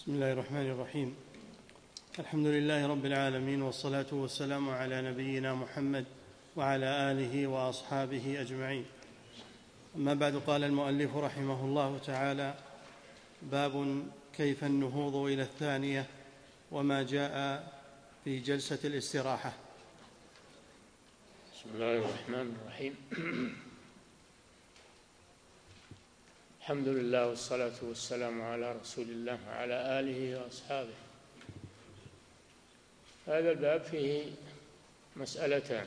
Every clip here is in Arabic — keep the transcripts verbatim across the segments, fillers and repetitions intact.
بسم الله الرحمن الرحيم. الحمد لله رب العالمين، والصلاة والسلام على نبينا محمد وعلى آله وأصحابه أجمعين. أما بعد، قال المؤلف رحمه الله تعالى: باب كيف النهوض إلى الثانية وما جاء في جلسة الاستراحة. بسم الله الرحمن الرحيم. الحمد لله والصلاة والسلام على رسول الله وعلى آله وأصحابه. هذا الباب فيه مسألتان.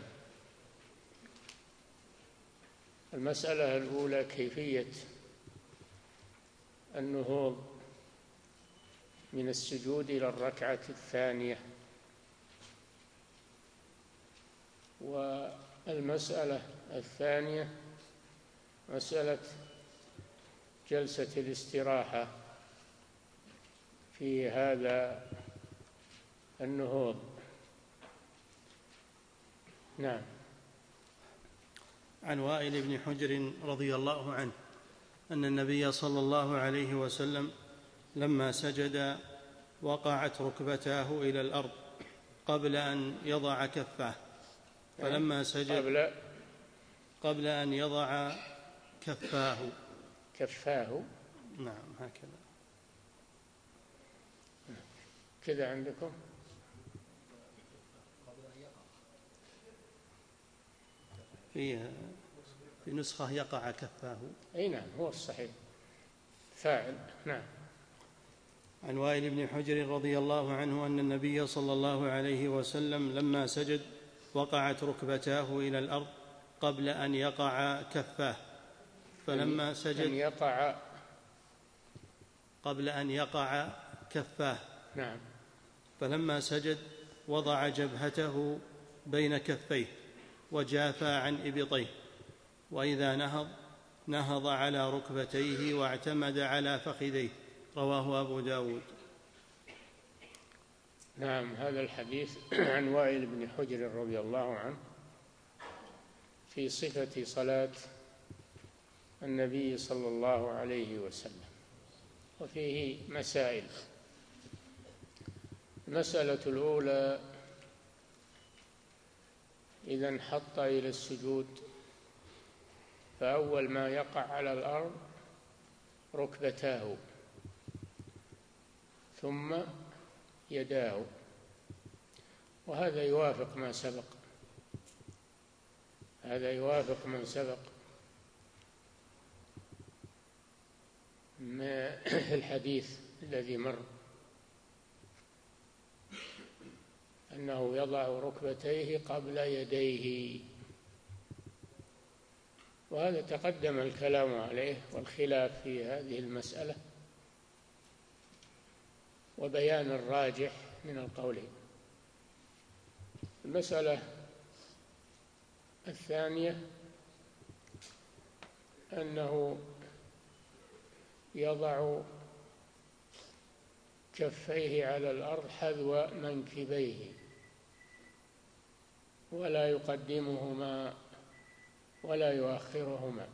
المسألة الأولى كيفية النهوض من السجود إلى الركعة الثانية، والمسألة الثانية مسألة جلسة الاستراحة في هذا النهوض. نعم. عن وائل بن حجر رضي الله عنه أن النبي صلى الله عليه وسلم لما سجد وقعت ركبتاه إلى الأرض قبل أن يضع كفاه، فلما سجد قبل قبل أن يضع كفاه كفاه نعم هكذا كذا عندكم. في في نسخة يقع كفاه. أي نعم، هو الصحيح فاعل. نعم. عن وائل بن حجر رضي الله عنه أن النبي صلى الله عليه وسلم لما سجد وقعت ركبتاه إلى الأرض قبل أن يقع كفاه، فلما سجد أن يقع قبل أن يقع كفاه نعم. فلما سجد وضع جبهته بين كفيه وجافى عن إبطيه، وإذا نهض نهض على ركبتيه واعتمد على فخذيه. رواه أبو داود. نعم. هذا الحديث عن وائل بن حجر رضي الله عنه في صفة صلاة النبي صلى الله عليه وسلم، وفيه مسائل. المسألة الأولى: إذا انحط إلى السجود فأول ما يقع على الأرض ركبتاه ثم يداه، وهذا يوافق ما سبق هذا يوافق من سبق ما الحديث الذي مر أنه يضع ركبتيه قبل يديه، وهذا تقدم الكلام عليه والخلاف في هذه المسألة وبيان الراجح من القولين. المسألة الثانية أنه يضع كفيه على الأرض حذو منكبيه ولا يقدمهما ولا يؤخرهما.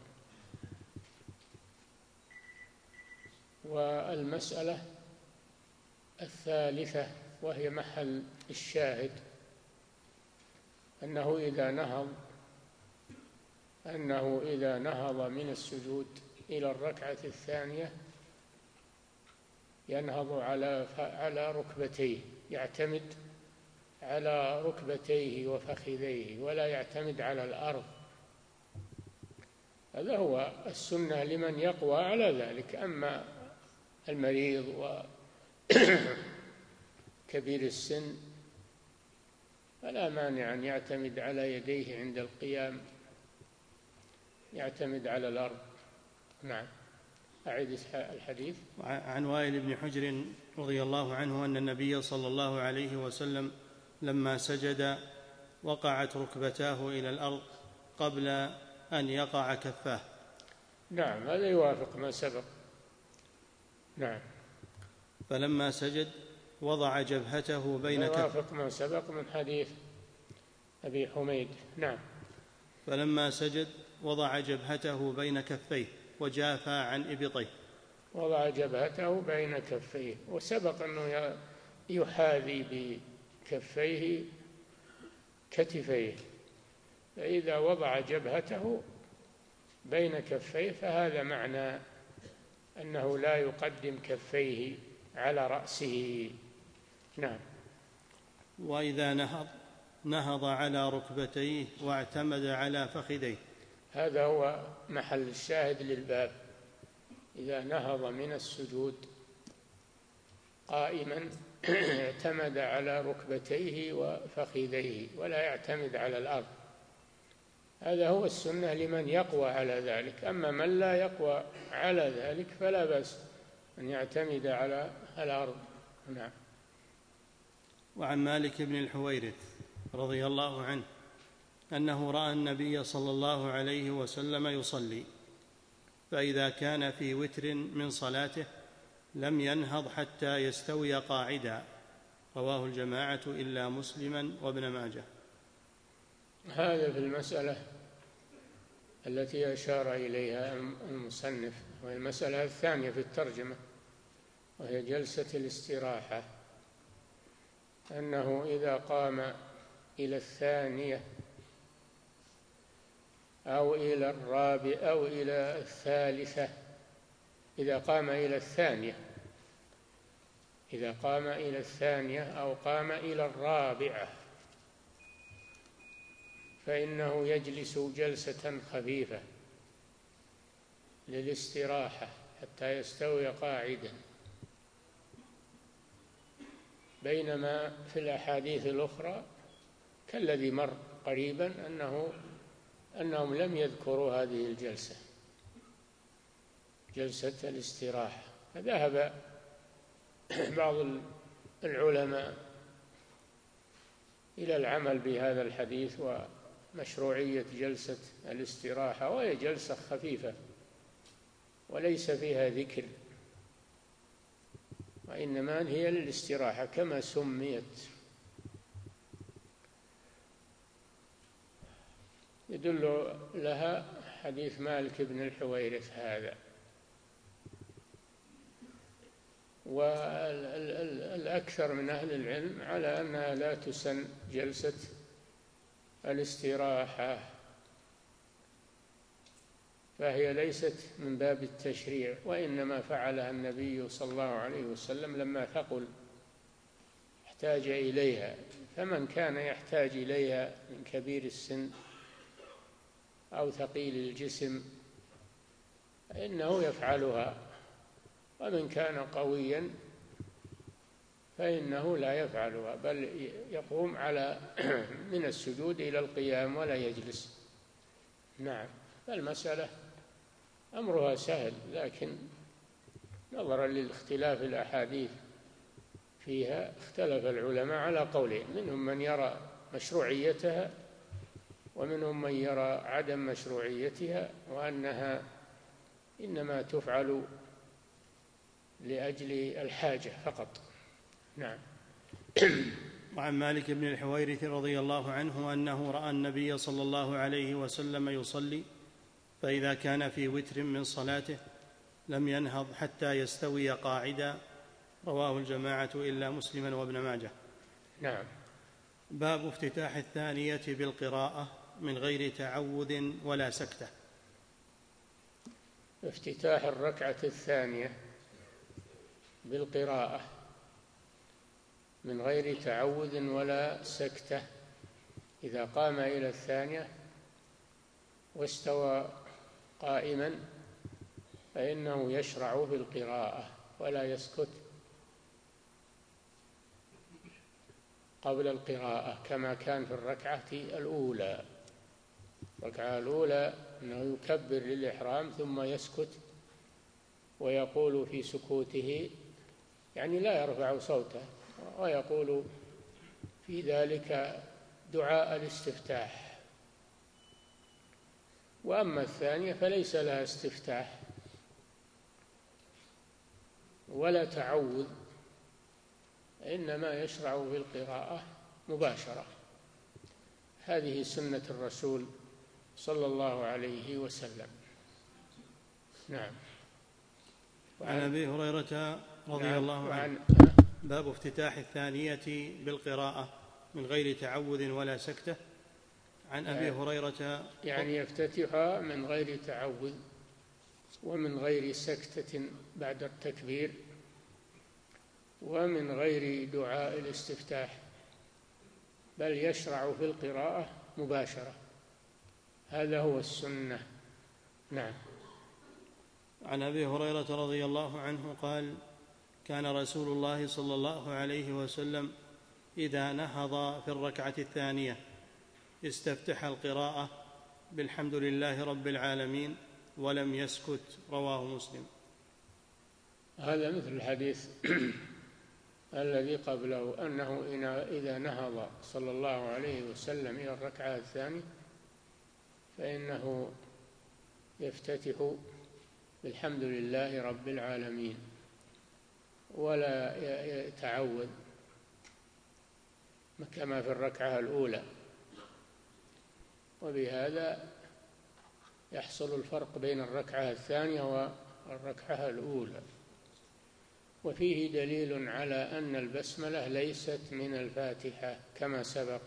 والمسألة الثالثة وهي محل الشاهد أنه إذا نهض أنه إذا نهض من السجود إلى الركعة الثانية ينهض على على ركبتيه، يعتمد على ركبتيه وفخذيه ولا يعتمد على الأرض. هذا هو السنة لمن يقوى على ذلك. أما المريض وكبير السن فلا مانع أن يعتمد على يديه عند القيام، يعتمد على الأرض. نعم. أعيد الحديث. عن وائل بن حجر رضي الله عنه أن النبي صلى الله عليه وسلم لما سجد وقعت ركبتاه إلى الأرض قبل أن يقع كفاه. نعم، هذا يوافق ما سبق. نعم. فلما سجد وضع جبهته بين كفيه، يوافق ما سبق من حديث أبي حميد. نعم. فلما سجد وضع جبهته بين كفيه وجافى عن إبطيه، وضع جبهته بين كفيه، وسبق أنه يحاذي بكفيه كتفيه، فإذا وضع جبهته بين كفيه فهذا معنى أنه لا يقدم كفيه على رأسه. نعم. وإذا نهض نهض على ركبتيه واعتمد على فخذيه. هذا هو محل الشاهد للباب. إذا نهض من السجود قائما اعتمد على ركبتيه وفخذيه ولا يعتمد على الأرض، هذا هو السنة لمن يقوى على ذلك. أما من لا يقوى على ذلك فلا بأس أن يعتمد على الأرض. نعم. وعن مالك بن الحويرث رضي الله عنه أنه رأى النبي صلى الله عليه وسلم يصلي، فإذا كان في وتر من صلاته لم ينهض حتى يستوي قاعدا، رواه الجماعة إلا مسلما وابن ماجه. هذا في المسألة التي أشار إليها المصنف، وهي المسألة الثانية في الترجمة، وهي جلسة الاستراحة، أنه إذا قام إلى الثانية أو إلى الرابع أو إلى الثالثة، إذا قام إلى الثانية إذا قام إلى الثانية أو قام إلى الرابعة فإنه يجلس جلسة خفيفة للاستراحة حتى يستوي قاعدا، بينما في الأحاديث الأخرى كالذي مر قريبا أنه أنهم لم يذكروا هذه الجلسة، جلسة الاستراحة. فذهب بعض العلماء إلى العمل بهذا الحديث ومشروعية جلسة الاستراحة، وهي جلسة خفيفة وليس فيها ذكر، وإنما هي للاستراحة كما سميت. يدل لها حديث مالك بن الحويرث هذا. والأكثر من أهل العلم على أنها لا تسن جلسة الاستراحة، فهي ليست من باب التشريع، وإنما فعلها النبي صلى الله عليه وسلم لما ثقل احتاج إليها، فمن كان يحتاج إليها من كبير السن أو ثقيل الجسم فإنه يفعلها، ومن كان قويا فإنه لا يفعلها، بل يقوم على من السجود إلى القيام ولا يجلس. نعم. فالمسألة أمرها سهل، لكن نظرا لاختلاف الأحاديث فيها اختلف العلماء على قولين، منهم من يرى مشروعيتها ومنهم من يرى عدم مشروعيتها، وأنها إنما تفعل لأجل الحاجة فقط. نعم. وعن مالك بن الحويرث رضي الله عنه أنه رأى النبي صلى الله عليه وسلم يصلي، فإذا كان في وتر من صلاته لم ينهض حتى يستوي قاعدا، رواه الجماعة إلا مسلما وابن ماجه. نعم. باب افتتاح الثانية بالقراءة من غير تعوذ ولا سكتة. افتتاح الركعة الثانية بالقراءة من غير تعوذ ولا سكتة، إذا قام إلى الثانية واستوى قائما فإنه يشرع في القراءة ولا يسكت قبل القراءة، كما كان في الركعة الأولى. الركعة الأولى أنه يكبر للإحرام ثم يسكت ويقول في سكوته، يعني لا يرفع صوته، ويقول في ذلك دعاء الاستفتاح. وأما الثانية فليس لها استفتاح ولا تعوذ، إنما يشرع في القراءة مباشرة. هذه سنة الرسول صلى الله عليه وسلم. نعم. عن أبي هريرة رضي نعم الله عنه باب افتتاح الثانية بالقراءة من غير تعوذ ولا سكتة. عن أبي هريرة يعني يفتتحها من غير تعوذ ومن غير سكتة بعد التكبير ومن غير دعاء الاستفتاح، بل يشرع في القراءة مباشرة، هذا هو السنة. نعم. عن أبي هريرة رضي الله عنه قال: كان رسول الله صلى الله عليه وسلم إذا نهض في الركعة الثانية استفتح القراءة بالحمد لله رب العالمين ولم يسكت، رواه مسلم. هذا مثل الحديث الذي قبله، أنه إذا نهض صلى الله عليه وسلم إلى الركعة الثانية فإنه يفتتح بالحمد لله رب العالمين ولا يتعوذ كما في الركعة الأولى، وبهذا يحصل الفرق بين الركعة الثانية والركعة الأولى. وفيه دليل على أن البسملة ليست من الفاتحة كما سبق،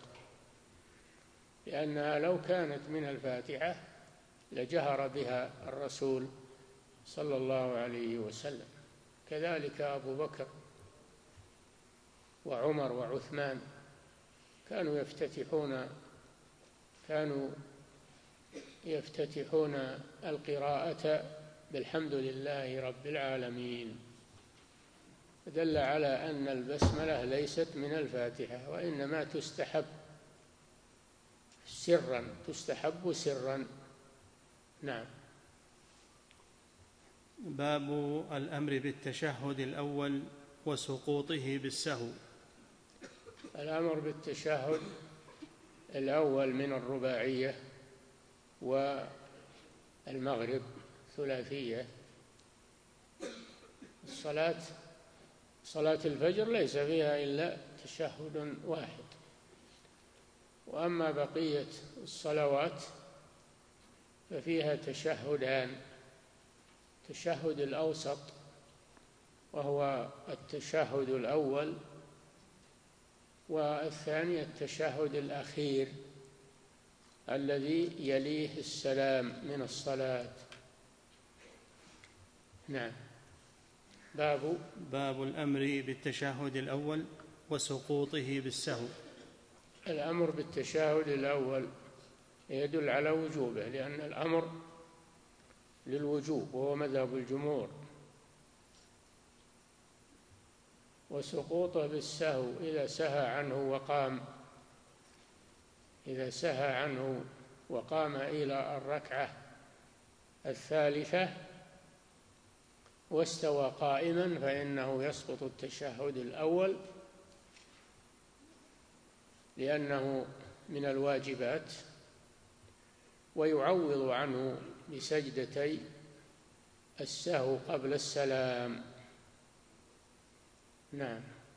لأنها لو كانت من الفاتحة لجهر بها الرسول صلى الله عليه وسلم، كذلك أبو بكر وعمر وعثمان كانوا يفتتحون كانوا يفتتحون القراءة بالحمد لله رب العالمين، دل على أن البسملة ليست من الفاتحة، وإنما تستحب سرا تستحب سرا. نعم. باب الأمر بالتشهد الأول وسقوطه بالسهو. الأمر بالتشهد الأول من الرباعية والمغرب ثلاثية. الصلاة صلاة الفجر ليس فيها إلا تشهد واحد، وأما بقية الصلوات ففيها تشهدان: التشهد الأوسط وهو التشهد الأول، والثاني التشهد الأخير الذي يليه السلام من الصلاة. نعم. باب باب الأمر بالتشهد الأول وسقوطه بالسهو. الأمر بالتشهد الأول يدل على وجوبه، لأن الأمر للوجوب وهو مذهب الجمهور، وسقوطه بالسهو إذا سهى عنه وقام إذا سهى عنه وقام إلى الركعة الثالثة واستوى قائما فإنه يسقط التشهد الأول، لأنه من الواجبات، ويعوض عنه بسجدتي السهو قبل السلام. نعم.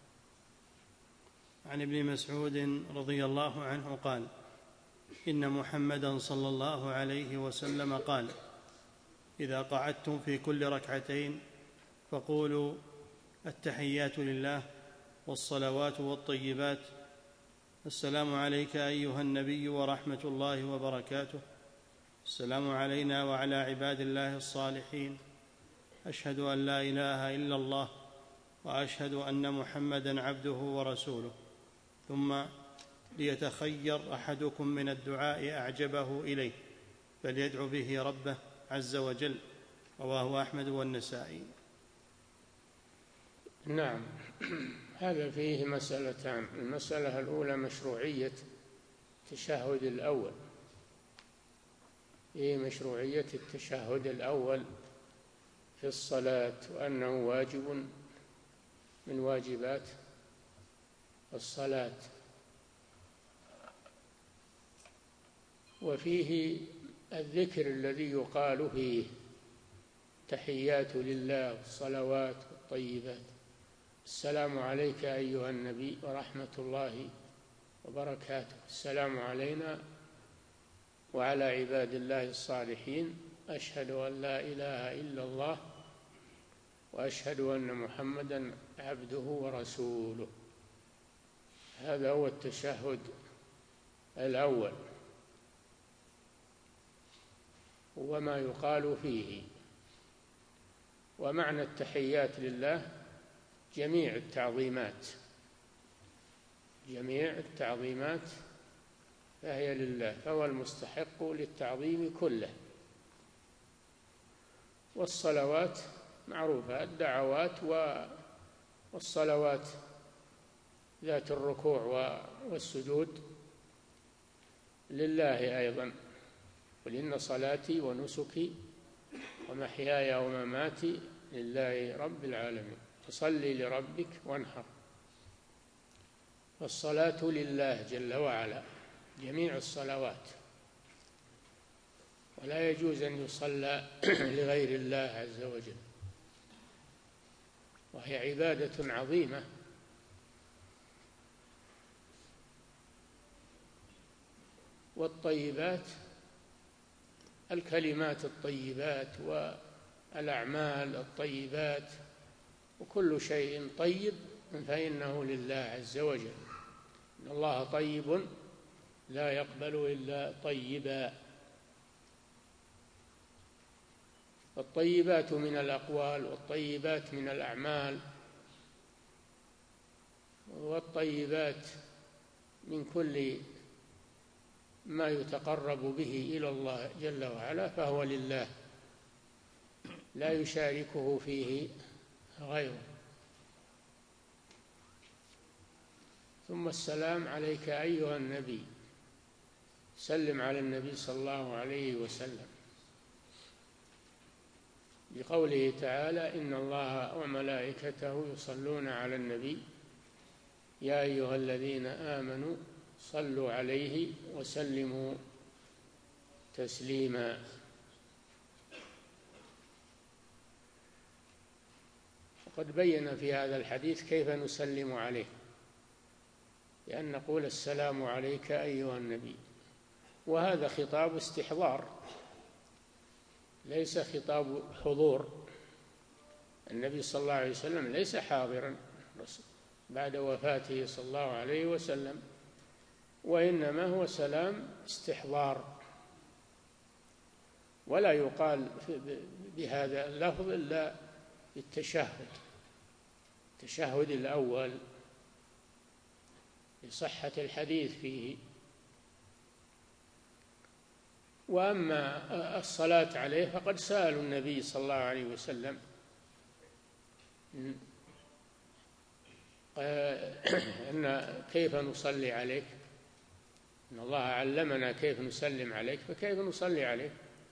عن ابن مسعود رضي الله عنه قال: إن محمدا صلى الله عليه وسلم قال: إذا قعدتم في كل ركعتين فقولوا التحيات لله والصلوات والطيبات، السلام عليك أيها النبي ورحمة الله وبركاته، السلام علينا وعلى عباد الله الصالحين، أشهد أن لا إله إلا الله وأشهد أن محمدا عبده ورسوله، ثم ليتخير أحدكم من الدعاء أعجبه إليه فليدعو به ربه عز وجل، رواه أحمد والنسائي. نعم. هذا فيه مسألتان: المسألة الأولى مشروعية التشهد الأول، هي مشروعية التشهد الأول في الصلاة، وأنه واجب من واجبات الصلاة. وفيه الذكر الذي يقال فيه: تحيات لله والصلوات والطيبات، السلام عليك أيها النبي ورحمة الله وبركاته، السلام علينا وعلى عباد الله الصالحين، أشهد أن لا إله إلا الله وأشهد أن محمدا عبده ورسوله. هذا هو التشهد الأول وما يقال فيه. ومعنى التحيات لله جميع التعظيمات، جميع التعظيمات فهي لله، فهو المستحق للتعظيم كله. والصلوات معروفة، الدعوات والصلوات ذات الركوع والسجود لله أيضا. قل إن صلاتي ونسكي ومحياي ومماتي لله رب العالمين فصلي لربك وانحر. فالصلاة لله جل وعلا، جميع الصلوات، ولا يجوز أن يصلى لغير الله عز وجل، وهي عبادة عظيمة. والطيبات الكلمات الطيبات والأعمال الطيبات، وكل شيء طيب فإنه لله عز وجل. إن الله طيب لا يقبل إلا طيبا. الطيبات من الأقوال والطيبات من الأعمال والطيبات من كل ما يتقرب به إلى الله جل وعلا فهو لله لا يشاركه فيه غيره. ثم السلام عليك أيها النبي، سلم على النبي صلى الله عليه وسلم، بقوله تعالى إن الله وملائكته يصلون على النبي يا أيها الذين آمنوا صلوا عليه وسلموا تسليما. وقد بين في هذا الحديث كيف نسلم عليه، لأن نقول السلام عليك أيها النبي، وهذا خطاب استحضار ليس خطاب حضور. النبي صلى الله عليه وسلم ليس حاضرا بعد وفاته صلى الله عليه وسلم، وإنما هو سلام استحضار، ولا يقال بهذا اللفظ إلا بالتشهد، التشهد الأول لصحة الحديث فيه. وأما الصلاة عليه فقد سألوا النبي صلى الله عليه وسلم أن كيف نصلي عليك، إن الله علمنا كيف نسلم عليك فكيف نصلي عليك؟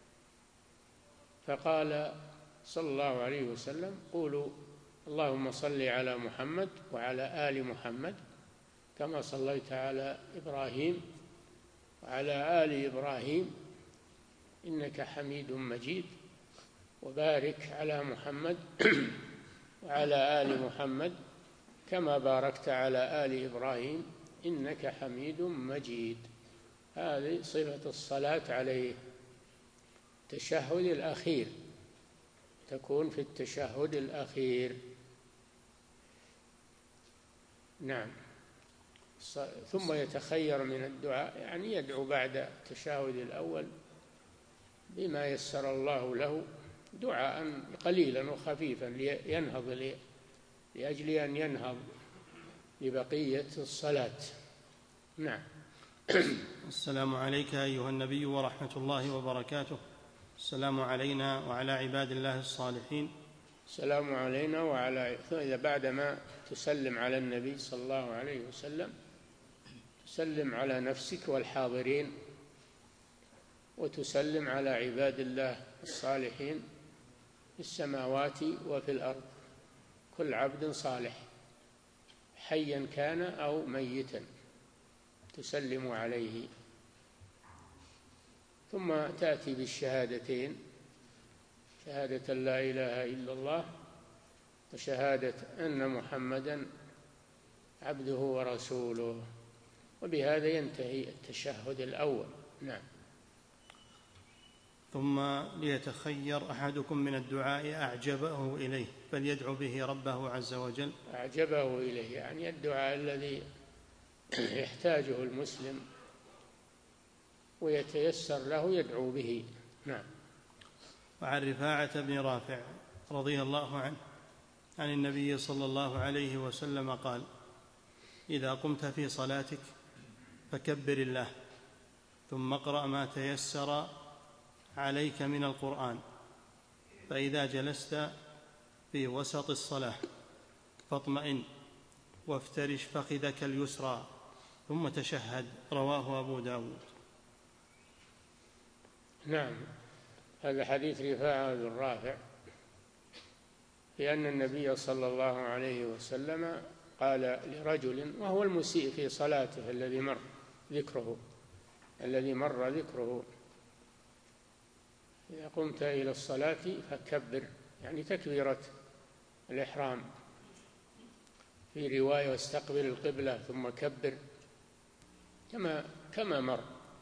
فقال صلى الله عليه وسلم قولوا اللهم صل على محمد وعلى آل محمد كما صليت على إبراهيم وعلى آل إبراهيم إنك حميد مجيد، وبارك على محمد وعلى آل محمد كما باركت على آل إبراهيم إنك حميد مجيد. هذه صفة الصلاة عليه. التشهد الأخير تكون في التشهد الأخير. نعم. ثم يتخير من الدعاء، يعني يدعو بعد التشهد الأول بما يسر الله له دعاء قليلا وخفيفا لينهض لأجل أن ينهض لبقية الصلاة. نعم. السلام عليك أيها النبي ورحمة الله وبركاته. السلام علينا وعلى عباد الله الصالحين. السلام علينا وعلى، إذا بعدما تسلم على النبي صلى الله عليه وسلم تسلم على نفسك والحاضرين، وتسلم على عباد الله الصالحين في السماوات وفي الأرض، كل عبد صالح حيا كان أو ميتا تسلم عليه. ثم تأتي بالشهادتين، شهادة لا إله إلا الله وشهادة أن محمدا عبده ورسوله، وبهذا ينتهي التشهد الأول. نعم. ثم ليتخير أحدكم من الدعاء أعجبه إليه فليدعو به ربه عز وجل. أعجبه إليه يعني الدعاء الذي يحتاجه المسلم ويتيسر له يدعو به. نعم. وعن رفاعة بن رافع رضي الله عنه عن النبي صلى الله عليه وسلم قال: إذا قمت في صلاتك فكبر الله ثم اقرأ ما تيسر عليك من القرآن، فإذا جلست في وسط الصلاة فاطمئن وافترش فخذك اليسرى ثم تشهد. رواه أبو داود. نعم. هذا حديث رفاعة بن رافع لأن النبي صلى الله عليه وسلم قال لرجل وهو المسيء في صلاته الذي مر ذكره الذي مر ذكره إذا قمت إلى الصلاة فكبر، يعني تكبيرة الإحرام. في رواية واستقبل القبلة ثم كبر، كما كما مر.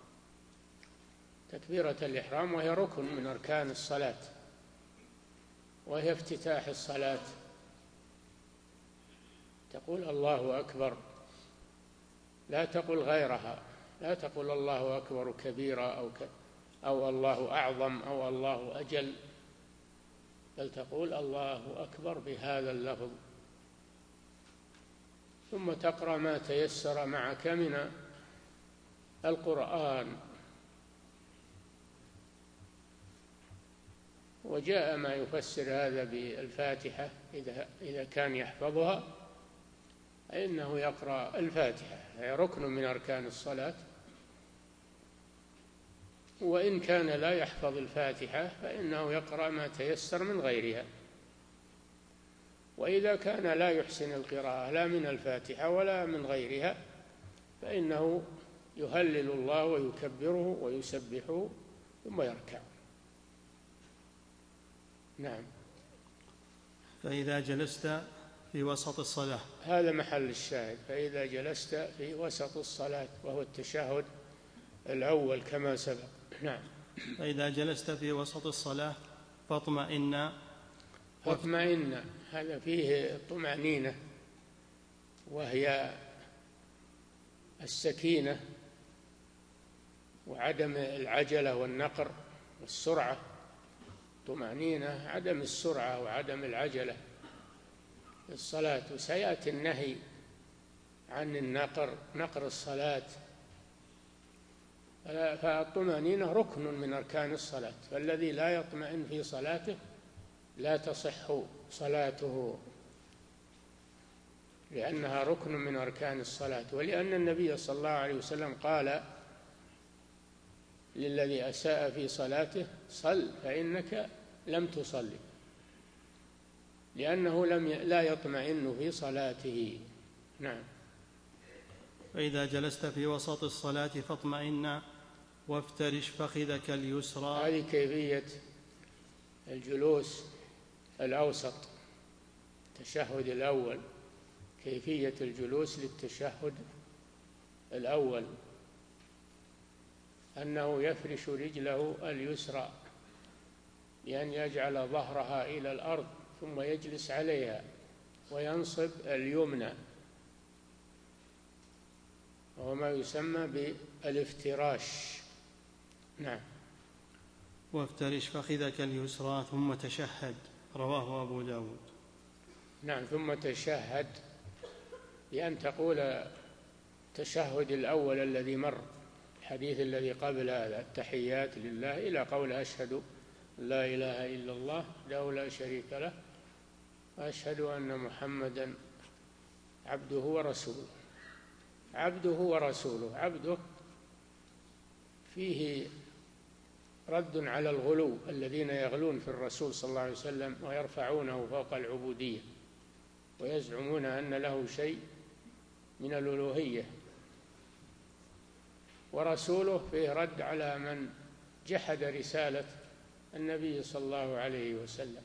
تكبيرة الإحرام وهي ركن من أركان الصلاة، وهي افتتاح الصلاة. تقول الله أكبر، لا تقل غيرها، لا تقل الله أكبر كبيرا أو ك... أو الله أعظم أو الله أجل، بل تقول الله أكبر بهذا اللفظ، ثم تقرأ ما تيسر معك من القرآن. وجاء ما يفسر هذا بالفاتحة إذا إذا كان يحفظها، إنه يقرأ الفاتحة، هي ركن من أركان الصلاة. وإن كان لا يحفظ الفاتحة فإنه يقرأ ما تيسر من غيرها. وإذا كان لا يحسن القراءة لا من الفاتحة ولا من غيرها فإنه يهلل الله ويكبره ويسبحه ثم يركع. نعم. فإذا جلست في وسط الصلاة، هذا محل الشاهد، فإذا جلست في وسط الصلاة وهو التشهد الأول كما سبق. نعم. فإذا جلست في وسط الصلاة فاطمئن. فاطمئن هذا فيه الطمأنينة، وهي السكينة وعدم العجلة والنقر والسرعة. طمأنينة عدم السرعة وعدم العجلة في الصلاة. وسيأتي النهي عن النقر، نقر الصلاة. فالطمأنينة ركن من أركان الصلاة، فالذي لا يطمئن في صلاته لا تصح صلاته، لأنها ركن من أركان الصلاة. ولأن النبي صلى الله عليه وسلم قال للذي أساء في صلاته: صل فإنك لم تصلي، لأنه لم ي... لا يطمئن في صلاته. نعم. فإذا جلست في وسط الصلاة فاطمئن وافترش فخذك اليسرى. هذه كيفية الجلوس الأوسط، التشهد الأول، كيفية الجلوس للتشهد الأول أنه يفرش رجله اليسرى بأن يجعل ظهرها إلى الأرض ثم يجلس عليها، وينصب اليمنى وهو ما يسمى بالافتراش. نعم. وافترش فخذك اليسرى ثم تشهد. رواه أبو داود. نعم. ثم تشهد بأن تقول التشهد الأول الذي مر، الحديث الذي قبل هذا: التحيات لله إلى قول أشهد لا إله إلا الله له لا شريك له وأشهد أن محمدا عبده ورسوله. عبده ورسوله، عبده فيه رد على الغلو الذين يغلون في الرسول صلى الله عليه وسلم ويرفعونه فوق العبودية ويزعمون أن له شيء من الألوهية. ورسوله فيه رد على من جحد رسالة النبي صلى الله عليه وسلم.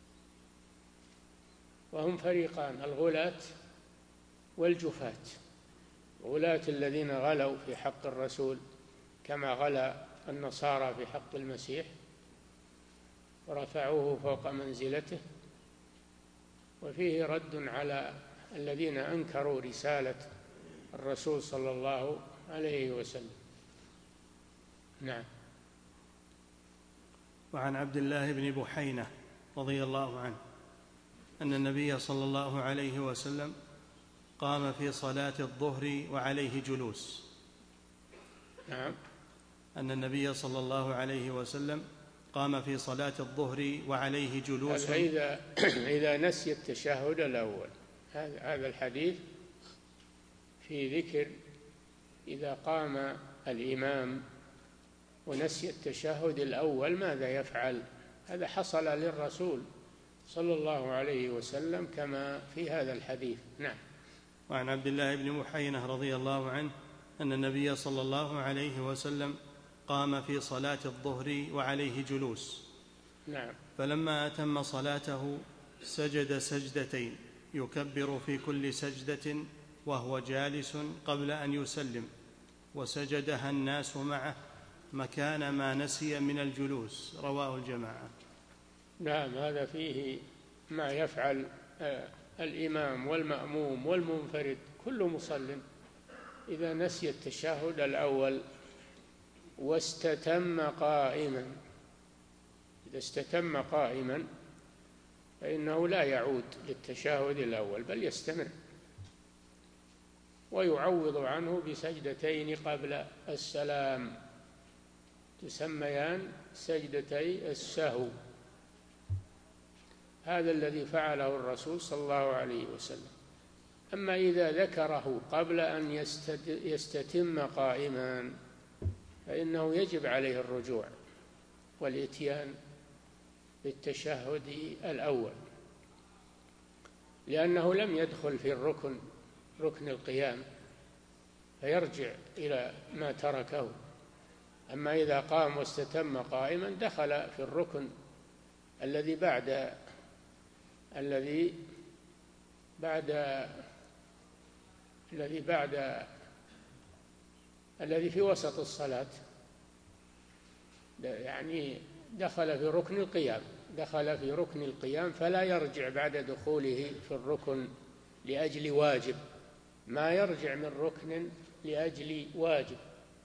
وهم فريقان: الغلاة والجفاة. الغلاة الذين غلوا في حق الرسول كما غلا النصارى في حق المسيح، ورفعوه فوق منزلته، وفيه رد على الذين أنكروا رسالة الرسول صلى الله عليه وسلم. نعم. وعن عبد الله بن بحينة رضي الله عنه أن النبي صلى الله عليه وسلم قام في صلاة الظهر وعليه جلوس. نعم. أن النبي صلى الله عليه وسلم قام في صلاة الظهر وعليه جلوس. إذا إذا نسي التشهد الأول، هذا الحديث في ذكر إذا قام الإمام ونسي التشهد الأول ماذا يفعل. هذا حصل للرسول صلى الله عليه وسلم كما في هذا الحديث. نعم. وعن عبد الله بن بحينة رضي الله عنه أن النبي صلى الله عليه وسلم قام في صلاة الظهر وعليه جلوس. نعم. فلما أتم صلاته سجد سجدتين يكبر في كل سجدة وهو جالس قبل أن يسلم، وسجدها الناس معه مكان ما نسي من الجلوس. رواه الجماعة. نعم. هذا فيه ما يفعل الإمام والمأموم والمنفرد كل مصل إذا نسي التشهد الأول واستتم قائما. إذا استتم قائما فإنه لا يعود للتشهد الأول بل يستمر، ويعوض عنه بسجدتين قبل السلام تسميان سجدتي السهو. هذا الذي فعله الرسول صلى الله عليه وسلم. أما إذا ذكره قبل أن يستتم قائما فإنه يجب عليه الرجوع والإتيان بالتشهد الأول، لأنه لم يدخل في الركن ركن القيام فيرجع إلى ما تركه. أما إذا قام واستتم قائما دخل في الركن الذي بعد الذي بعد الذي بعد الذي في وسط الصلاة، يعني دخل في ركن القيام دخل في ركن القيام فلا يرجع بعد دخوله في الركن لأجل واجب، ما يرجع من ركن لأجل واجب،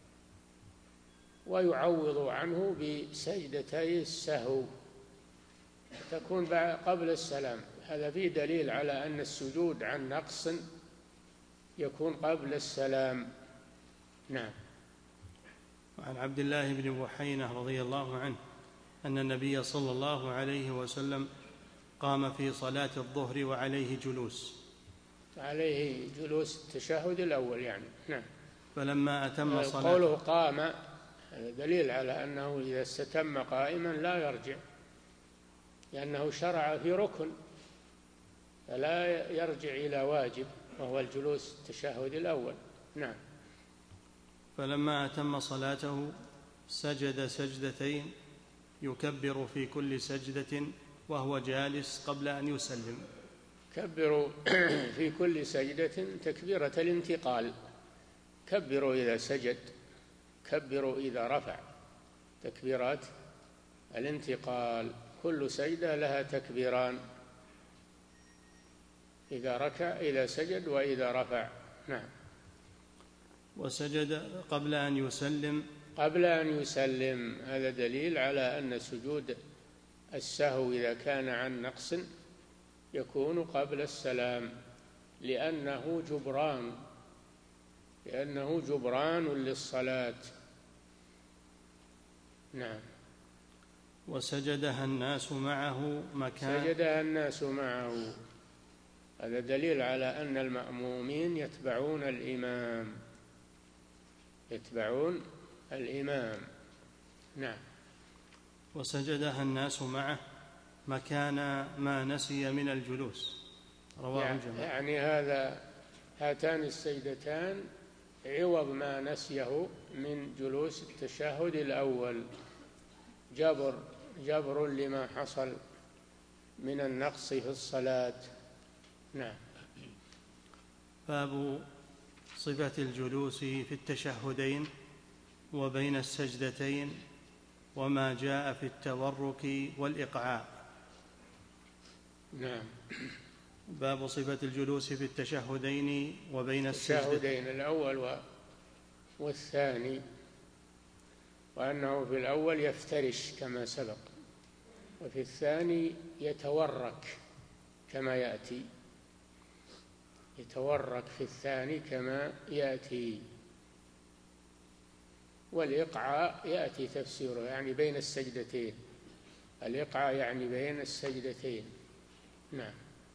ويعوض عنه بسجدتي السهو تكون قبل السلام. هذا فيه دليل على أن السجود عن نقص يكون قبل السلام. نعم. وعن عبد الله بن بحينة رضي الله عنه أن النبي صلى الله عليه وسلم قام في صلاة الظهر وعليه جلوس. عليه جلوس التشهد الأول يعني. نعم. فلما أتم صلاة قوله قام هذا دليل على أنه إذا استتم قائما لا يرجع، لأنه شرع في ركن فلا يرجع إلى واجب وهو الجلوس التشهد الأول. نعم. فلما أتم صلاته سجد سجدتين يكبر في كل سجدة وهو جالس قبل أن يسلم. كبروا في كل سجدة تكبيرة الانتقال، كبروا إذا سجد، كبروا إذا رفع، تكبيرات الانتقال. كل سجدة لها تكبيران، إذا ركع إذا سجد وإذا رفع. نعم. وسجد قبل أن يسلم قبل أن يسلم هذا دليل على أن سجود السهو إذا كان عن نقص يكون قبل السلام، لأنه جبران لأنه جبران للصلاة. نعم. وسجدها الناس معه مكان سجدها الناس معه هذا دليل على أن المأمومين يتبعون الإمام يتبعون الإمام. نعم. وسجدها الناس معه مكان ما نسي من الجلوس. رواه يعني, الجماعة. يعني هذا هاتان السجدتان عوض ما نسيه من جلوس التشهد الأول، جبر جبر لما حصل من النقص في الصلاة. نعم. باب صفة الجلوس في التشهدين وبين السجدتين وما جاء في التورك والإقعاء. نعم. باب صفة الجلوس في التشهدين وبين السجدتين. التشهدين الأول والثاني، وأنه في الأول يفترش كما سبق، وفي الثاني يتورك كما يأتي، يتورك في الثاني كما يأتي. والإقعاء يأتي تفسيره يعني بين السجدتين، الإقعاء يعني بين السجدتين. نعم.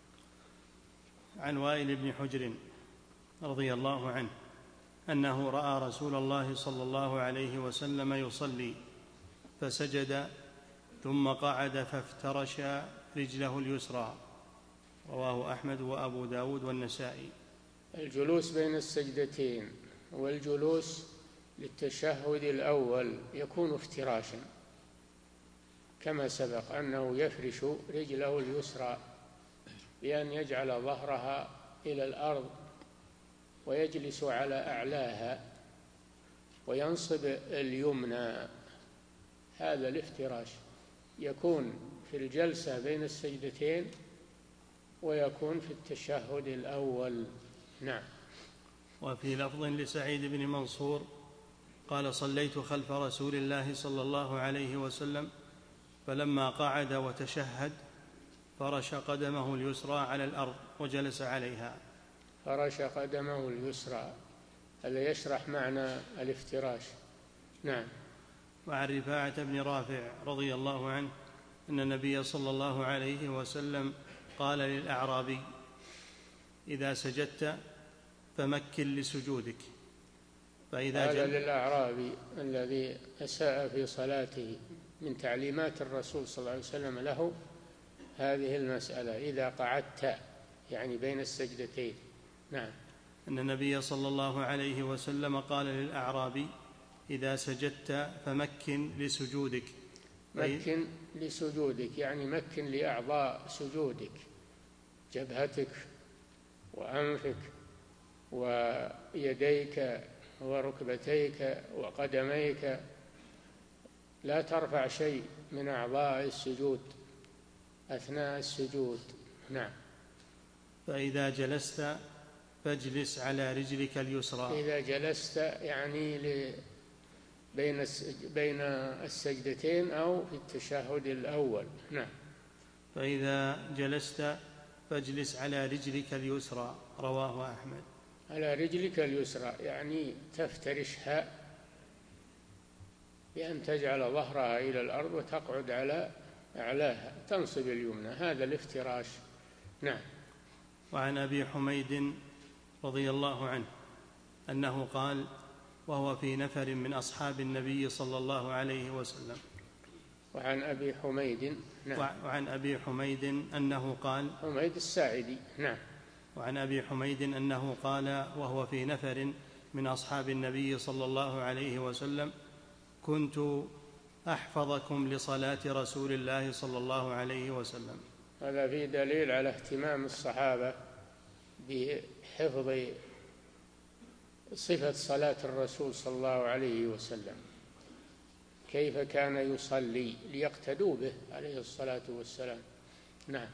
عن وائل بن حجر رضي الله عنه أنه رأى رسول الله صلى الله عليه وسلم يصلي فسجد ثم قعد فافترش رجله اليسرى، رواه أحمد وأبو داود والنسائي. الجلوس بين السجدتين والجلوس للتشهد الأول يكون افتراشا كما سبق، أنه يفرش رجله اليسرى بأن يجعل ظهرها إلى الأرض ويجلس على أعلاها وينصب اليمنى. هذا الافتراش يكون في الجلسة بين السجدتين ويكون في التشهد الأول. نعم. وفي لفظ لسعيد بن منصور قال: صليت خلف رسول الله صلى الله عليه وسلم فلما قعد وتشهد فرش قدمه اليسرى على الأرض وجلس عليها. فرش قدمه اليسرى، هذا يشرح معنى الافتراش. نعم. وعن رفاعة بن رافع رضي الله عنه أن النبي صلى الله عليه وسلم قال للأعرابي: إذا سجدت فمكن لسجودك. فإذا هذا للأعرابي الذي أساء في صلاته، من تعليمات الرسول صلى الله عليه وسلم له هذه المسألة: إذا قعدت يعني بين السجدتين. نعم. أن النبي صلى الله عليه وسلم قال للأعرابي: إذا سجدت فمكن لسجودك. مكن لسجودك يعني مكن لأعضاء سجودك، جبهتك وأنفك ويديك وركبتيك وقدميك، لا ترفع شيء من أعضاء السجود أثناء السجود. نعم. فإذا جلست فاجلس على رجلك اليسرى. إذا جلست يعني بين بين السجدتين أو في التشهد الأول. نعم. فإذا جلست فاجلس على رجلك اليسرى، رواه أحمد. على رجلك اليسرى يعني تفترشها بأن تجعل ظهرها إلى الأرض وتقعد على أعلاها، تنصب اليمنى، هذا الافتراش. نعم. وعن أبي حميد رضي الله عنه أنه قال وهو في نفر من أصحاب النبي صلى الله عليه وسلم. وعن أبي حميد. نعم. وعن أبي حميد أنه قال، حميد الساعدي. نعم. وعن أبي حميد أنه قال وهو في نفر من أصحاب النبي صلى الله عليه وسلم: كنت أحفظكم لصلاة رسول الله صلى الله عليه وسلم. هذا فيه دليل على اهتمام الصحابة بحفظ صفة صلاة الرسول صلى الله عليه وسلم، كيف كان يصلي، ليقتدوا به عليه الصلاة والسلام. نعم.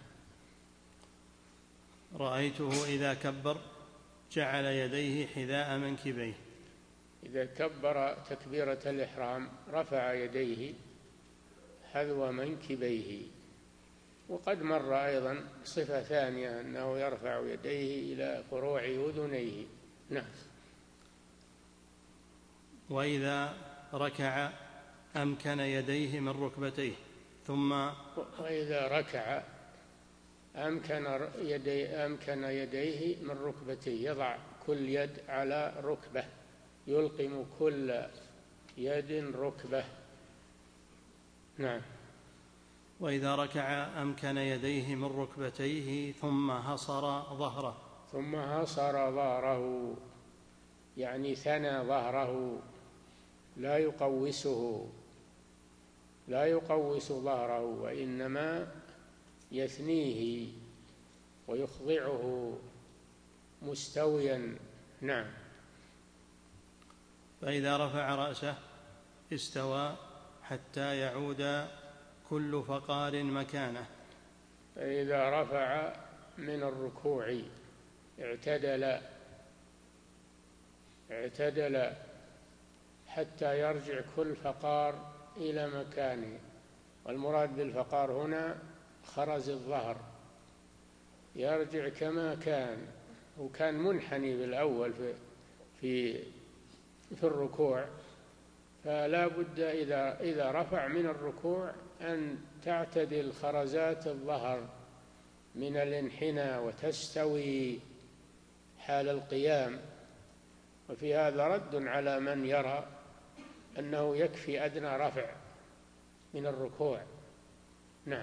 رأيته إذا كبر جعل يديه حذاء منكبيه. إذا كبر تكبيرة الإحرام رفع يديه حذو منكبيه. وقد مر أيضا صفة ثانية أنه يرفع يديه إلى فروع أذنيه. نعم. وإذا ركع أمكن يديه من ركبتيه ثم وإذا ركع أمكن يدي أمكن يديه من ركبتيه، يضع كل يد على ركبة، يلقم كل يد ركبة. نعم. وإذا ركع أمكن يديه من ركبتيه ثم هصر ظهره. ثم هصر ظهره يعني ثنى ظهره، لا يقوسه لا يقوس ظهره، وإنما يثنيه ويخضعه مستويا. نعم. فإذا رفع رأسه استوى حتى يعود كل فقار مكانه. فإذا رفع من الركوع اعتدل اعتدل حتى يرجع كل فقار إلى مكانه. والمراد بالفقار هنا خرز الظهر، يرجع كما كان، وكان منحني بالأول في في في الركوع، فلا بد إذا إذا رفع من الركوع أن تعتدل خرزات الظهر من الانحناء وتستوي حال القيام. وفي هذا رد على من يرى أنه يكفي أدنى رفع من الركوع. نعم.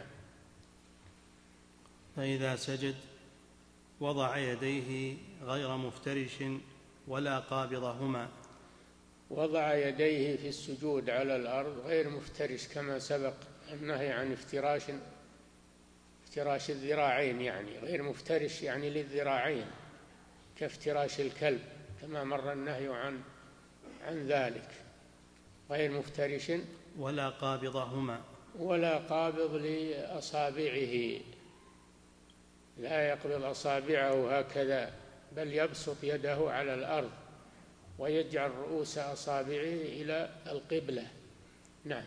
فإذا سجد وضع يديه غير مفترش ولا قابضهما. وضع يديه في السجود على الأرض غير مفترش، كما سبق النهي عن افتراش افتراش الذراعين، يعني غير مفترش يعني للذراعين كافتراش الكلب، كما مر النهي عن عن ذلك. غير مفترش ولا قابضهما، ولا قابض لأصابعه، لا يقبض أصابعه هكذا، بل يبسط يده على الأرض ويجعل رؤوس أصابعه إلى القبلة. نعم.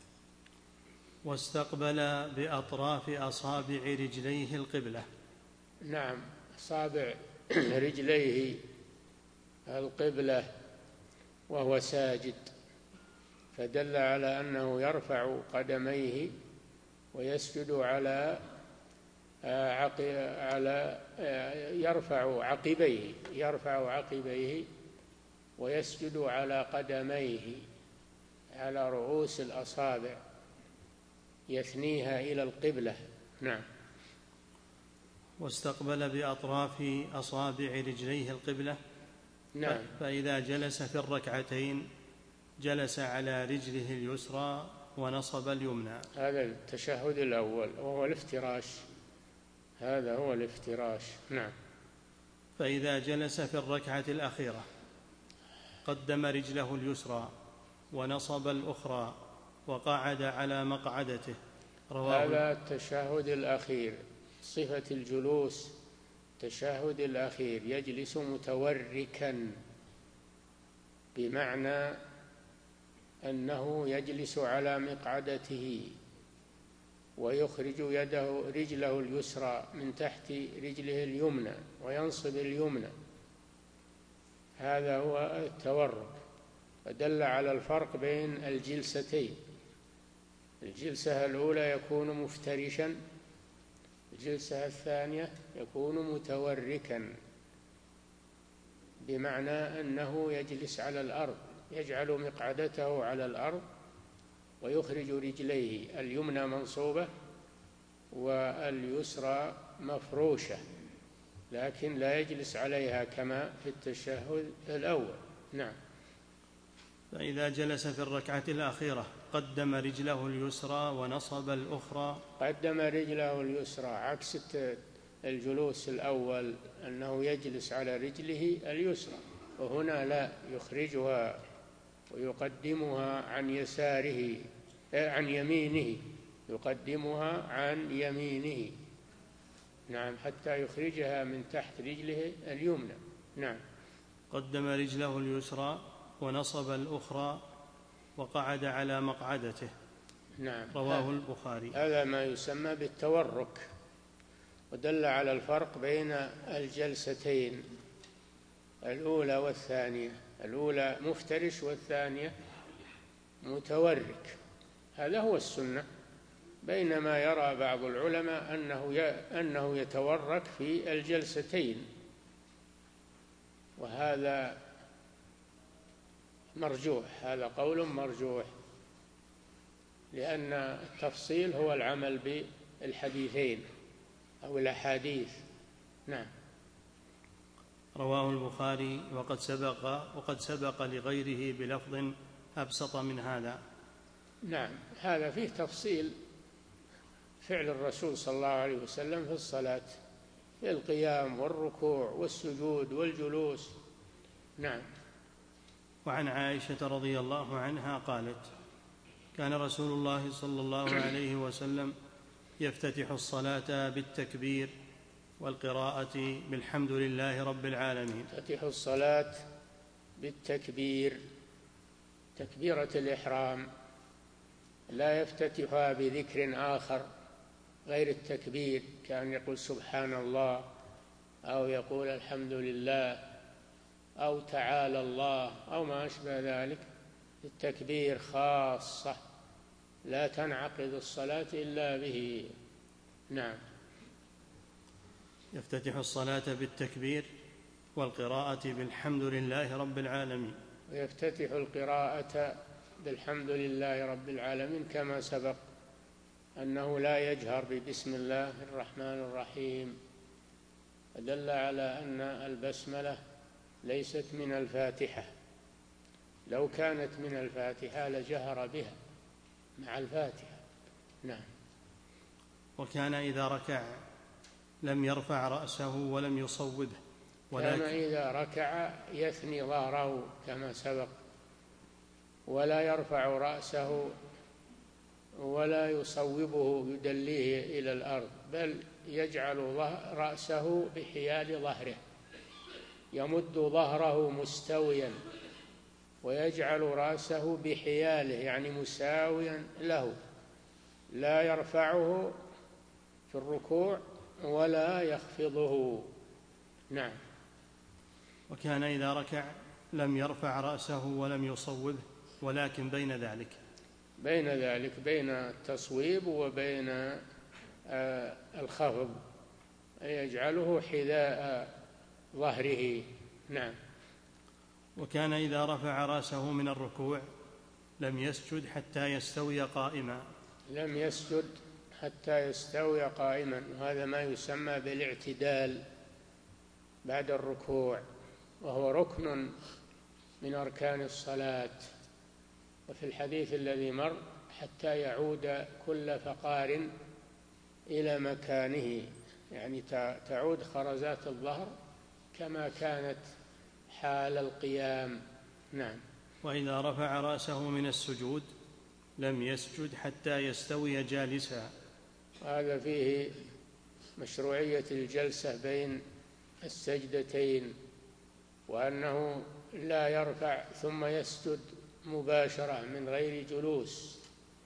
واستقبل بأطراف أصابع رجليه القبلة. نعم، أصابع رجليه القبلة وهو ساجد، فدل على أنه يرفع قدميه ويسجد على على يرفع عقبيه يرفع عقبيه ويسجد على قدميه على رؤوس الأصابع، يثنيها إلى القبلة. نعم. واستقبل بأطراف أصابع رجليه القبلة. نعم. فإذا جلس في الركعتين جلس على رجله اليسرى ونصب اليمنى. هذا التشهد الأول وهو الافتراش، هذا هو الافتراش. نعم. فإذا جلس في الركعة الأخيرة قدم رجله اليسرى ونصب الأخرى وقعد على مقعدته. رواه هذا التشهد الأخير، صفة الجلوس التشهد الأخير يجلس متوركا، بمعنى أنه يجلس على مقعدته ويخرج يده رجله اليسرى من تحت رجله اليمنى وينصب اليمنى، هذا هو التورك. فدل على الفرق بين الجلستين. الجلسة الأولى يكون مفترشا، الجلسة الثانية يكون متوركا، بمعنى أنه يجلس على الأرض، يجعل مقعدته على الأرض ويخرج رجليه اليمنى منصوبة واليسرى مفروشة، لكن لا يجلس عليها كما في التشهد الأول. نعم. فإذا جلس في الركعة الأخيرة قدم رجله اليسرى ونصب الأخرى. قدم رجله اليسرى عكس الجلوس الأول، أنه يجلس على رجله اليسرى، وهنا لا، يخرجها ويقدمها عن يساره عن يمينه، يقدمها عن يمينه. نعم، حتى يخرجها من تحت رجله اليمنى. نعم. قدم رجله اليسرى ونصب الأخرى وقعد على مقعدته. نعم. رواه البخاري. هذا ما يسمى بالتورك، ودل على الفرق بين الجلستين الأولى والثانية. الأولى مفترش والثانية متورك، هذا هو السنة، بينما يرى بعض العلماء أنه أنه يتورك في الجلستين، وهذا مرجوح، هذا قول مرجوح، لأن التفصيل هو العمل بالحديثين أو الأحاديث. نعم. رواه البخاري وقد سبق وقد سبق لغيره بلفظ أبسط من هذا. نعم، هذا فيه تفصيل فعل الرسول صلى الله عليه وسلم في الصلاة، في القيام والركوع والسجود والجلوس. نعم. وعن عائشة رضي الله عنها قالت: كان رسول الله صلى الله عليه وسلم يفتتح الصلاة بالتكبير والقراءة بالحمد لله رب العالمين. يفتتح الصلاة بالتكبير، تكبيرة الإحرام، لا يفتتحها بذكر آخر غير التكبير، كان يقول سبحان الله أو يقول الحمد لله أو تعالى الله أو ما أشبه ذلك. التكبير خاصة لا تنعقد الصلاة إلا به. نعم. يفتتح الصلاة بالتكبير والقراءة بالحمد لله رب العالمين. ويفتتح القراءة بالحمد لله رب العالمين كما سبق أنه لا يجهر ببسم الله الرحمن الرحيم، دل على أن البسملة ليست من الفاتحة، لو كانت من الفاتحة لجهر بها مع الفاتحة. نعم. وكان إذا ركع لم يرفع رأسه ولم يصوبه، ولكن كان إذا ركع يثني ظهره كما سبق، ولا يرفع رأسه ولا يصوبه يدليه إلى الأرض، بل يجعل رأسه بحيال ظهره، يمد ظهره مستويا ويجعل رأسه بحياله يعني مساويا له، لا يرفعه في الركوع ولا يخفضه. نعم. وكان إذا ركع لم يرفع رأسه ولم يصوبه، ولكن بين ذلك بين ذلك بين التصويب وبين الخفض، يجعله حذاء ظهره. نعم. وكان إذا رفع رأسه من الركوع لم يسجد حتى يستوي قائما. لم يسجد حتى يستوي قائما، وهذا ما يسمى بالاعتدال بعد الركوع، وهو ركن من أركان الصلاة. وفي الحديث الذي مر حتى يعود كل فقار إلى مكانه، يعني تعود خرزات الظهر كما كانت حال القيام. نعم. وإذا رفع رأسه من السجود لم يسجد حتى يستوي جالسا. هذا فيه مشروعية الجلسة بين السجدتين، وأنه لا يرفع ثم يسجد مباشرة من غير جلوس،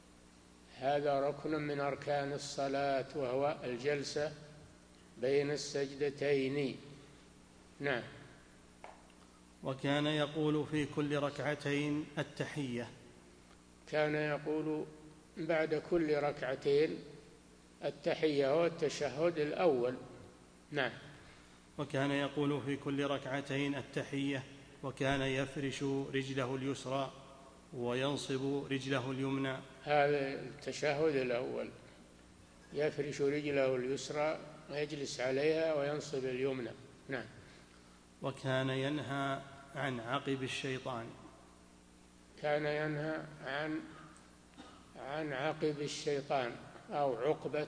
هذا ركن من أركان الصلاة وهو الجلسة بين السجدتين. نعم. وكان يقول في كل ركعتين التحية. كان يقول بعد كل ركعتين التحية والتشهد الأول. نعم. وكان يقول في كل ركعتين التحية، وكان يفرش رجله اليسرى وينصب رجله اليمنى. هذا التشهد الأول، يفرش رجله اليسرى ويجلس عليها وينصب اليمنى. نعم. وكان ينهى عن عقب الشيطان. كان ينهى عن عن عقب الشيطان أو عقبة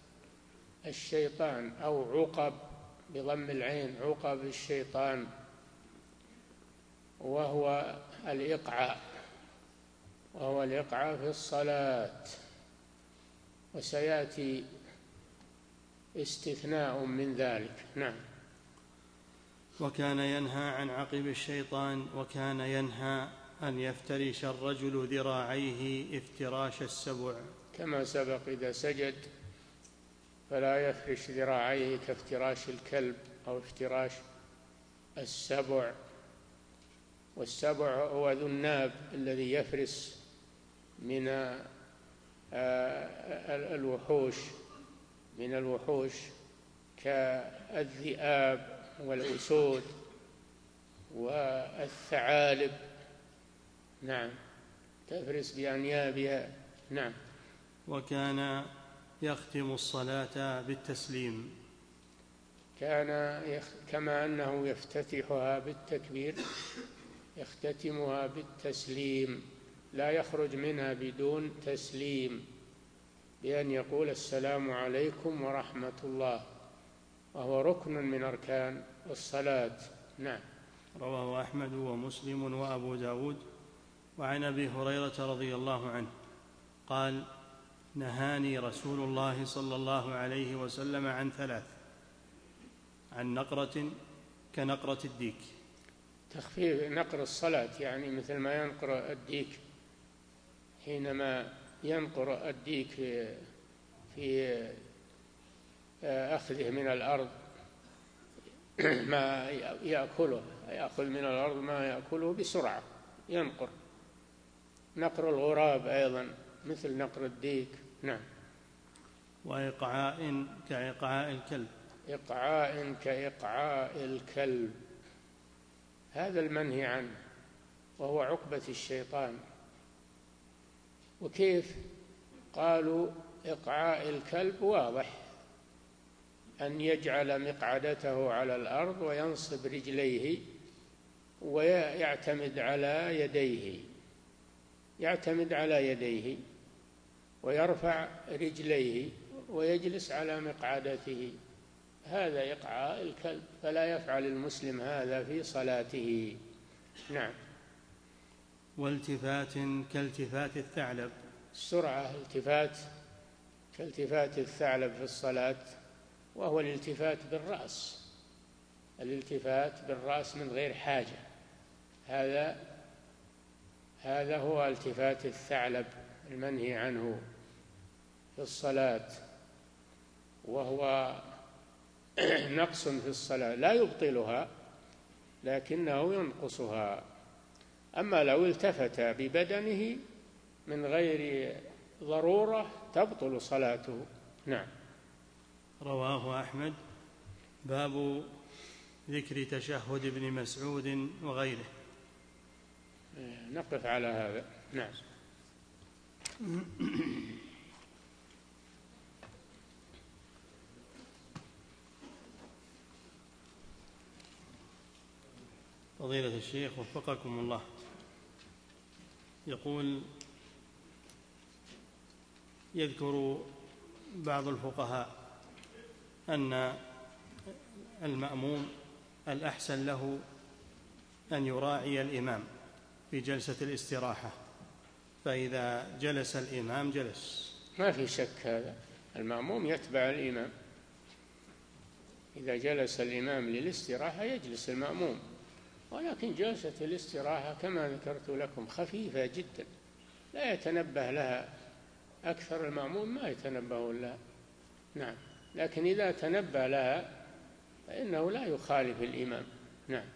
الشيطان أو عقب بضم العين، عقب الشيطان، وهو الإقعاء وهو الإقعاء في الصلاة، وسيأتي استثناء من ذلك. نعم. وكان ينهى عن عقب الشيطان، وكان ينهى أن يفترش الرجل ذراعيه افتراش السبع، كما سبق إذا سجد فلا يفرش ذراعيه كافتراش الكلب أو افتراش السبع. والسبع هو ذو الناب الذي يفرس من الوحوش من الوحوش كالذئاب والأسود والثعالب. نعم. تفرس بأنيابها. نعم. وكان يختم الصلاة بالتسليم. كان كما أنه يفتتحها بالتكبير يختتمها بالتسليم، لا يخرج منها بدون تسليم، بأن يقول السلام عليكم ورحمة الله، وهو ركن من أركان الصلاة. نعم. رواه أحمد ومسلم وأبو داود. وعن أبي هريرة رضي الله عنه قال: نهاني رسول الله صلى الله عليه وسلم عن ثلاث: عن نقرة كنقرة الديك. تخفيف نقر الصلاة، يعني مثل ما ينقر الديك حينما ينقر الديك في, في أخذه من الأرض ما يأكله، يأخذ من الأرض ما يأكله بسرعة، ينقر. نقر الغراب أيضا مثل نقر الديك. نعم. وإقعاء كإقعاء الكلب. إقعاء كإقعاء الكلب، هذا المنهي عنه، وهو عقبة الشيطان. وكيف؟ قالوا إقعاء الكلب واضح، أن يجعل مقعدته على الأرض وينصب رجليه ويعتمد على يديه، يعتمد على يديه ويرفع رجليه ويجلس على مقعدته، هذا إقعاء الكلب، فلا يفعل المسلم هذا في صلاته. نعم. والتفات كالتفات الثعلب. السرعة التفات كالتفات الثعلب في الصلاة، وهو الالتفات بالرأس، الالتفات بالرأس من غير حاجة، هذا هذا هو التفات الثعلب المنهي عنه في الصلاة، وهو نقص في الصلاة لا يبطلها لكنه ينقصها. أما لو التفت ببدنه من غير ضرورة تبطل صلاته. نعم. رواه أحمد. باب ذكر تشهد ابن مسعود وغيره. نقف على هذا. نعم. فضيلة الشيخ وفقكم الله، يقول: يذكر بعض الفقهاء أن المأموم الأحسن له أن يراعي الإمام في جلسة الاستراحة، فإذا جلس الإمام جلس. ما في شك، هذا المأموم يتبع الإمام، إذا جلس الإمام للاستراحة يجلس المأموم، ولكن جلسة الاستراحة كما ذكرت لكم خفيفة جدا لا يتنبه لها أكثر، المأموم ما يتنبه لها. نعم. لكن إذا تنبه لها فإنه لا يخالف الإمام. نعم.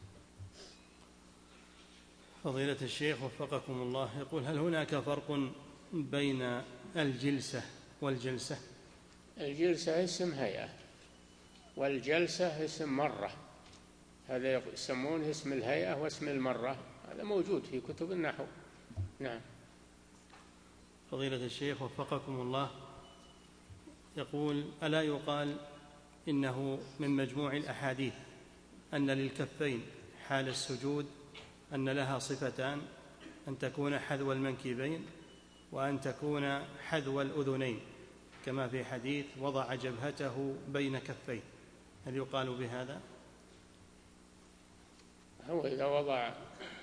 فضيلة الشيخ وفقكم الله، يقول: هل هناك فرق بين الجلسة والجلسة؟ الجلسة اسم هيئة، والجلسة اسم مرة، هذا يسمونه اسم الهيئة واسم المرة، هذا موجود في كتب النحو. نعم. فضيلة الشيخ وفقكم الله، يقول: ألا يقال إنه من مجموع الأحاديث أن للكفين حال السجود أن لها صفتان، أن تكون حذو المنكبين وأن تكون حذو الأذنين، كما في حديث وضع جبهته بين كفيه، هل يقال بهذا؟ هو إذا وضع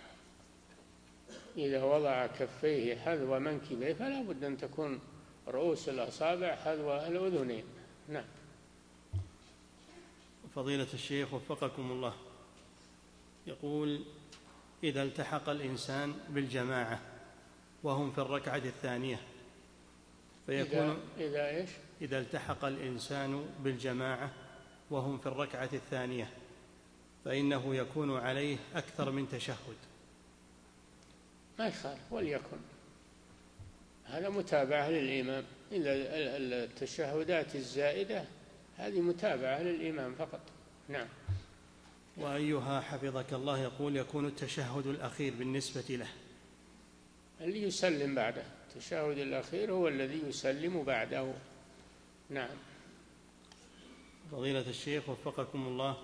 إذا وضع كفيه حذو منكبيه فلا بد أن تكون رؤوس الأصابع حذو الأذنين. نعم. فضيلة الشيخ وفقكم الله، يقول: إذا التحق الإنسان بالجماعة وهم في الركعة الثانية فيكون إذا, إذا إيش؟ إذا التحق الإنسان بالجماعة وهم في الركعة الثانية فإنه يكون عليه أكثر من تشهد. ما يخالف، وليكن هذا متابعة للإمام، إذا التشهدات الزائدة هذه متابعة للإمام فقط. نعم. وأيها حفظك الله، يقول: يكون التشهد الأخير بالنسبة له اللي يسلم بعده، التشهد الأخير هو الذي يسلم بعده. نعم. فضيلة الشيخ وفقكم الله،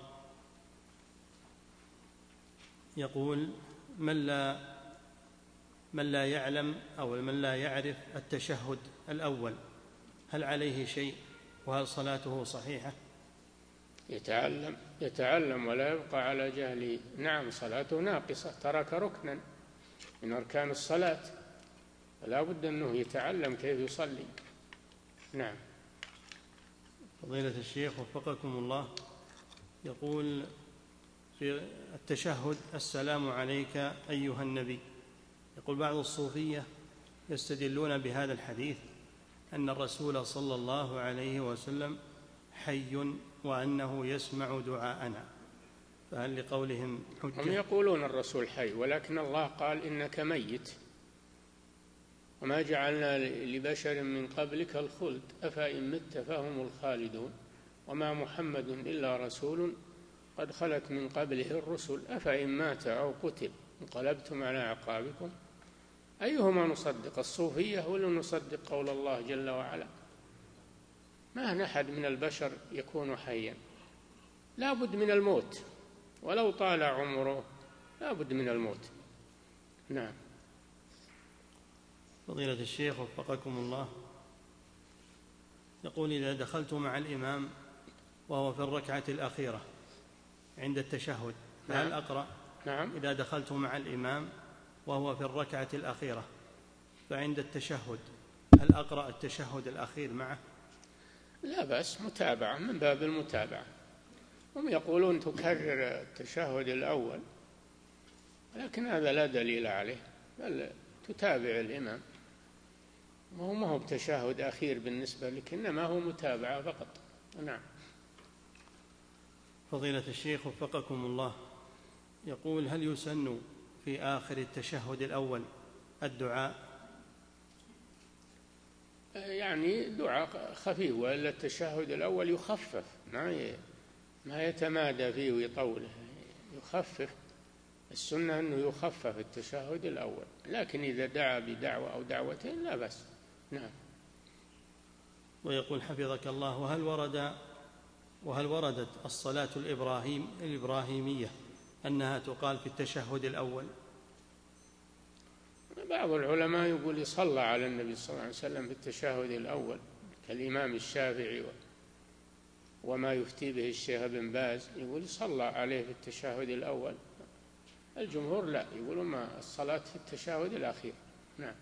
يقول: من لا من لا يعلم أو من لا يعرف التشهد الأول هل عليه شيء، وهل صلاته صحيحة؟ يتعلم يتعلم ولا يبقى على جهله. نعم، صلاته ناقصة، ترك ركنا من أركان الصلاة، لا بد أنه يتعلم كيف يصلي. نعم. فضيلة الشيخ وفقكم الله، يقول في التشهد: السلام عليك أيها النبي. يقول بعض الصوفية يستدلون بهذا الحديث أن الرسول صلى الله عليه وسلم حي وأنه يسمع دعاءنا، فهل لقولهم حجة؟ هم يقولون الرسول حي، ولكن الله قال إنك ميت وما جعلنا لبشر من قبلك الخلد أفإن مت فهم الخالدون وما محمد إلا رسول قد خلت من قبله الرسل أفإن مات أو قتل انقلبتم على أعقابكم أيهما نصدق، الصوفية ولا نصدق قول الله جل وعلا؟ ما أحد من البشر يكون حيا، لا بد من الموت، ولو طال عمره لا بد من الموت. نعم. فضيلة الشيخ وفقكم الله، يقول: إذا دخلت مع الإمام وهو في الركعة الأخيرة عند التشهد فهل نعم. أقرأ؟ نعم. إذا دخلت مع الإمام وهو في الركعة الأخيرة فعند التشهد هل أقرأ التشهد الأخير معه؟ لا بأس، متابعة، من باب المتابعة. هم يقولون تكرر التشهد الأول، لكن هذا لا دليل عليه، بل تتابع الإمام، وهو ما هو بتشهد أخير بالنسبة لك، إنما هو متابعة فقط. نعم. فضيلة الشيخ وفقكم الله، يقول: هل يسن في آخر التشهد الأول الدعاء؟ يعني دعاء خفيف، وإلا التشهد الأول يخفف، ما ما يتمادى فيه ويطوله، يخفف. السنة أنه يخفف التشهد الأول، لكن إذا دعا بدعوة أو دعوتين لا بأس. نعم. ويقول حفظك الله: وهل ورد وهل وردت الصلاة الإبراهيم الإبراهيمية أنها تقال في التشهد الأول؟ بعض العلماء يقول صلى على النبي صلى الله عليه وسلم في التشهد الأول كالإمام الشافعي وما يفتي به الشيخ ابن باز، يقول صلى عليه في التشهد الأول. الجمهور لا، يقولون ما الصلاة في التشهد الأخير. نعم.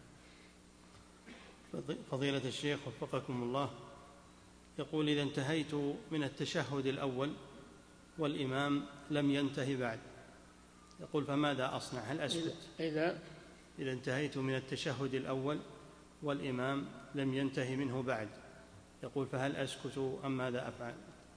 فضيلة الشيخ وفقكم الله، يقول: إذا انتهيت من التشهد الأول والإمام لم ينتهي بعد، يقول فماذا أصنع؟ هل أسكت؟ إذا إذا انتهيت من التشهد الأول والإمام لم ينتهي منه بعد، يقول فهل أسكت أم ماذا أفعل؟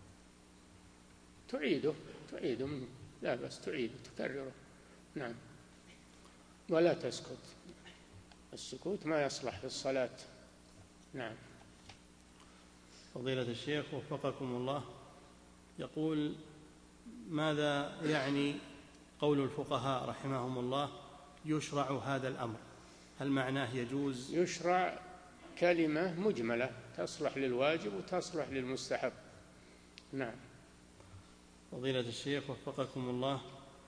تعيده تعيده لا بس تعيده تكرره. نعم. ولا تسكت، السكوت ما يصلح في الصلاة. نعم. فضيلة الشيخ وفقكم الله، يقول: ماذا يعني قول الفقهاء رحمهم الله يشرع هذا الأمر؟ هل معناه يجوز؟ يشرع كلمة مجملة تصلح للواجب وتصلح للمستحب. نعم. فضيلة الشيخ وفقكم الله،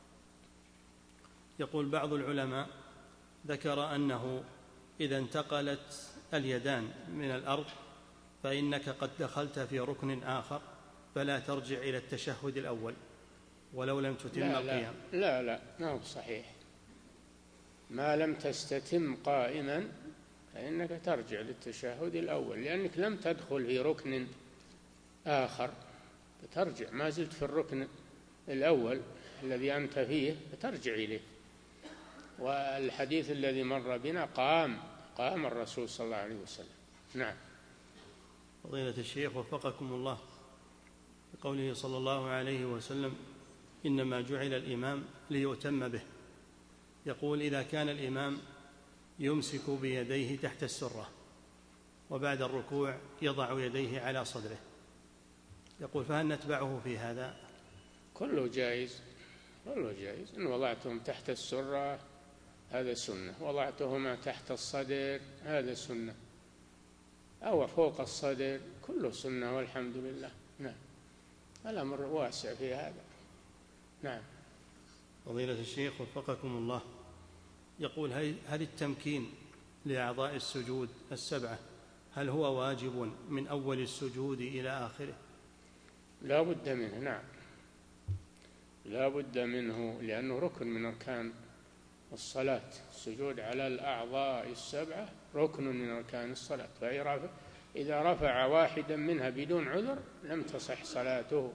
يقول بعض العلماء ذكر أنه إذا انتقلت اليدان من الأرض فإنك قد دخلت في ركن آخر فلا ترجع إلى التشهد الأول ولو لم تتم لا القيام. لا لا لا ما هو صحيح، ما لم تستتم قائما فإنك ترجع للتشهد الأول، لأنك لم تدخل في ركن آخر فترجع، ما زلت في الركن الأول الذي أنت فيه فترجع إليه. والحديث الذي مر بنا قام قام الرسول صلى الله عليه وسلم. نعم. فضيلة الشيخ وفقكم الله، بقوله صلى الله عليه وسلم: إنما جعل الإمام ليؤتم به، يقول: إذا كان الإمام يمسك بيديه تحت السرة وبعد الركوع يضع يديه على صدره، يقول فهل نتبعه في هذا؟ كله جائز، كله جائز. إن وضعتهم تحت السرة هذا سنة، وضعتهما تحت الصدر هذا سنة، أو فوق الصدر كله سنة والحمد لله. نعم. الأمر واسع في هذا. نعم. فضيلة الشيخ وفقكم الله، يقول: هل التمكين لأعضاء السجود السبعة هل هو واجب من أول السجود إلى آخره؟ لا بد منه. نعم لا بد منه، لأنه ركن من أركان الصلاة. السجود على الأعضاء السبعة ركن من أركان الصلاة، فإذا رفع واحدا منها بدون عذر لم تصح صلاته.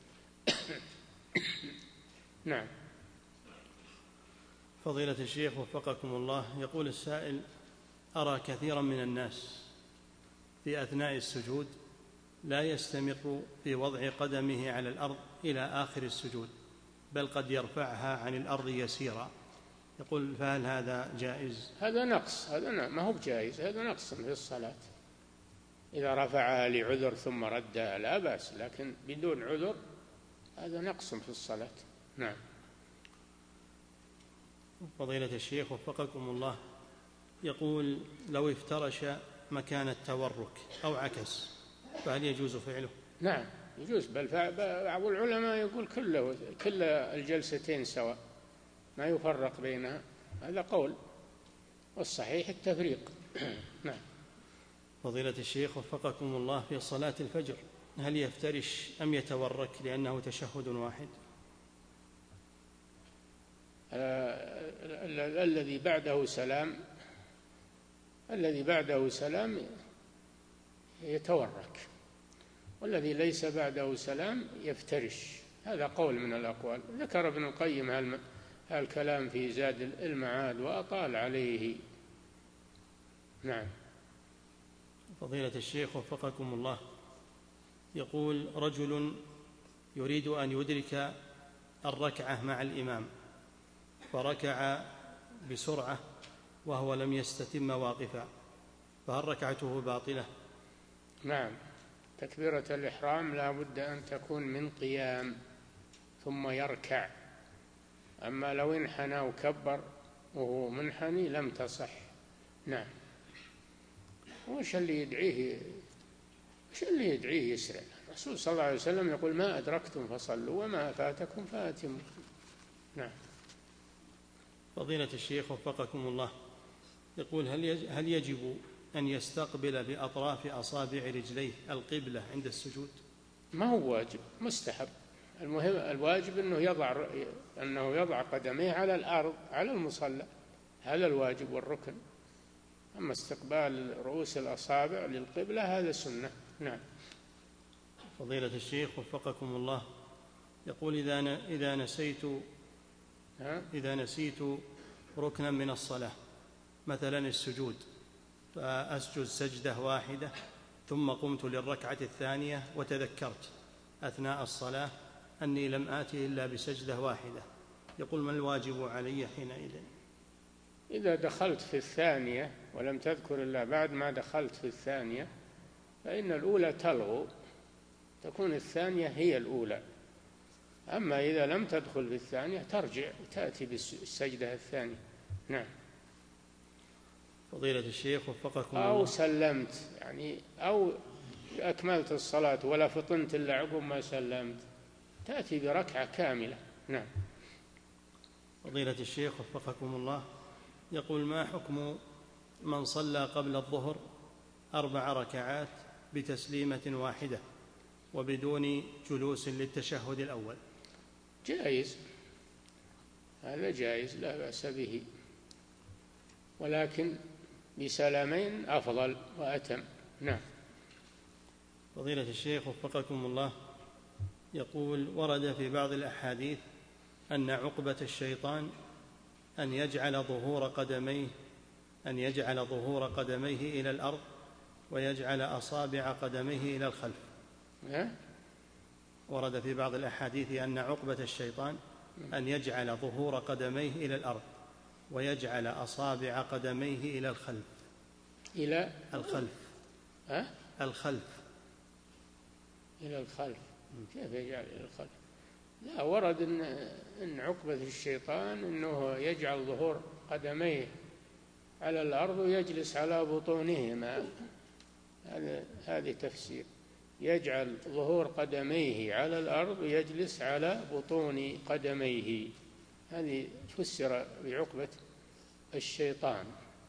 نعم. فضيلة الشيخ وفقكم الله، يقول السائل: أرى كثيرا من الناس في أثناء السجود لا يستمر في وضع قدمه على الأرض إلى آخر السجود، بل قد يرفعها عن الأرض يسيرا، يقول فهل هذا جائز؟ هذا نقص، هذا ما هو بجائز، هذا نقص في الصلاة. إذا رفعها لعذر ثم ردها لا بأس، لكن بدون عذر هذا نقص في الصلاة. نعم. فضيلة الشيخ وفقكم الله، يقول: لو افترش مكان التورك أو عكس فهل يجوز فعله؟ نعم يجوز، بل بعض العلماء يقول كل كل الجلستين سواء، ما يفرق بينها، هذا قول، والصحيح التفريق. نعم. فضيلة الشيخ وفقكم الله، في صلاة الفجر هل يفترش أم يتورك لأنه تشهد واحد؟ الذي بعده سلام الذي بعده سلام يتورك، والذي ليس بعده سلام يفترش، هذا قول من الأقوال. ذكر ابن القيم هالكلام في زاد المعاد وأطال عليه. نعم. فضيلة الشيخ وفقكم الله، يقول: رجل يريد أن يدرك الركعة مع الإمام فركع بسرعة وهو لم يستتم واقفا، فهل ركعته باطلة؟ نعم، تكبيرة الإحرام لا بد أن تكون من قيام ثم يركع، أما لو انحنى وكبر وهو منحني لم تصح. نعم. وش اللي يدعيه وش اللي يدعيه يسرع؟ الرسول صلى الله عليه وسلم يقول: ما أدركتم فصلوا وما فاتكم فاتموا. نعم. فضيلة الشيخ وفقكم الله، يقول: هل هل يجب أن يستقبل بأطراف أصابع رجليه القبلة عند السجود؟ ما هو واجب، مستحب. المهم الواجب أنه يضع أنه يضع قدميه على الأرض على المصلى، هذا الواجب والركن. أما استقبال رؤوس الأصابع للقبلة هذا سنة. نعم. فضيلة الشيخ وفقكم الله، يقول: إذا إذا نسيت إذا نسيت ركنا من الصلاة، مثلا السجود، فأسجد سجدة واحدة ثم قمت للركعة الثانية وتذكرت أثناء الصلاة أني لم آتي إلا بسجدة واحدة، يقول: ما الواجب علي حينئذ؟ إذا دخلت في الثانية ولم تذكر إلا بعد ما دخلت في الثانية فإن الأولى تلغو، تكون الثانية هي الأولى. أما إذا لم تدخل في الثانية ترجع وتأتي بالسجدة الثانية. نعم. فضيلة الشيخ وفقكم الله، أو سلمت يعني أو أكملت الصلاة ولا فطنت إلا عقب ما سلمت، تأتي بركعة كاملة. نعم. فضيلة الشيخ وفقكم الله، يقول: ما حكم من صلى قبل الظهر أربع ركعات بتسليمة واحدة وبدون جلوس للتشهد الأول؟ جائز، هذا جائز لا بأس به، ولكن بسلامين أفضل وأتم. نعم. فضيلة الشيخ وفقكم الله، يقول: ورد في بعض الأحاديث أن عقبة الشيطان أن يجعل ظهور قدميه أن يجعل ظهور قدميه إلى الأرض ويجعل أصابع قدميه إلى الخلف. ورد في بعض الأحاديث أن عقبة الشيطان أن يجعل ظهور قدميه إلى الأرض ويجعل أصابع قدميه إلى الخلف. إلى الخلف. أه؟ الخلف. إلى الخلف، كيف يجعل إلى الخلف؟ لا، ورد إن, إن عقبة الشيطان أنه يجعل ظهور قدميه على الأرض ويجلس على بطونهما، هذا هذه تفسير، يجعل ظهور قدميه على الأرض ويجلس على بطون قدميه، هذه فسر بعقبة الشيطان.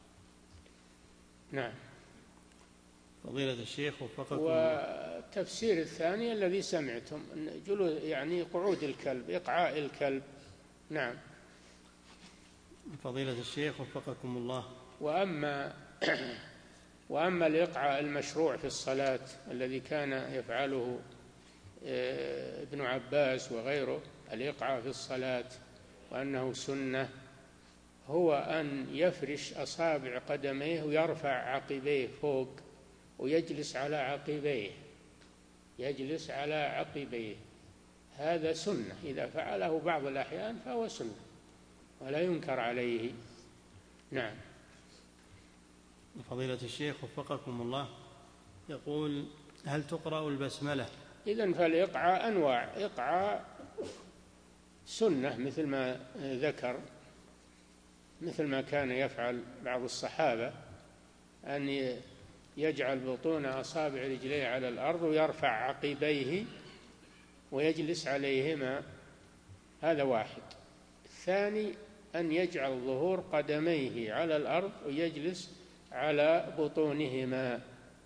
نعم. فضيلة الشيخ وفقكم. والتفسير الثاني الذي سمعتم يعني قعود الكلب، إقعاء الكلب. نعم. فضيلة الشيخ وفقكم الله، وأما وأما الإقعاء المشروع في الصلاة الذي كان يفعله ابن عباس وغيره، الإقعاء في الصلاة وأنه سنة، هو أن يفرش أصابع قدميه ويرفع عقبيه فوق ويجلس على عقبيه، يجلس على عقبيه، هذا سنة، إذا فعله بعض الأحيان فهو سنة ولا ينكر عليه. نعم. فضيلة الشيخ وفقكم الله، يقول: هل تقرأ البسملة؟ إذن فالإقعاء أنواع، إقعاء سنة مثل ما ذكر، مثل ما كان يفعل بعض الصحابة، أن يجعل بطون أصابع رجليه على الأرض ويرفع عقبيه ويجلس عليهما، هذا واحد. الثاني أن يجعل ظهور قدميه على الأرض ويجلس على بطونهما.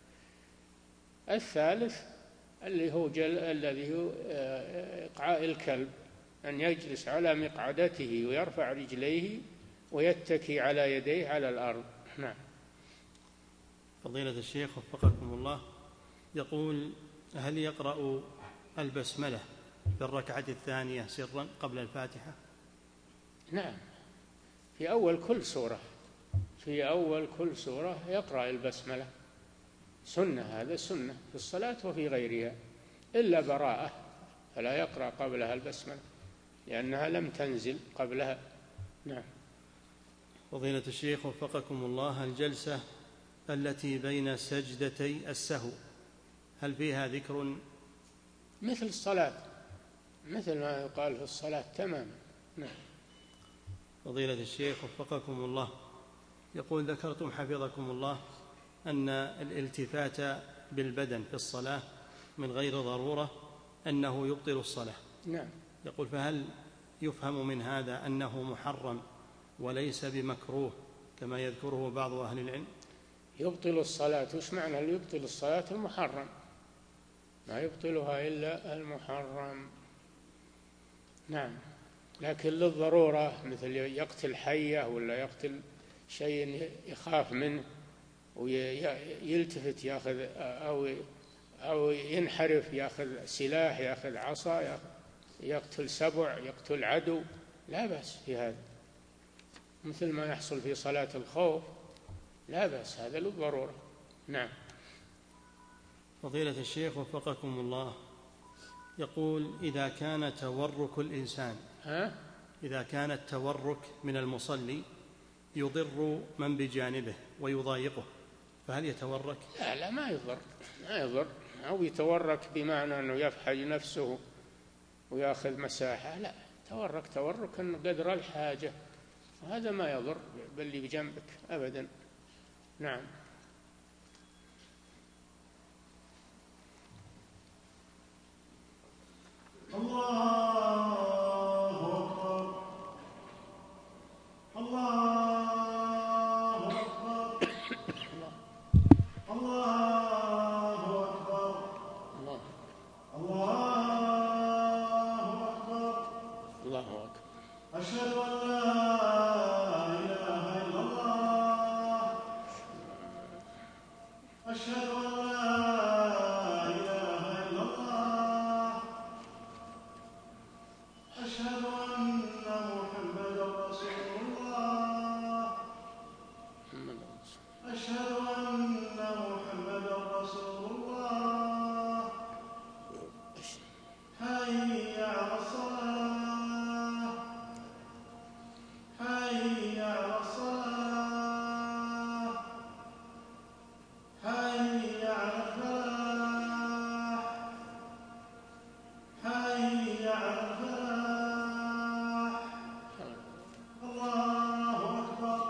الثالث اللي هو جل... الذي هو إقعاء الكلب، أن يجلس على مقعدته ويرفع رجليه ويتكي على يديه على الأرض. نعم. فضيلة الشيخ وفقكم الله، يقول: هل يقرأ البسملة في الركعة الثانية سرا قبل الفاتحة؟ نعم، في أول كل سورة، في أول كل سورة يقرأ البسملة، سنة، هذا سنة في الصلاة وفي غيرها، إلا براءة فلا يقرأ قبلها البسملة لأنها لم تنزل قبلها. نعم. فضيلة الشيخ وفقكم الله، الجلسة التي بين سجدتي السهو هل فيها ذكر؟ مثل الصلاة، مثل ما يقال في الصلاة تماما. نعم. فضيلة الشيخ وفقكم الله، يقول: ذكرتم حفظكم الله أن الالتفات بالبدن في الصلاة من غير ضرورة أنه يبطل الصلاة. نعم. يقول: فهل يفهم من هذا أنه محرم وليس بمكروه كما يذكره بعض أهل العلم؟ يبطل الصلاة، وش معنى اللي يبطل الصلاة؟ المحرم، ما يبطلها إلا المحرم. نعم. لكن للضرورة، مثل يقتل حية ولا يقتل شيء يخاف منه ويلتفت ياخذ أو أو ينحرف ياخذ سلاح، ياخذ عصا، يقتل سبع، يقتل عدو، لا بأس في هذا، مثل ما يحصل في صلاة الخوف، لا بأس، هذا للضرورة. نعم. فضيلة الشيخ وفقكم الله، يقول: إذا كان تورك الإنسان ها؟ إذا كان التورك من المصلي يضر من بجانبه ويضايقه، فهل يتورك؟ لا لا، ما يضر، ما يضر، أو يتورك بمعنى أنه يفحل نفسه ويأخذ مساحة، لا، تورك توركا قدر الحاجة، وهذا ما يضر باللي بجنبك أبدا. نعم. الله أكبر، الله أكبر، الله أكبر، الله أكبر، الله أكبر. أشهد أن لا إله إلا الله، أشهد أن لا إله إلا الله، أشهد أن محمدا رسول الله، أشهد أن محمدا رسول الله، حي على الصلاة، حي على الصلاة، حي على الفلاح، حي على الفلاح، الله أكبر،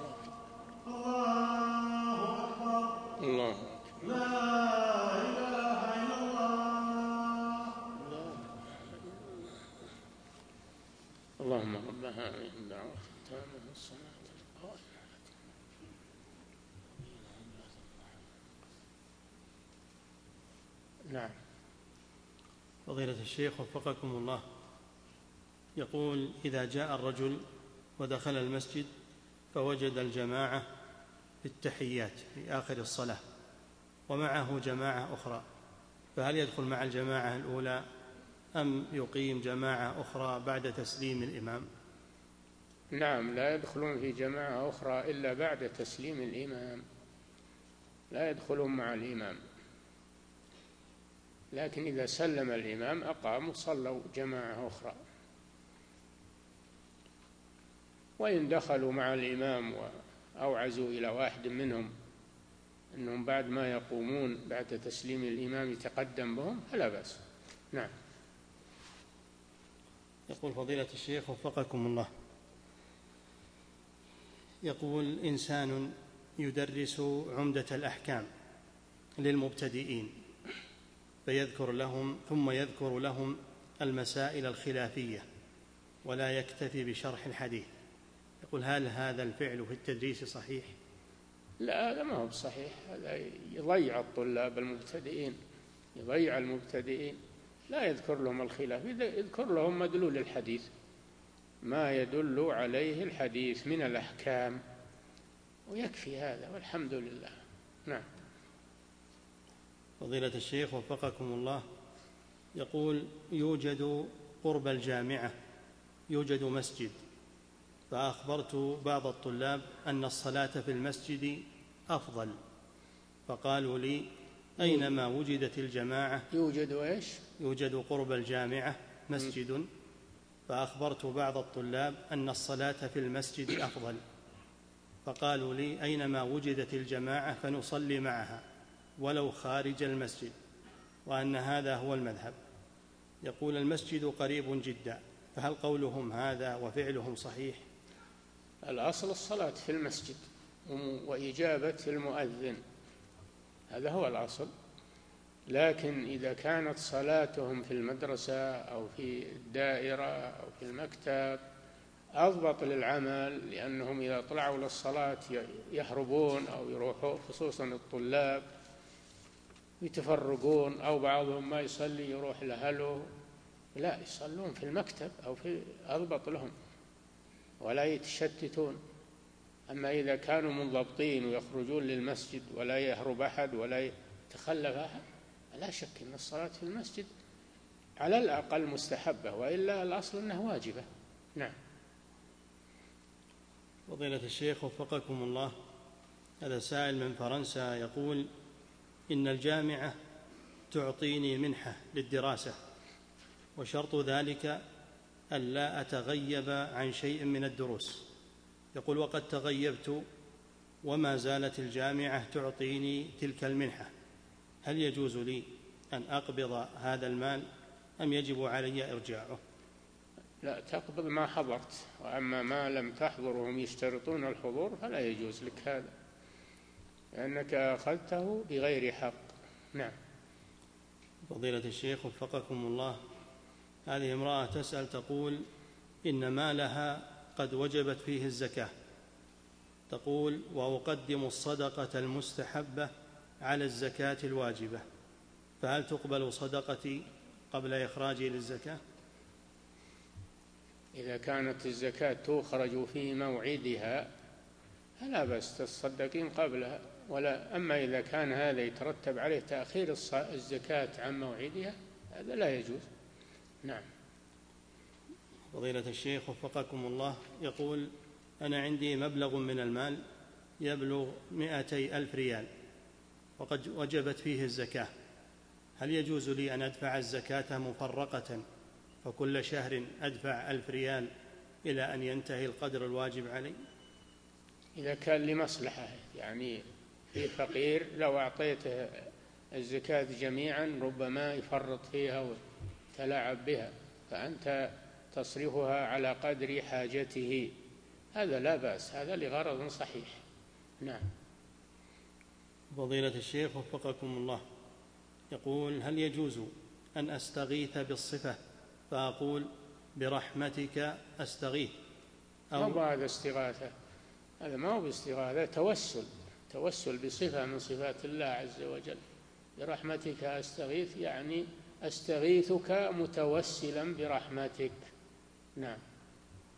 الله أكبر، الله لا إله إلا الله. اللهم رب هذه الدعوة التامة والصلاة القائمة. نعم. فضيلة الشيخ وفقكم الله، يقول: إذا جاء الرجل ودخل المسجد فوجد الجماعة في التحيات في آخر الصلاة ومعه جماعة أخرى، فهل يدخل مع الجماعة الأولى أم يقيم جماعة أخرى بعد تسليم الإمام؟ نعم، لا يدخلون في جماعة أخرى إلا بعد تسليم الإمام، لا يدخلون مع الإمام، لكن إذا سلم الإمام أقاموا صلوا جماعة أخرى. وإن دخلوا مع الإمام وأوعزوا إلى واحد منهم أنهم بعد ما يقومون بعد تسليم الإمام يتقدم بهم فلا بأس. نعم. يقول فضيلة الشيخ وفقكم الله، يقول إنسان يدرس عمدة الأحكام للمبتدئين فيذكر لهم ثم يذكر لهم المسائل الخلافية ولا يكتفي بشرح الحديث، يقول هل هذا الفعل في التدريس صحيح؟ لا، هذا ما هو صحيح، هذا يضيع الطلاب المبتدئين، يضيع المبتدئين، لا يذكر لهم الخلاف، يذكر لهم مدلول الحديث، ما يدل عليه الحديث من الأحكام، ويكفي هذا والحمد لله. نعم. فضيلة الشيخ وفقكم الله، يقول يوجد قرب الجامعة يوجد مسجد، فأخبرت بعض الطلاب أن الصلاة في المسجد أفضل، فقالوا لي أينما وجدت الجماعة يوجد إيش؟ يوجد قرب الجامعة مسجد، فأخبرت بعض الطلاب أن الصلاة في المسجد أفضل، فقالوا لي أينما وجدت الجماعة فنصلي معها ولو خارج المسجد، وأن هذا هو المذهب. يقول المسجد قريب جدا، فهل قولهم هذا وفعلهم صحيح؟ الأصل الصلاة في المسجد وإجابة المؤذن، هذا هو الأصل، لكن إذا كانت صلاتهم في المدرسة أو في الدائرة أو في المكتب أضبط للعمل، لأنهم إذا طلعوا للصلاة يهربون أو يروحوا، خصوصا الطلاب يتفرقون، أو بعضهم ما يصلي يروح لأهله، لا، يصلون في المكتب أو في أضبط لهم ولا يتشتتون. أما إذا كانوا منضبطين ويخرجون للمسجد ولا يهرب أحد ولا يتخلف أحد، لا شك أن الصلاة في المسجد على الأقل مستحبة، وإلا الأصل أنها واجبة. نعم. فضيلة الشيخ وفقكم الله، هذا سائل من فرنسا يقول إن الجامعة تعطيني منحة للدراسة، وشرط ذلك ألا أتغيب عن شيء من الدروس، يقول وقد تغيبت وما زالت الجامعة تعطيني تلك المنحة، هل يجوز لي أن أقبض هذا المال أم يجب علي إرجاعه؟ لا، تقبض ما حضرت، وأما ما لم تحضر وهم يشترطون الحضور فلا يجوز لك هذا، لأنك أخذته بغير حق. نعم. فضيلة الشيخ وفقكم الله، هذه امرأة تسأل تقول إن مالها قد وجبت فيه الزكاة، تقول وأقدم الصدقة المستحبة على الزكاة الواجبة، فهل تقبل صدقتي قبل إخراجي للزكاة؟ إذا كانت الزكاة تخرج في موعدها فلا بأس تصدقين قبلها، ولا أما إذا كان هذا يترتب عليه تأخير الزكاة عن موعدها هذا لا يجوز. نعم. فضيلة الشيخ وفقكم الله، يقول أنا عندي مبلغ من المال يبلغ مئتي ألف ريال وقد وجبت فيه الزكاة، هل يجوز لي أن أدفع الزكاة مفرقة فكل شهر أدفع ألف ريال إلى أن ينتهي القدر الواجب علي؟ إذا كان لمصلحة، يعني في فقير لو أعطيته الزكاة جميعا ربما يفرط فيها وتلاعب بها، فأنت تصرفها على قدر حاجته، هذا لا بأس، هذا لغرض صحيح. نعم. فضيلة الشيخ وفقكم الله، يقول هل يجوز أن أستغيث بالصفة فأقول برحمتك أستغيث؟ أو ما هذا استغاثة، هذا ما هو باستغاثة، توسل، توسل بصفة من صفات الله عز وجل. برحمتك أستغيث يعني أستغيثك متوسلا برحمتك. نعم.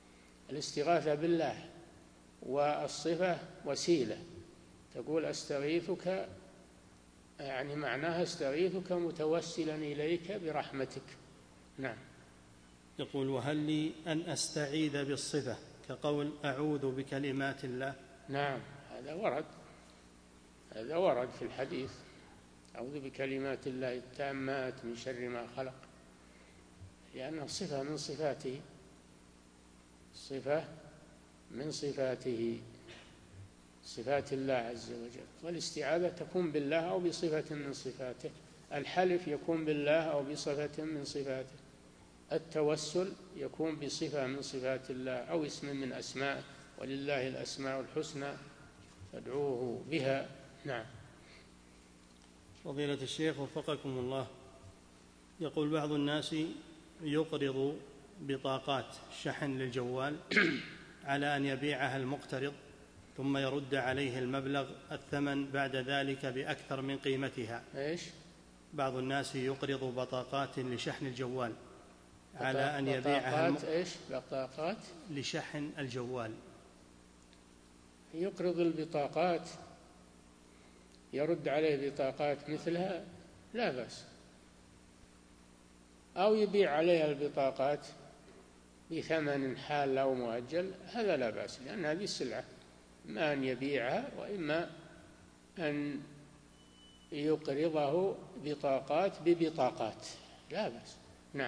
الاستغاثة بالله، والصفة وسيلة. تقول أستغيثك، يعني معناها استغيثك متوسلا إليك برحمتك. نعم. يقول: وهل لي أن أستعيذ بالصفة كقول أعوذ بكلمات الله؟ نعم، هذا ورد، هذا ورد في الحديث: أعوذ بكلمات الله التامات من شر ما خلق، لأنها صفة من صفاته، صفة من صفاته، صفات الله عز وجل. والاستعاذة تكون بالله أو بصفة من صفاته، الحلف يكون بالله أو بصفة من صفاته، التوسل يكون بصفة من صفات الله أو اسم من أسماء، ولله الأسماء الحسنى فادعوه بها. نعم. فضيلة الشيخ وفقكم الله، يقول بعض الناس يقرض بطاقات شحن للجوال على أن يبيعها المقترض ثم يرد عليه المبلغ الثمن بعد ذلك بأكثر من قيمتها. إيش؟ بعض الناس يقرض بطاقات لشحن الجوال على أن يبيعها بطاقات إيش؟ بطاقات لشحن الجوال. يقرض البطاقات يرد عليه بطاقات مثلها، لا بأس. أو يبيع عليها البطاقات بثمن حال أو مؤجل، هذا لا بأس، لأن هذه السلعة إما أن يبيعها وإما أن يقرضه بطاقات ببطاقات، لا بأس. نعم.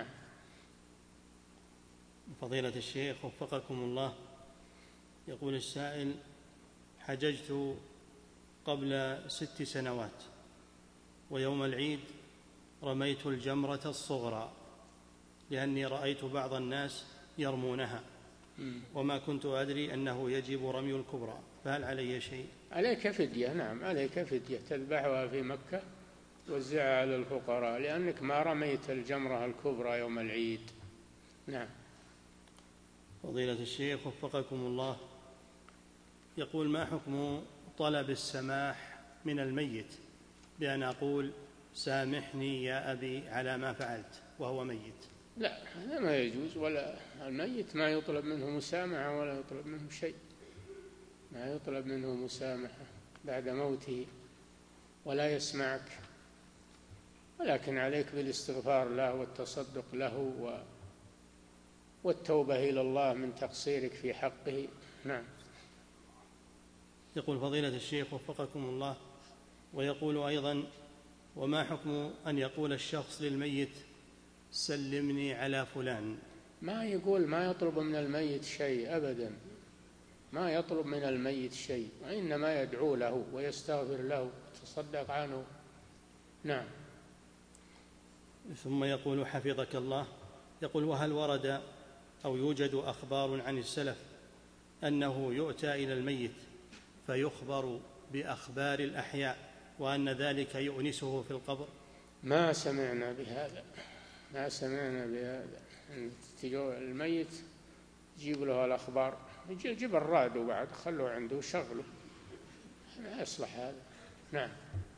فضيلة الشيخ وفقكم الله، يقول السائل: حججت قبل ست سنوات، ويوم العيد رميت الجمرة الصغرى لأني رأيت بعض الناس يرمونها وما كنت أدري أنه يجب رمي الكبرى، فهل علي شيء؟ عليك فدية. نعم، عليك فدية تذبحها في مكة توزعها على الفقراء، لأنك ما رميت الجمرة الكبرى يوم العيد. نعم. فضيلة الشيخ وفقكم الله، يقول: ما حكم طلب السماح من الميت بأن أقول سامحني يا أبي على ما فعلت وهو ميت؟ لا، هذا ما يجوز، ولا الميت ما يطلب منه مسامحة ولا يطلب منه شيء، ما يطلب منه مسامحة بعد موته ولا يسمعك، ولكن عليك بالاستغفار له والتصدق له و والتوبة إلى الله من تقصيرك في حقه. نعم. يقول فضيلة الشيخ وفقكم الله، ويقول أيضا: وما حكم أن يقول الشخص للميت سلمني على فلان؟ ما يقول، ما يطلب من الميت شيء أبدا، ما يطلب من الميت شيء، وإنما يدعو له ويستغفر له ويتصدق عنه. نعم. ثم يقول حفظك الله، يقول: وهل ورد أو يوجد أخبار عن السلف أنه يؤتى إلى الميت فيخبر بأخبار الأحياء وأن ذلك يؤنسه في القبر؟ ما سمعنا بهذا، ما سمعنا بهذا. الميت جيب له الأخبار، جيب الراديو بعد خلوه عنده شغله، ما يصلح هذا. نعم.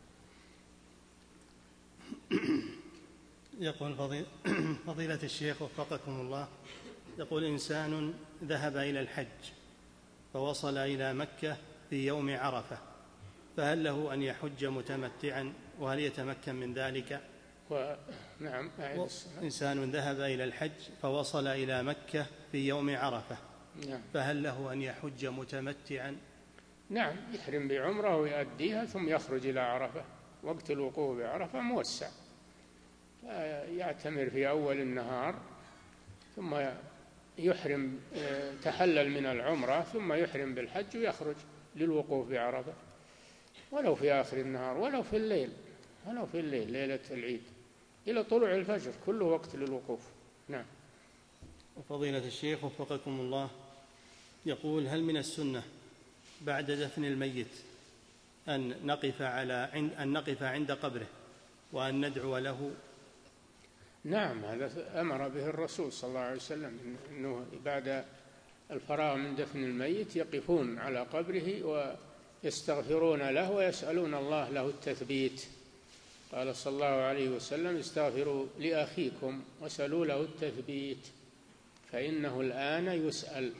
يقول فضيلة الشيخ وفقكم الله، يقول: إنسان ذهب إلى الحج فوصل إلى مكة في يوم عرفة، فهل له أن يحج متمتعا وهل يتمكن من ذلك؟ و... نعم. إنسان ذهب إلى الحج فوصل إلى مكة في يوم عرفة، نعم. فهل له أن يحج متمتعا؟ نعم، يحرم بعمره ويؤديها ثم يخرج إلى عرفة، وقت الوقوف بعرفة موسع، يعتمر في أول النهار ثم يحرم، تحلل من العمرة ثم يحرم بالحج ويخرج للوقوف بعرفة، ولو في آخر النهار ولو في الليل، ولو في الليل ليلة العيد إلى طلوع الفجر، كله وقت للوقوف. نعم. وفضيلة الشيخ وفقكم الله، يقول: هل من السنة بعد دفن الميت أن نقف على أن نقف عند قبره وأن ندعو له؟ نعم، هذا أمر به الرسول صلى الله عليه وسلم، أنه بعد الفراغ من دفن الميت يقفون على قبره ويستغفرون له ويسألون الله له التثبيت. قال صلى الله عليه وسلم: استغفروا لأخيكم وسألوا له التثبيت فإنه الآن يسأل.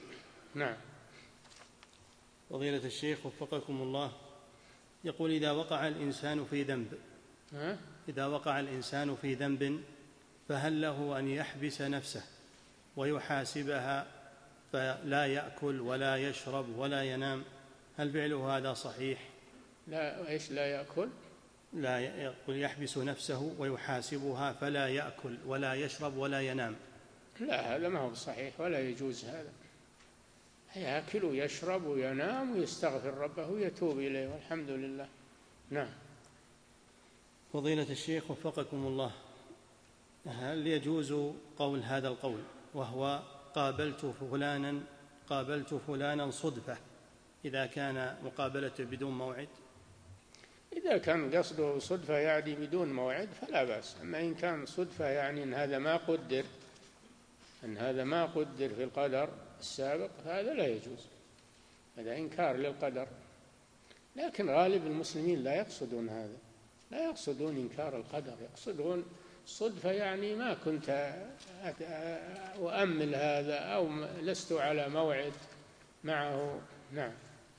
نعم. فضيلة الشيخ وفقكم الله، يقول إذا وقع الإنسان في ذنب ها؟ إذا وقع الإنسان في ذنب فهل له أن يحبس نفسه ويحاسبها فلا يأكل ولا يشرب ولا ينام؟ هل فعله هذا صحيح؟ لا، إيش لا يأكل؟ لا، يقول يحبس نفسه ويحاسبها فلا يأكل ولا يشرب ولا ينام. لا، هذا ما هو صحيح ولا يجوز هذا. يأكل ويشرب وينام ويستغفر ربه ويتوب إليه والحمد لله. نعم. فضيلة الشيخ وفقكم الله، هل يجوز قول هذا القول وهو قابلت فلانا قابلت فلانا صدفة إذا كان مقابلته بدون موعد؟ إذا كان قصده صدفة يعني بدون موعد فلا بأس، أما إن كان صدفة يعني أن هذا ما قدر أن هذا ما قدر في القدر السابق هذا لا يجوز، هذا إنكار للقدر. لكن غالب المسلمين لا يقصدون هذا، لا يقصدون إنكار القدر، يقصدون صدفة يعني ما كنت أؤمل هذا أو لست على موعد معه. نعم.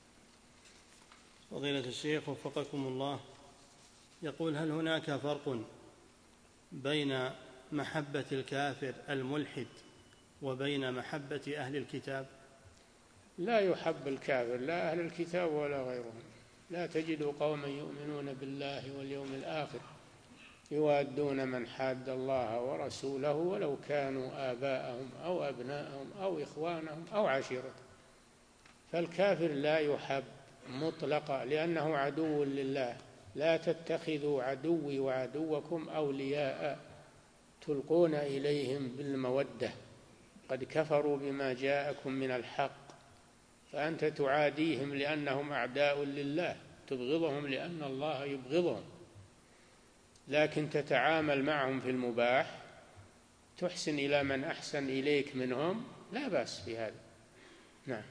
فضيلة الشيخ وفقكم الله، يقول هل هناك فرق بين محبة الكافر الملحد وبين محبة أهل الكتاب؟ لا يحب الكافر لا أهل الكتاب ولا غيرهم. لا تجد قوما يؤمنون بالله واليوم الآخر يوادون من حاد الله ورسوله ولو كانوا آباءهم أو أبناءهم أو إخوانهم أو عشيرتهم. فالكافر لا يحب مطلقا لأنه عدو لله. لا تتخذوا عدوي وعدوكم أولياء تلقون إليهم بالمودة قد كفروا بما جاءكم من الحق. فأنت تعاديهم لأنهم أعداء لله، تبغضهم لأن الله يبغضهم، لكن تتعامل معهم في المباح، تحسن إلى من أحسن إليك منهم، لا بأس بهذا. نعم.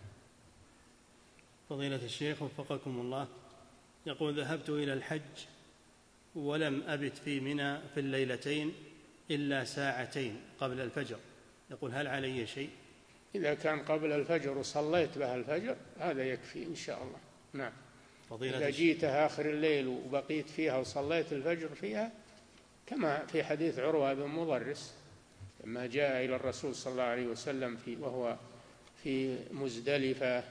فضيلة الشيخ وفقكم الله، يقول ذهبت إلى الحج ولم أبت في منى في الليلتين إلا ساعتين قبل الفجر، يقول هل علي شيء؟ إذا كان قبل الفجر وصليت بها الفجر هذا يكفي إن شاء الله. نعم. إذا جيت آخر الليل وبقيت فيها وصليت الفجر فيها كما في حديث عروة بن مضرس لما جاء إلى الرسول صلى الله عليه وسلم في وهو في مزدلفة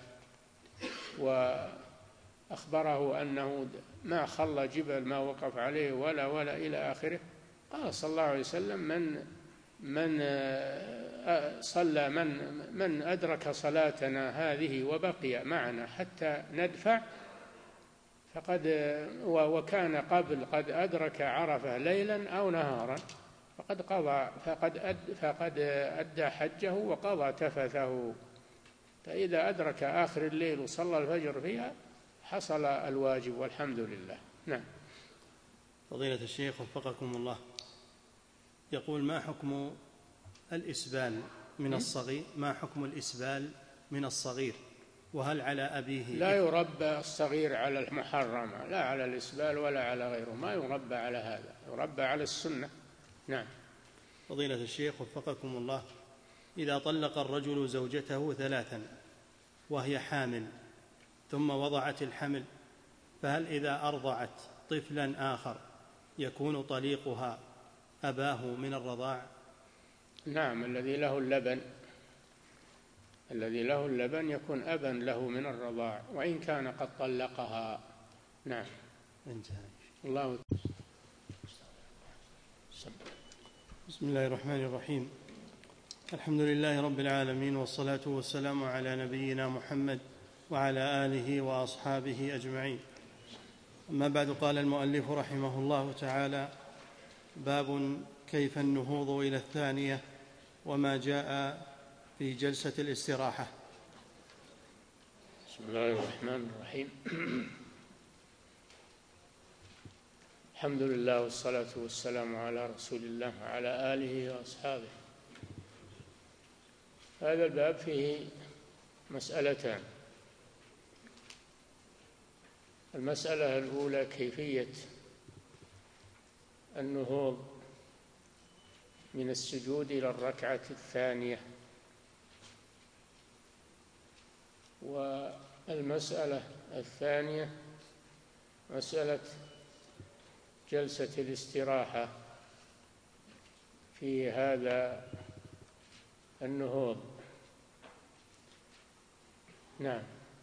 وأخبره أنه ما خلى جبل ما وقف عليه ولا ولا إلى آخره، قال صلى الله عليه وسلم من من صلى من من أدرك صلاتنا هذه وبقي معنا حتى ندفع فقد وكان قبل قد أدرك عرفة ليلا أو نهارا فقد قضى فقد أد فقد أدى حجه وقضى تفثه. فإذا أدرك آخر الليل وصلى الفجر فيها حصل الواجب والحمد لله. نعم. فضيلة الشيخ وفقكم الله، يقول ما حكم الإسبال من الصغير ما حكم الإسبال من الصغير وهل على أبيه؟ لا يربى الصغير على المحرم، لا على الإسبال ولا على غيره، ما يربى على هذا، يربى على السنة. نعم. فضيلة الشيخ وفقكم الله، إذا طلق الرجل زوجته ثلاثا وهي حامل ثم وضعت الحمل فهل إذا أرضعت طفلا آخر يكون طليقها أباه من الرضاع؟ نعم. الذي له اللبن الذي له اللبن يكون أبا له من الرضاع وإن كان قد طلقها. نعم. الله. بسم الله الرحمن الرحيم. الحمد لله رب العالمين، والصلاة والسلام على نبينا محمد وعلى آله وأصحابه أجمعين. أما بعد، قال المؤلف رحمه الله تعالى: باب كيف النهوض إلى الثانية وما جاء في جلسة الاستراحة. بسم الله الرحمن الرحيم. الحمد لله والصلاة والسلام على رسول الله وعلى آله وأصحابه. هذا الباب فيه مسألتان. المسألة الأولى كيفية النهوض من السجود إلى الركعة الثانية، والمسألة الثانية مسألة جلسة الاستراحة في هذا النهوض. نعم.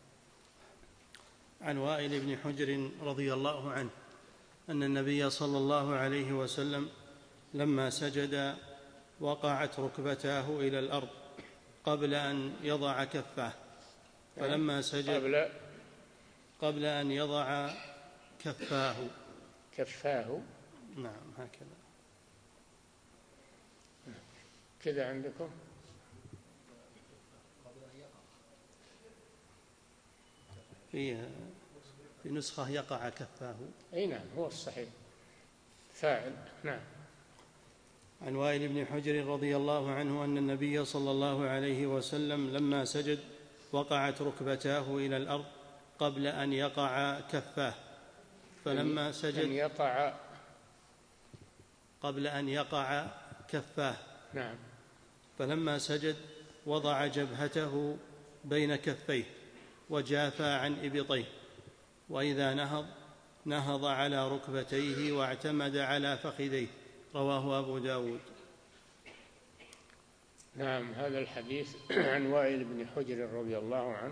عن وائل بن حجر رضي الله عنه أن النبي صلى الله عليه وسلم لما سجد وقعت ركبتاه إلى الأرض قبل أن يضع كفاه، فلما سجد قبل قبل أن يضع كفاه كفاه نعم هكذا كذا عندكم. في في نسخة يقع كفاه. أي نعم هو الصحيح فاعل. نعم. عن وائل بن حجر رضي الله عنه أن النبي صلى الله عليه وسلم لما سجد وقعت ركبتاه إلى الأرض قبل أن يقع كفاه، فلما سجد أن يقع قبل أن يقع كفاه نعم. فلما سجد وضع جبهته بين كفيه وجافى عن إبطيه، وإذا نهض نهض على ركبتيه واعتمد على فخذيه. رواه أبو داود. نعم. هذا الحديث عن وائل بن حجر رضي الله عنه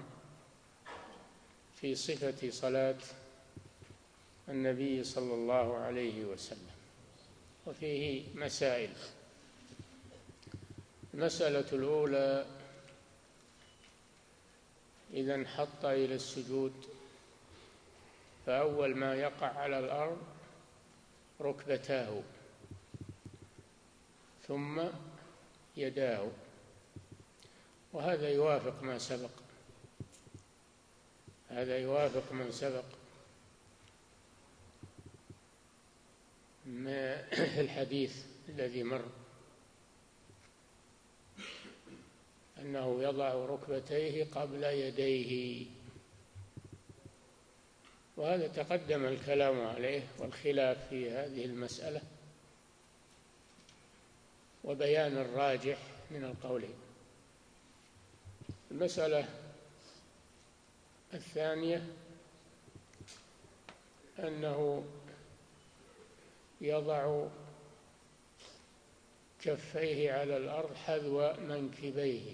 في صفة صلاة النبي صلى الله عليه وسلم، وفيه مسائل. المسألة الأولى: إذا انحط إلى السجود فأول ما يقع على الأرض ركبتاه ثم يداه، وهذا يوافق ما سبق هذا يوافق ما سبق ما الحديث الذي مر أنه يضع ركبتيه قبل يديه، وهذا تقدم الكلام عليه والخلاف في هذه المسألة وبيان الراجح من القولين. المسألة الثانية أنه يضع كفيه على الأرض حذو منكبيه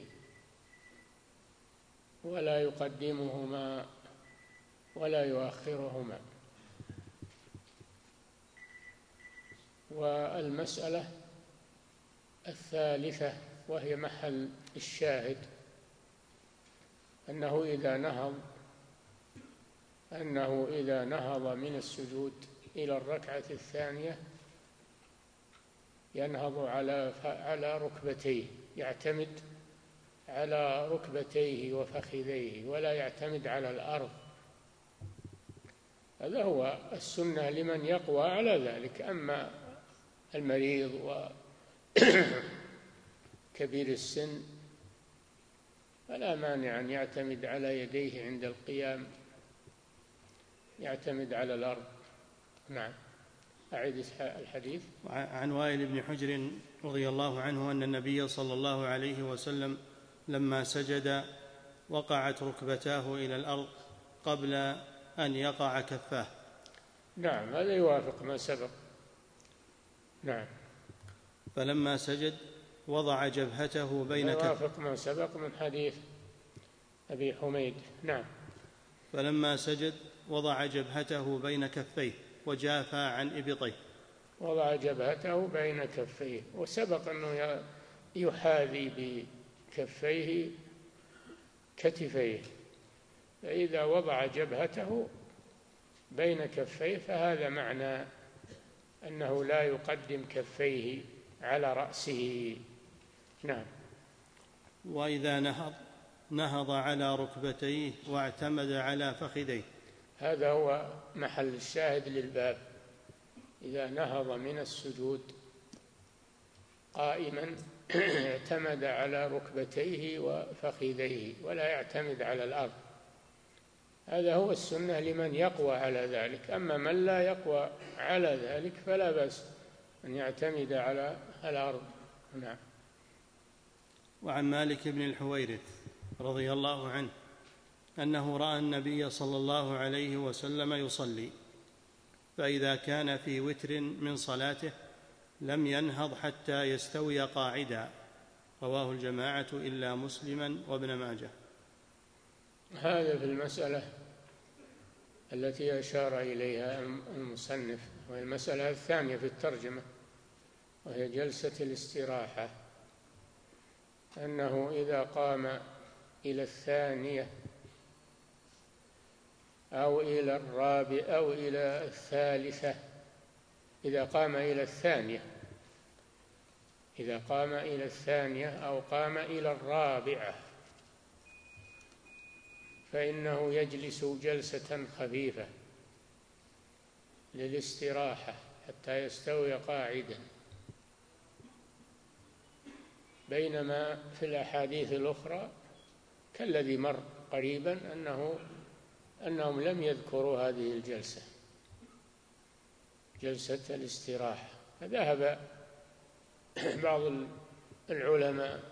ولا يقدمهما ولا يؤخرهما. والمسألة الثالثة وهي محل الشاهد أنه إذا نهض أنه إذا نهض من السجود إلى الركعة الثانية ينهض على على ركبتيه، يعتمد على ركبتيه وفخذيه ولا يعتمد على الأرض. هذا هو السنة لمن يقوى على ذلك. أما المريض وكبير السن فلا مانع أن يعتمد على يديه عند القيام، يعتمد على الأرض. نعم. أعيد الحديث. عن وائل بن حجر رضي الله عنه أن النبي صلى الله عليه وسلم لما سجد وقعت ركبتاه إلى الأرض قبل أن يقع كفاه. نعم هذا يوافق ما سبق. نعم. فلما سجد وضع جبهته بين كفيه، يوافق ما سبق من حديث أبي حميد. نعم. فلما سجد وضع جبهته بين كفيه وجافى عن إبطيه. وضع جبهته بين كفيه، وسبق أنه يحاذي بكفيه كتفيه، فإذا وضع جبهته بين كفيه فهذا معنى أنه لا يقدم كفيه على رأسه. نعم. وإذا نهض نهض على ركبتيه واعتمد على فخذيه. هذا هو محل الشاهد للباب. إذا نهض من السجود قائما اعتمد على ركبتيه وفخذيه ولا يعتمد على الأرض. هذا هو السنة لمن يقوى على ذلك. أما من لا يقوى على ذلك فلا بأس أن يعتمد على الأرض. نعم. وعن مالك بن الحويرث رضي الله عنه أنه رأى النبي صلى الله عليه وسلم يصلي، فإذا كان في وتر من صلاته لم ينهض حتى يستوي قاعدا، رواه الجماعة إلا مسلما وابن ماجه. هذا في المسألة التي أشار إليها المصنف، وهي المسألة الثانية في الترجمة، وهي جلسة الاستراحة، أنه إذا قام إلى الثانية أو إلى الرابع أو إلى الثالثة، إذا قام إلى الثانية إذا قام إلى الثانية أو قام إلى الرابعة فإنه يجلس جلسة خفيفة للاستراحة حتى يستوي قاعدا، بينما في الأحاديث الأخرى كالذي مر قريبا أنه أنهم لم يذكروا هذه الجلسة، جلسة الاستراحة. فذهب بعض العلماء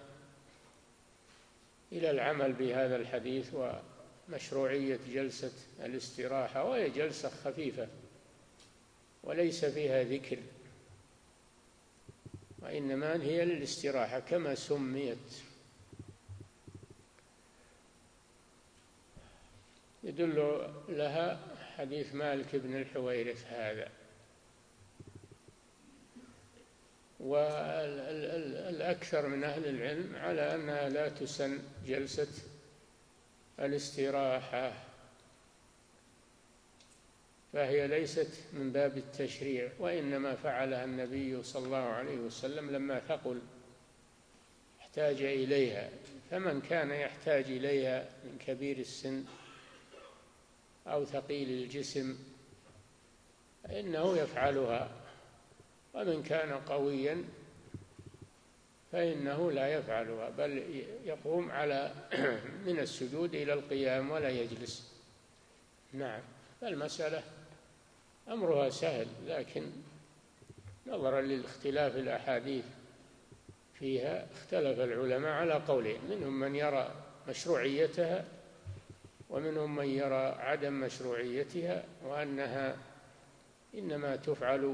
إلى العمل بهذا الحديث ومشروعية جلسة الاستراحة، وهي جلسة خفيفة وليس فيها ذكر، وإنما هي للاستراحة كما سميت. يدل لها حديث مالك بن الحويرث هذا. والأكثر من أهل العلم على أنها لا تسن جلسة الاستراحة، فهي ليست من باب التشريع، وإنما فعلها النبي صلى الله عليه وسلم لما ثقل احتاج إليها. فمن كان يحتاج إليها من كبير السن أو ثقيل الجسم فإنه يفعلها، ومن كان قويا فإنه لا يفعلها، بل يقوم على من السجود إلى القيام ولا يجلس. نعم، فالمسألة أمرها سهل، لكن نظرا لاختلاف الأحاديث فيها اختلف العلماء على قولين، منهم من يرى مشروعيتها ومنهم من يرى عدم مشروعيتها، وأنها إنما تفعل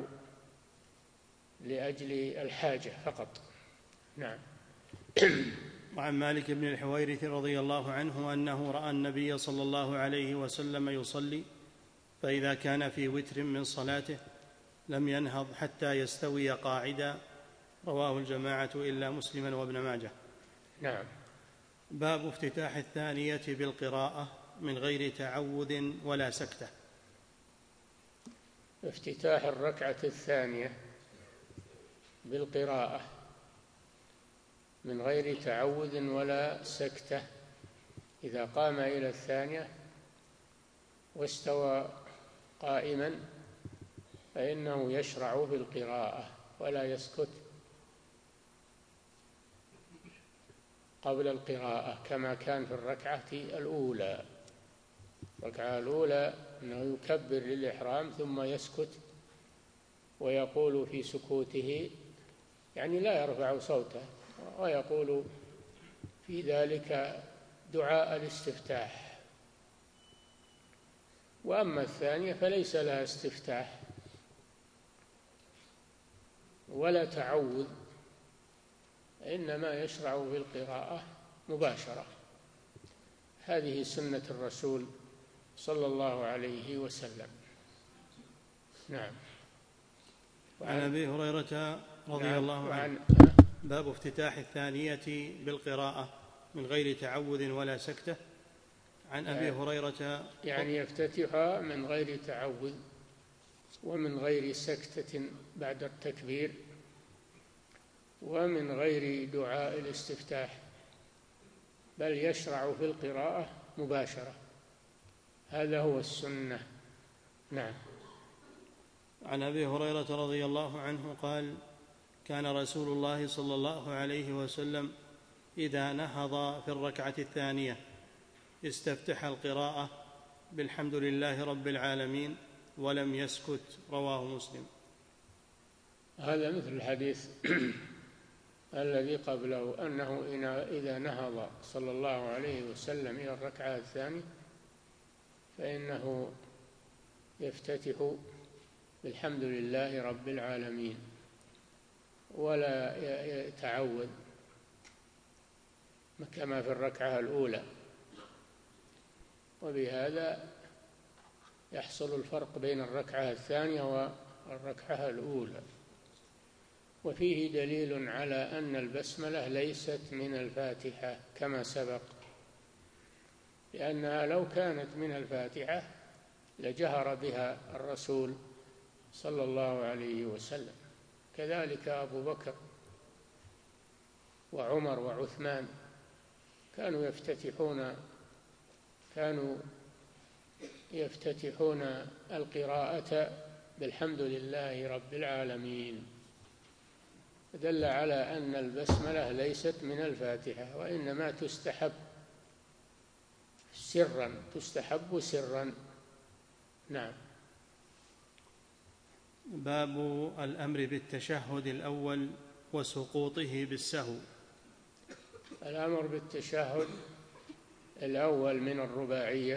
لأجل الحاجة فقط. نعم. وعن مالك بن الحويرث رضي الله عنه أنه رأى النبي صلى الله عليه وسلم يصلي، فإذا كان في وتر من صلاته لم ينهض حتى يستوي قاعدا، رواه الجماعة إلا مسلما وابن ماجه. نعم. باب افتتاح الثانية بالقراءة من غير تعوذ ولا سكتة. افتتاح الركعة الثانية بالقراءة من غير تعوذ ولا سكتة، إذا قام إلى الثانية واستوى قائما فإنه يشرع في القراءة ولا يسكت قبل القراءة، كما كان في الركعة الأولى. الركعة الأولى أنه يكبر للإحرام ثم يسكت ويقول في سكوته، يعني لا يرفع صوته، ويقول في ذلك دعاء الاستفتاح. وأما الثانية فليس لها استفتاح ولا تعوذ، إنما يشرع في القراءة مباشرة. هذه سنة الرسول صلى الله عليه وسلم. نعم. وعن أبي هريرة رضي نعم. الله عنه باب افتتاح الثانية بالقراءة من غير تعوذ ولا سكتة. عن أبي هريرة يعني يفتتحها من غير تعوذ ومن غير سكتة بعد التكبير ومن غير دعاء الاستفتاح، بل يشرع في القراءة مباشرة. هذا هو السنة. نعم. عن أبي هريرة رضي الله عنه قال: كان رسول الله صلى الله عليه وسلم إذا نهض في الركعة الثانية استفتح القراءة بالحمد لله رب العالمين ولم يسكت، رواه مسلم. هذا مثل الحديث الذي قبله أنه إذا نهض صلى الله عليه وسلم إلى الركعة الثانية فإنه يفتتح بالحمد لله رب العالمين ولا يتعوذ كما في الركعة الأولى، وبهذا يحصل الفرق بين الركعة الثانية والركعة الأولى. وفيه دليل على أن البسملة ليست من الفاتحة كما سبق، لأنها لو كانت من الفاتحة لجهر بها الرسول صلى الله عليه وسلم، كذلك أبو بكر وعمر وعثمان كانوا يفتتحون كانوا يفتتحون القراءة بالحمد لله رب العالمين، دل على أن البسملة ليست من الفاتحة وإنما تستحب سرا تستحب سرا. نعم. باب الأمر بالتشهد الأول وسقوطه بالسهو. الأمر بالتشهد الأول من الرباعية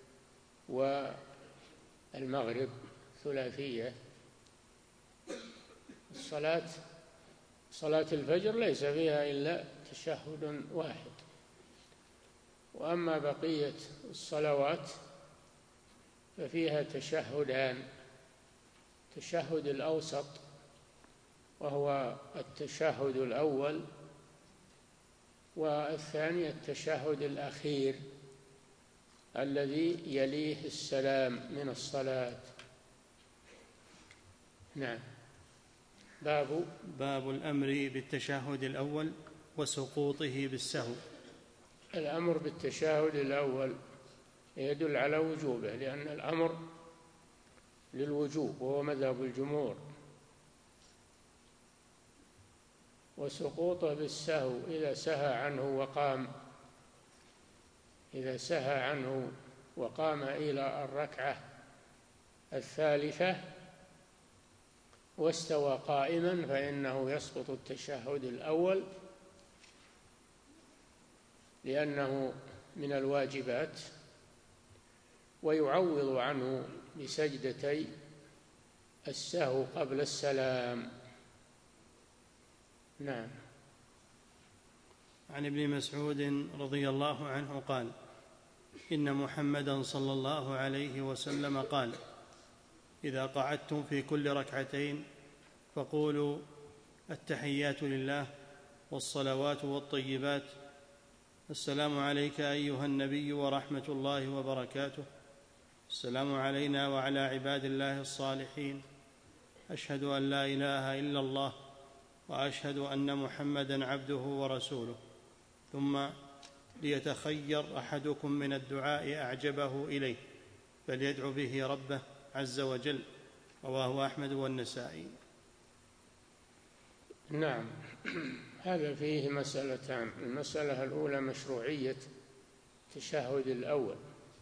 والمغرب ثلاثية. الصلاة صلاة الفجر ليس فيها إلا تشهد واحد، وأما بقية الصلوات ففيها تشهدان: التشهد الأوسط وهو التشهد الأول، والثاني التشهد الأخير الذي يليه السلام من الصلاة. نعم. باب باب الأمر بالتشهد الأول وسقوطه بالسهو. الأمر بالتشهد الأول يدل على وجوبه، لأن الأمر للوجوب وهو مذهب الجمهور. وسقوطه بالسهو إذا سهى عنه وقام إذا سهى عنه وقام إلى الركعة الثالثة واستوى قائما فإنه يسقط التشهد الأول، لأنه من الواجبات، ويعوض عنه بسجدتي السهو قبل السلام. نعم. عن ابن مسعود رضي الله عنه قال: إن محمدا صلى الله عليه وسلم قال: إذا قعدتم في كل ركعتين فقولوا التحيات لله والصلوات والطيبات، السلام عليك أيها النبي ورحمة الله وبركاته، السلام علينا وعلى عباد الله الصالحين، أشهد أن لا إله إلا الله وأشهد أن محمدا عبده ورسوله، ثم ليتخير أحدكم من الدعاء أعجبه إليه فليدعو به ربه عز وجل. رواه أحمد والنسائي. نعم. هذا فيه مسألتان: المسألة الأولى مشروعية التشهد الأول،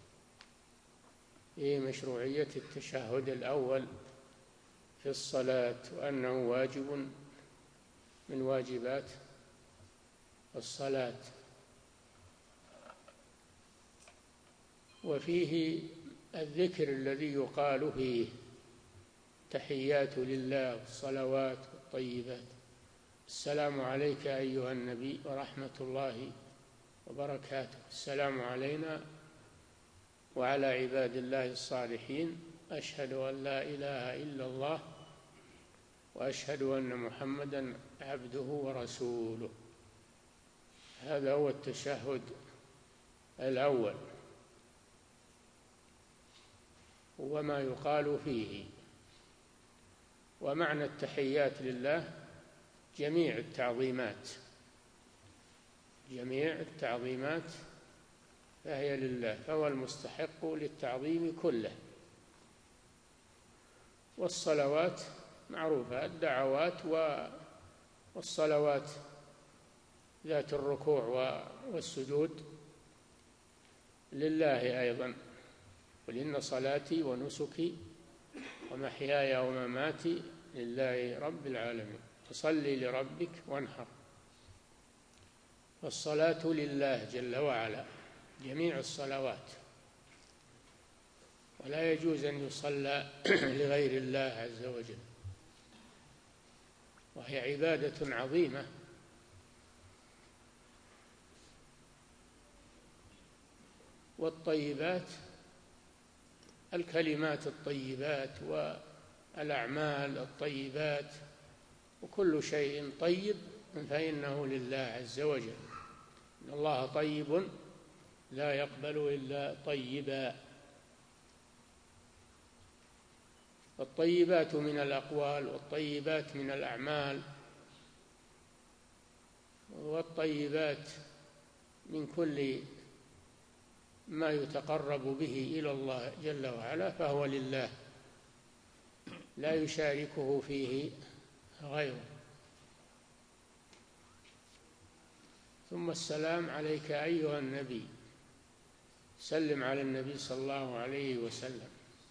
فيه مشروعية التشهد الأول في الصلاة، وأنه واجب من واجبات الصلاة. وفيه الذكر الذي يقال فيه: تحيات لله والصلوات والطيبات، السلام عليك أيها النبي ورحمة الله وبركاته، السلام علينا وعلى عباد الله الصالحين، أشهد أن لا إله إلا الله وأشهد أن محمدا عبده ورسوله. هذا هو التشهد الأول وما يقال فيه. ومعنى التحيات لله جميع التعظيمات، جميع التعظيمات فهي لله، فهو المستحق للتعظيم كله. والصلوات معروفة، الدعوات والصلوات ذات الركوع والسجود لله أيضا: قل إن صلاتي ونسكي ومحياي ومماتي لله رب العالمين، فصل لربك وانحر. فالصلاة لله جل وعلا، جميع الصلوات، ولا يجوز أن يصلى لغير الله عز وجل، وهي عبادة عظيمة. والطيبات الكلمات الطيبات والأعمال الطيبات، وكل شيء طيب فإنه لله عز وجل. إن الله طيب لا يقبل إلا طيبا. الطيبات من الأقوال، والطيبات من الأعمال، والطيبات من كل ما يتقرب به إلى الله جل وعلا، فهو لله لا يشاركه فيه غيره. ثم السلام عليك أيها النبي، سلم على النبي صلى الله عليه وسلم،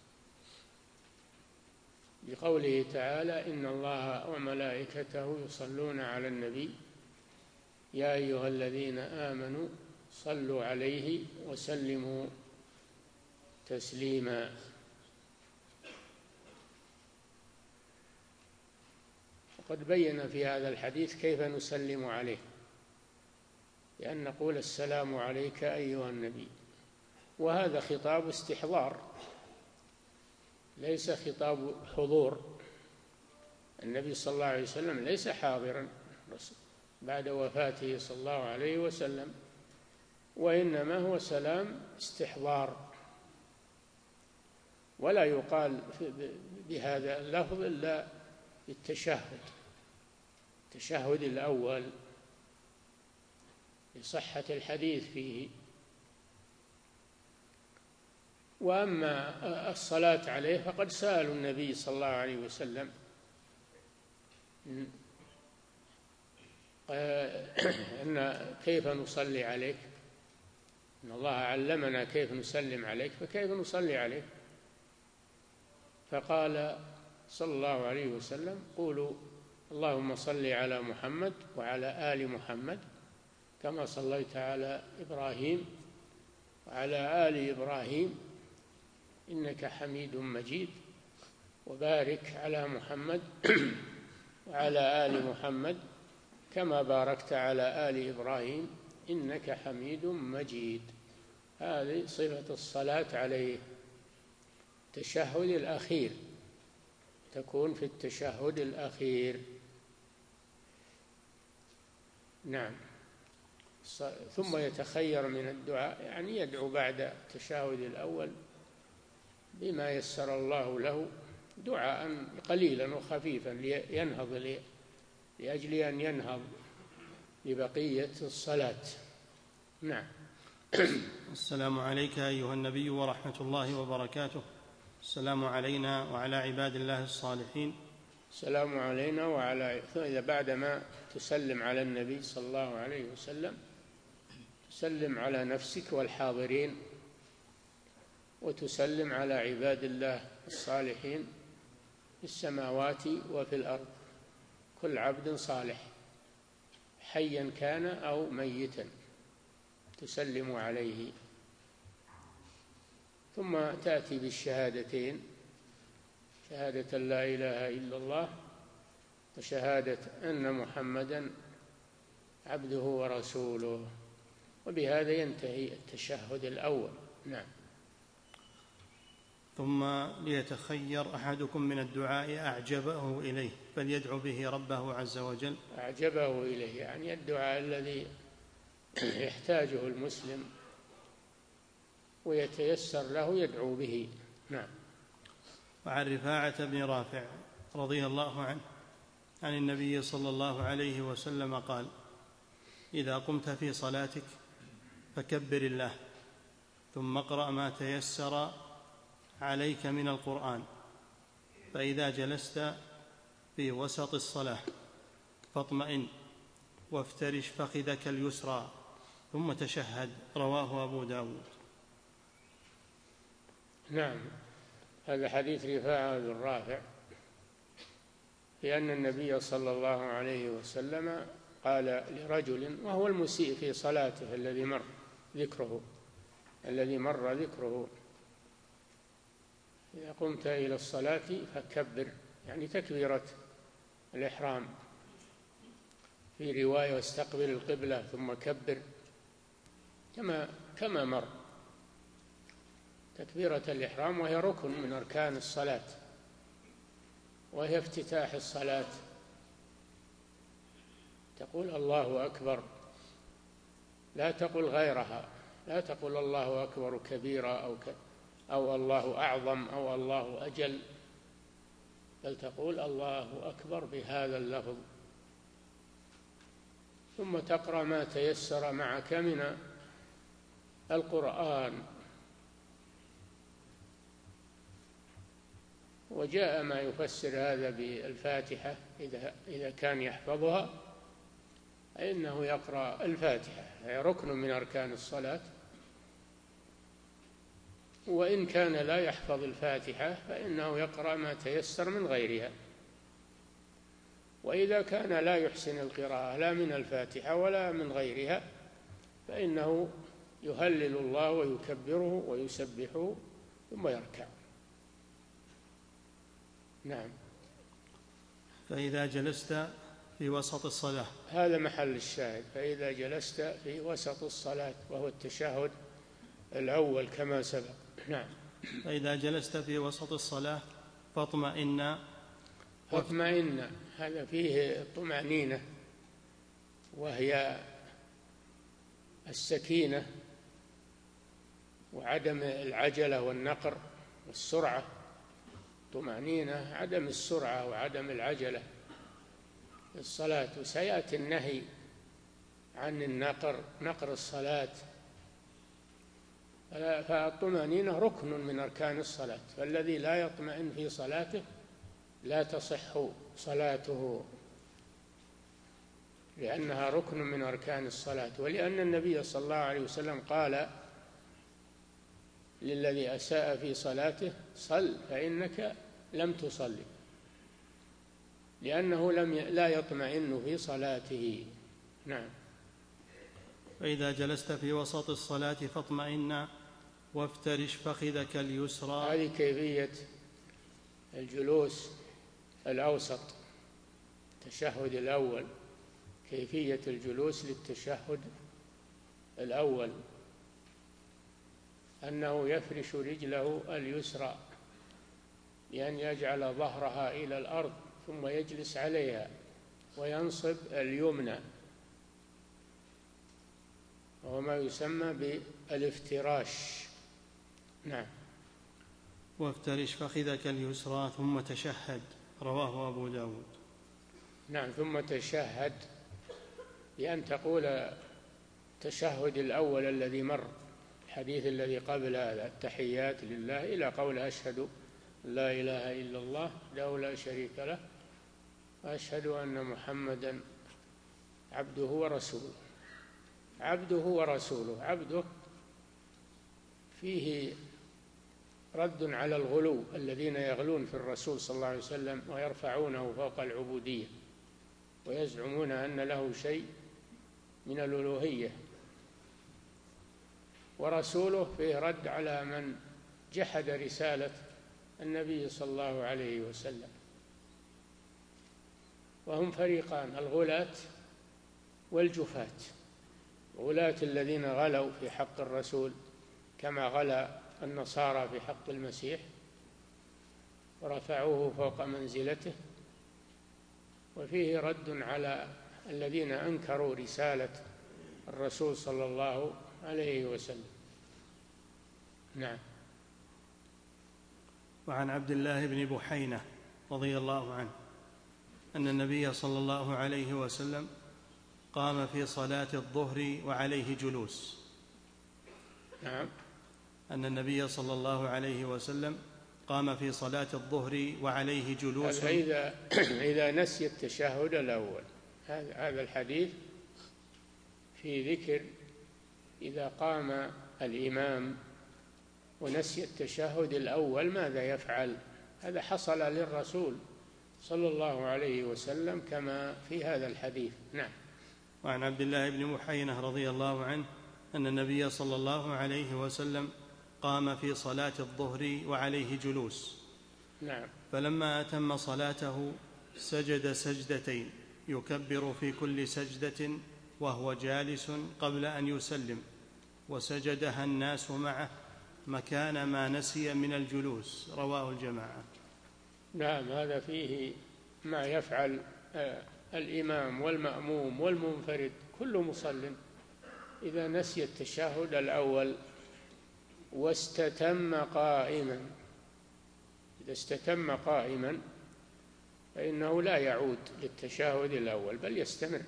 بقوله تعالى: إن الله وملائكته يصلون على النبي يا أيها الذين آمنوا صلوا عليه وسلموا تسليما. وقد بين في هذا الحديث كيف نسلم عليه، بأن نقول: السلام عليك أيها النبي، وهذا خطاب استحضار ليس خطاب حضور. النبي صلى الله عليه وسلم ليس حاضرا بعد وفاته صلى الله عليه وسلم، وإنما هو سلام استحضار، ولا يقال بهذا اللفظ إلا بالتشهد، التشهد الأول لصحة الحديث فيه. وأما الصلاة عليه فقد سألوا النبي صلى الله عليه وسلم أن كيف نصلي عليك، إن الله علمنا كيف نسلم عليك، فكيف نصلي عليك؟ فقال صلى الله عليه وسلم: قولوا اللهم صل على محمد وعلى آل محمد كما صليت على إبراهيم وعلى آل إبراهيم إنك حميد مجيد، وبارك على محمد وعلى آل محمد كما باركت على آل إبراهيم إنك حميد مجيد. هذه صفة الصلاة عليه. التشهد الأخير تكون في التشهد الأخير. نعم. ثم يتخير من الدعاء، يعني يدعو بعد التشهد الأول بما يسر الله له، دعاء قليلا وخفيفا لينهض، لأجل أن ينهض لبقية الصلاة. نعم. السلام عليك أيها النبي ورحمة الله وبركاته. السلام علينا وعلى عباد الله الصالحين. السلام علينا وعلى، إذا بعدما تسلم على النبي صلى الله عليه وسلم تسلم على نفسك والحاضرين، وتسلم على عباد الله الصالحين في السماوات وفي الأرض، كل عبد صالح حيا كان أو ميتا تسلم عليه. ثم تأتي بالشهادتين، شهادة لا إله إلا الله وشهادة أن محمدا عبده ورسوله، وبهذا ينتهي التشهد الأول. نعم. ثم ليتخير أحدكم من الدعاء أعجبه إليه فليدعو به ربه عز وجل. أعجبه إليه يعني الدعاء الذي يحتاجه المسلم ويتيسر له يدعو به. نعم. وعن رفاعة بن رافع رضي الله عنه عن النبي صلى الله عليه وسلم قال: إذا قمت في صلاتك فكبر الله، ثم اقرأ ما تيسر عليك من القرآن، فإذا جلست في وسط الصلاة فاطمئن وافترش فخذك اليسرى ثم تشهد. رواه أبو داود. نعم. هذا حديث رفاعة بن رافع، لأن النبي صلى الله عليه وسلم قال لرجل وهو المسيء في صلاته الذي مر ذكره الذي مر ذكره: إذا قمت إلى الصلاة فكبر، يعني تكبيرة الإحرام. في رواية: واستقبل القبلة ثم كبر، كما كما مر. تكبيرة الإحرام وهي ركن من أركان الصلاة، وهي افتتاح الصلاة. تقول الله أكبر، لا تقل غيرها، لا تقل الله أكبر كبيرا أو ك أو الله أعظم أو الله أجل، بل تقول الله أكبر بهذا اللفظ. ثم تقرأ ما تيسر معك من القرآن. وجاء ما يفسر هذا بالفاتحة إذا إذا كان يحفظها، فإنه يقرأ الفاتحة، هي ركن من أركان الصلاة. وإن كان لا يحفظ الفاتحة فإنه يقرأ ما تيسر من غيرها. وإذا كان لا يحسن القراءة لا من الفاتحة ولا من غيرها فإنه يهلل الله ويكبره ويسبحه ثم يركع. نعم. فإذا جلست في وسط الصلاة، هذا محل الشاهد. فإذا جلست في وسط الصلاة وهو التشهد الأول كما سبق. نعم. فإذا جلست في وسط الصلاة فاطمئن. فاطمئن هذا فيه الطمأنينة، وهي السكينة وعدم العجلة والنقر والسرعة. طمأنينة عدم السرعة وعدم العجلة في الصلاة. وسيأتي النهي عن النقر، نقر الصلاة. فالطمأنينة ركن من أركان الصلاة، فالذي لا يطمئن في صلاته لا تصح صلاته، لأنها ركن من أركان الصلاة. ولأن النبي صلى الله عليه وسلم قال للذي أساء في صلاته: صل فإنك لم تصلي، لأنه لم ي... لا يطمئن في صلاته. نعم. فإذا جلست في وسط الصلاة فاطمئن وافترش فخذك اليسرى. هذه كيفية الجلوس الأوسط، التشهد الأول، كيفية الجلوس للتشهد الأول أنه يفرش رجله اليسرى بأن يجعل ظهرها إلى الأرض ثم يجلس عليها، وينصب اليمنى، وهو ما يسمى بالافتراش. نعم. وافترش فخذك اليسرى ثم تشهد، رواه أبو داود. نعم. ثم تشهد بأن تقول التشهد الأول الذي مر، الحديث الذي قبل هذا: التحيات لله، إلى قول أشهد لا إله إلا الله وحده لا شريك له وأشهد أن محمدا عبده ورسوله. عبده ورسوله، عبده فيه رد على الغلو الذين يغلون في الرسول صلى الله عليه وسلم ويرفعونه فوق العبودية ويزعمون أن له شيء من الألوهية. ورسوله فيه رد على من جحد رسالة النبي صلى الله عليه وسلم. وهم فريقان: الغلاة والجفاة. الغلاة الذين غلوا في حق الرسول كما غلا النصارى في حق المسيح ورفعوه فوق منزلته. وفيه رد على الذين أنكروا رسالة الرسول صلى الله عليه وسلم. نعم. وعن عبد الله بن بحينة رضي الله عنه أن النبي صلى الله عليه وسلم قام في صلاة الظهر وعليه جلوس. نعم. أن النبي صلى الله عليه وسلم قام في صلاة الظهر وعليه جلوس. إذا إذا نسي التشهد الأول، هذا الحديث في ذكر إذا قام الإمام ونسي التشهد الأول ماذا يفعل. هذا حصل للرسول صلى الله عليه وسلم كما في هذا الحديث. نعم. وعن عبد الله بن بحينة رضي الله عنه أن النبي صلى الله عليه وسلم قام في صلاة الظهر وعليه جلوس. نعم. فلما أتم صلاته سجد سجدتين يكبر في كل سجدة وهو جالس قبل أن يسلم، وسجدها الناس معه مكان ما نسي من الجلوس. رواه الجماعة. نعم، هذا فيه ما يفعل الإمام والمأموم والمنفرد كل مصل إذا نسي التشهد الأول واستتم قائما. إذا استتم قائما فإنه لا يعود للتشهد الأول بل يستمر،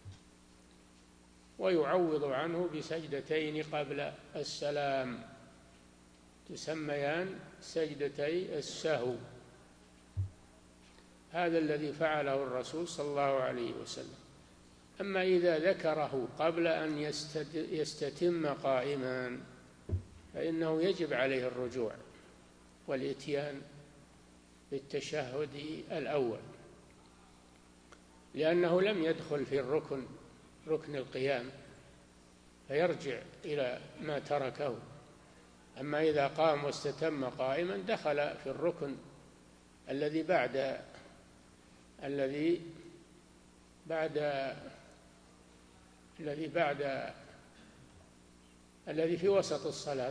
ويعوض عنه بسجدتين قبل السلام تسميان سجدتي السهو. هذا الذي فعله الرسول صلى الله عليه وسلم. أما إذا ذكره قبل أن يستتم قائما فإنه يجب عليه الرجوع والإتيان بالتشهد الأول، لأنه لم يدخل في الركن ركن القيام فيرجع إلى ما تركه. أما إذا قام واستتم قائما دخل في الركن الذي بعد الذي بعد الذي بعد الذي في وسط الصلاة،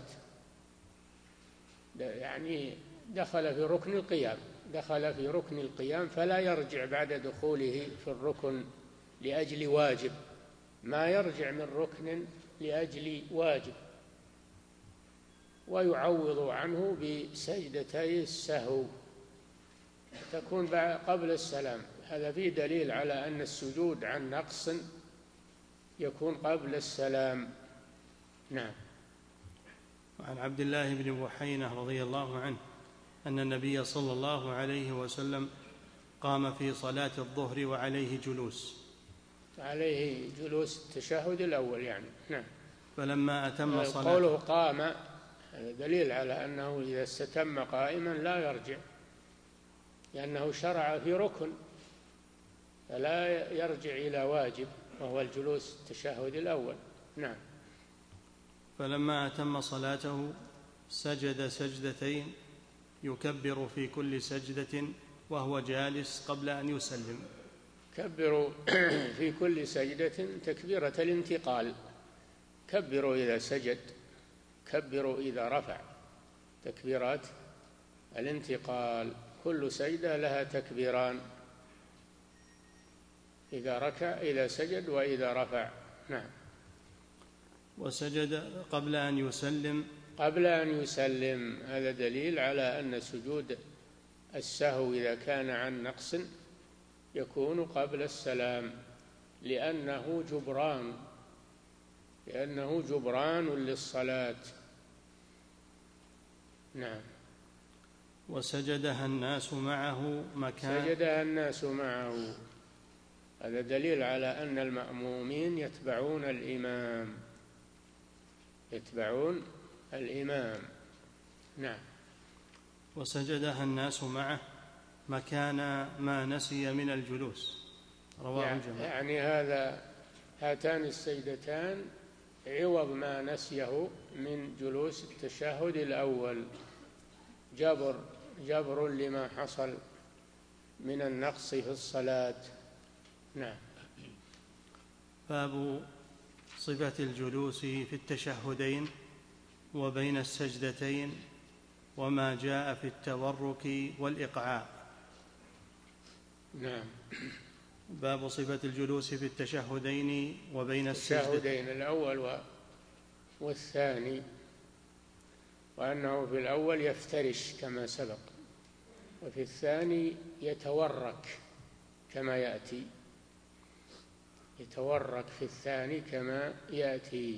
يعني دخل في ركن القيام دخل في ركن القيام فلا يرجع بعد دخوله في الركن لأجل واجب، ما يرجع من ركن لأجل واجب، ويعوض عنه بسجدتي السهو تكون قبل السلام. هذا فيه دليل على أن السجود عن نقص يكون قبل السلام. نعم. وعن عبد الله بن بحينة رضي الله عنه أن النبي صلى الله عليه وسلم قام في صلاة الظهر وعليه جلوس. عليه جلوس التشهد الأول يعني. نعم. فلما أتم صلاته، قوله قام هذا دليل على أنه إذا استتم قائما لا يرجع، لأنه شرع في ركن فلا يرجع إلى واجب وهو الجلوس التشهد الأول. نعم. فلما أتم صلاته سجد سجدتين يكبر في كل سجدة وهو جالس قبل أن يسلم. كبروا في كل سجدة تكبيرة الانتقال، كبروا إذا سجد، كبروا إذا رفع، تكبيرات الانتقال. كل سجدة لها تكبيران، إذا ركع إذا سجد وإذا رفع. نعم. وسجد قبل أن يسلم قبل أن يسلم هذا دليل على أن سجود السهو إذا كان عن نقص يكون قبل السلام، لأنه جبران لأنه جبران للصلاة. نعم. وسجدها الناس معه مكان سجدها الناس معه، هذا دليل على أن المأمومين يتبعون الإمام يتبعون الإمام. نعم. وسجدها الناس معه مكان ما نسي من الجلوس. رواه الجماعة. يعني هذا هاتان السجدتان عوض ما نسيه من جلوس التشهد الأول، جبر جبر لما حصل من النقص في الصلاة. نعم. باب صفة الجلوس في التشهدين وبين السجدتين وما جاء في التورك والإقعاء. نعم. باب صفة الجلوس في التشهدين وبين السجدتين الأول والثاني، وأنه في الأول يفترش كما سبق، وفي الثاني يتورك كما يأتي يتورك في الثاني كما يأتي.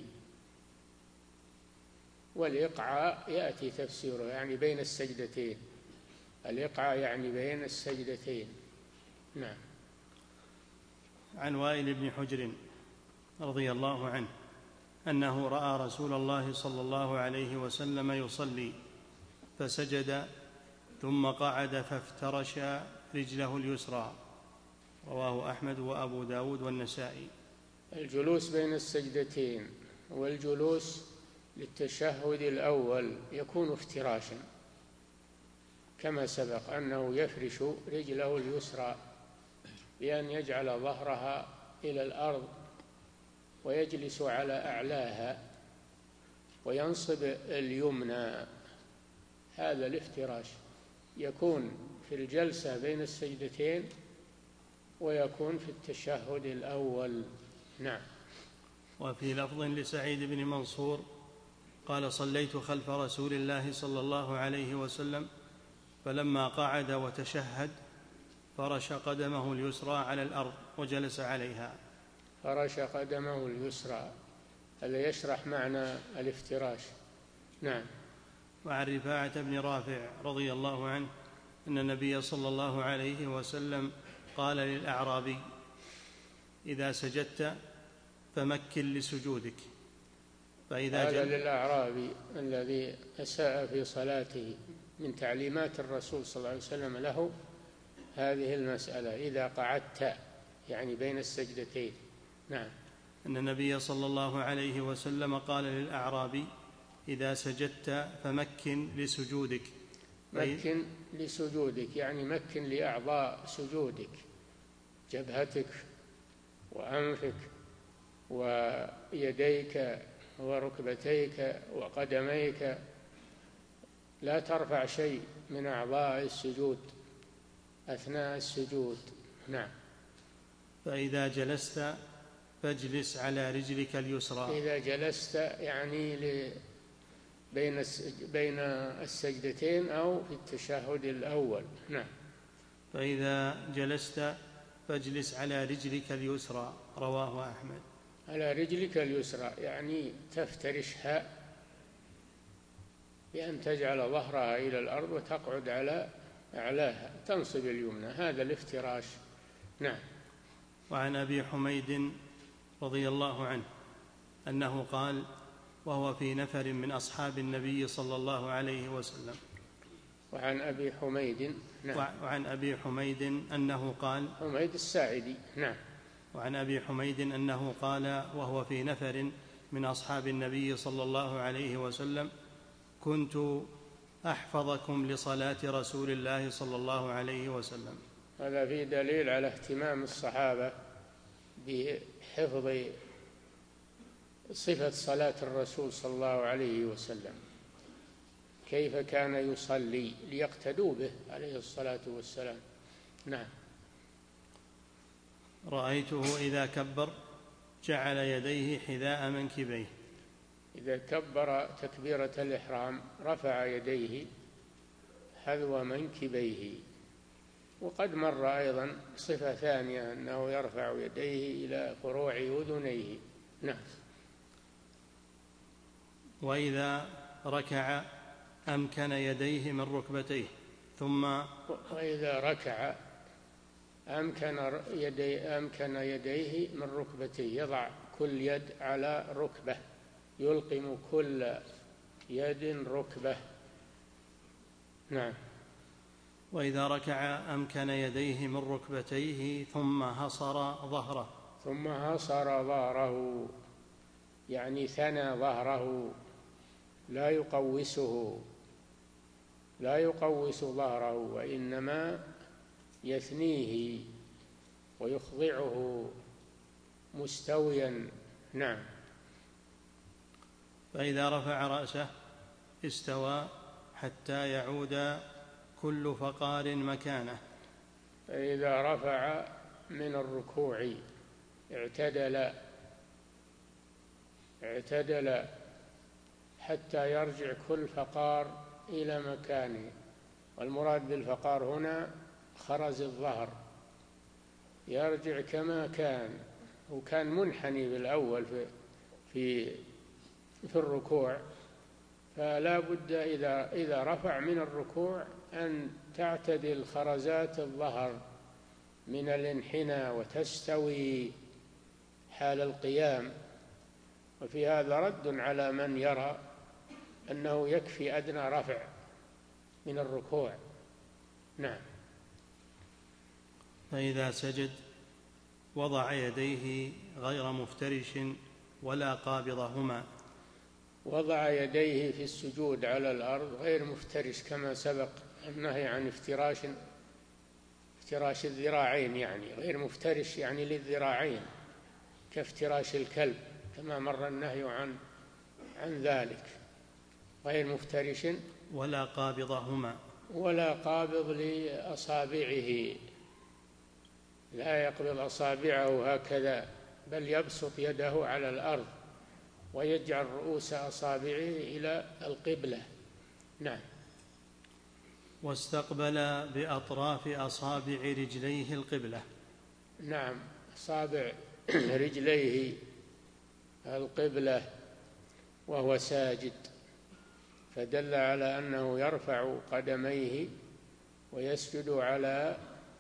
والإقعاء يأتي تفسيره يعني بين السجدتين، الإقعاء يعني بين السجدتين. نعم. عن وائل بن حجر رضي الله عنه أنه رأى رسول الله صلى الله عليه وسلم يصلي فسجد ثم قعد فافترش رجله اليسرى. رواه أحمد وأبو داود والنسائي. الجلوس بين السجدتين والجلوس للتشهد الأول يكون افتراشا، كما سبق أنه يفرش رجله اليسرى بأن يجعل ظهرها إلى الأرض ويجلس على أعلاها وينصب اليمنى. هذا الافتراش يكون في الجلسة بين السجدتين ويكون في التشهد الأول. نعم. وفي لفظ لسعيد بن منصور قال: صليت خلف رسول الله صلى الله عليه وسلم فلما قعد وتشهد فرش قدمه اليسرى على الأرض وجلس عليها. فرش قدمه اليسرى، هذا يشرح معنى الافتراش. نعم. وعن رفاعة بن رافع رضي الله عنه أن النبي صلى الله عليه وسلم قال للأعرابي: إذا سجدت فمكن لسجودك. فإذا هذا للأعرابي الذي أساء في صلاته من تعليمات الرسول صلى الله عليه وسلم له هذه المسألة: إذا قعدت، يعني بين السجدتين. نعم. أن النبي صلى الله عليه وسلم قال للأعرابي: إذا سجدت فمكن لسجودك. مكن لسجودك يعني مكن لأعضاء سجودك، جبهتك وأنفك ويديك وركبتيك وقدميك، لا ترفع شيء من أعضاء السجود أثناء السجود. نعم. فإذا جلست فاجلس على رجلك اليسرى. إذا جلست يعني بين بين السجدتين أو في التشهد الأول. نعم. فإذا جلست فاجلس على رجلك اليسرى. رواه أحمد. على رجلك اليسرى يعني تفترشها بأن تجعل ظهرها إلى الأرض وتقعد على أعلاها، تنصب اليمنى. هذا الافتراش. نعم. وعن أبي حميد رضي الله عنه أنه قال وهو في نفر من أصحاب النبي صلى الله عليه وسلم. وعن أبي حميد. نعم. وعن أبي حميد أنه قال، حميد الساعدي. نعم. وعن أبي حميد أنه قال وهو في نفر من أصحاب النبي صلى الله عليه وسلم: كنت أحفظكم لصلاة رسول الله صلى الله عليه وسلم. هذا فيه دليل على اهتمام الصحابة بحفظ صفة صلاة الرسول صلى الله عليه وسلم، كيف كان يصلي، ليقتدوا به عليه الصلاة والسلام. نعم. رأيته إذا كبر جعل يديه حذاء منكبيه. إذا كبر تكبيرة الإحرام رفع يديه حذو منكبيه. وقد مر أيضا صفة ثانية أنه يرفع يديه إلى فروع أذنيه. نعم. وإذا ركع أمكن يديه من ركبتيه ثم وإذا ركع أمكن يدي أمكن يديه من ركبتيه، يضع كل يد على ركبة، يلقم كل يد ركبة. نعم. وإذا ركع أمكن يديه من ركبتيه ثم هصر ظهره. ثم هصر ظهره يعني ثنى ظهره، لا يقوسه لا يقوس ظهره وإنما يثنيه ويخضعه مستويا. نعم. فإذا رفع رأسه استوى حتى يعود كل فقار مكانه. فإذا رفع من الركوع اعتدل اعتدل حتى يرجع كل فقار إلى مكانه. والمراد بالفقار هنا خرز الظهر، يرجع كما كان، وكان منحني بالأول في في في الركوع، فلا بد إذا إذا رفع من الركوع أن تعتدل خرزات الظهر من الانحناء وتستوي حال القيام. وفي هذا رد على من يرى أنه يكفي أدنى رفع من الركوع. نعم. فإذا سجد وضع يديه غير مفترش ولا قابضهما. وضع يديه في السجود على الأرض غير مفترش، كما سبق النهي عن افتراش افتراش الذراعين، يعني غير مفترش يعني للذراعين كافتراش الكلب، كما مر النهي عن عن ذلك. غير مفترش ولا قابضهما، ولا قابض لأصابعه، لا يقبض أصابعه هكذا، بل يبسط يده على الأرض ويجعل رؤوس أصابعه إلى القبلة. نعم. واستقبل بأطراف أصابع رجليه القبلة. نعم، أصابع رجليه القبلة وهو ساجد، فدل على أنه يرفع قدميه ويسجد على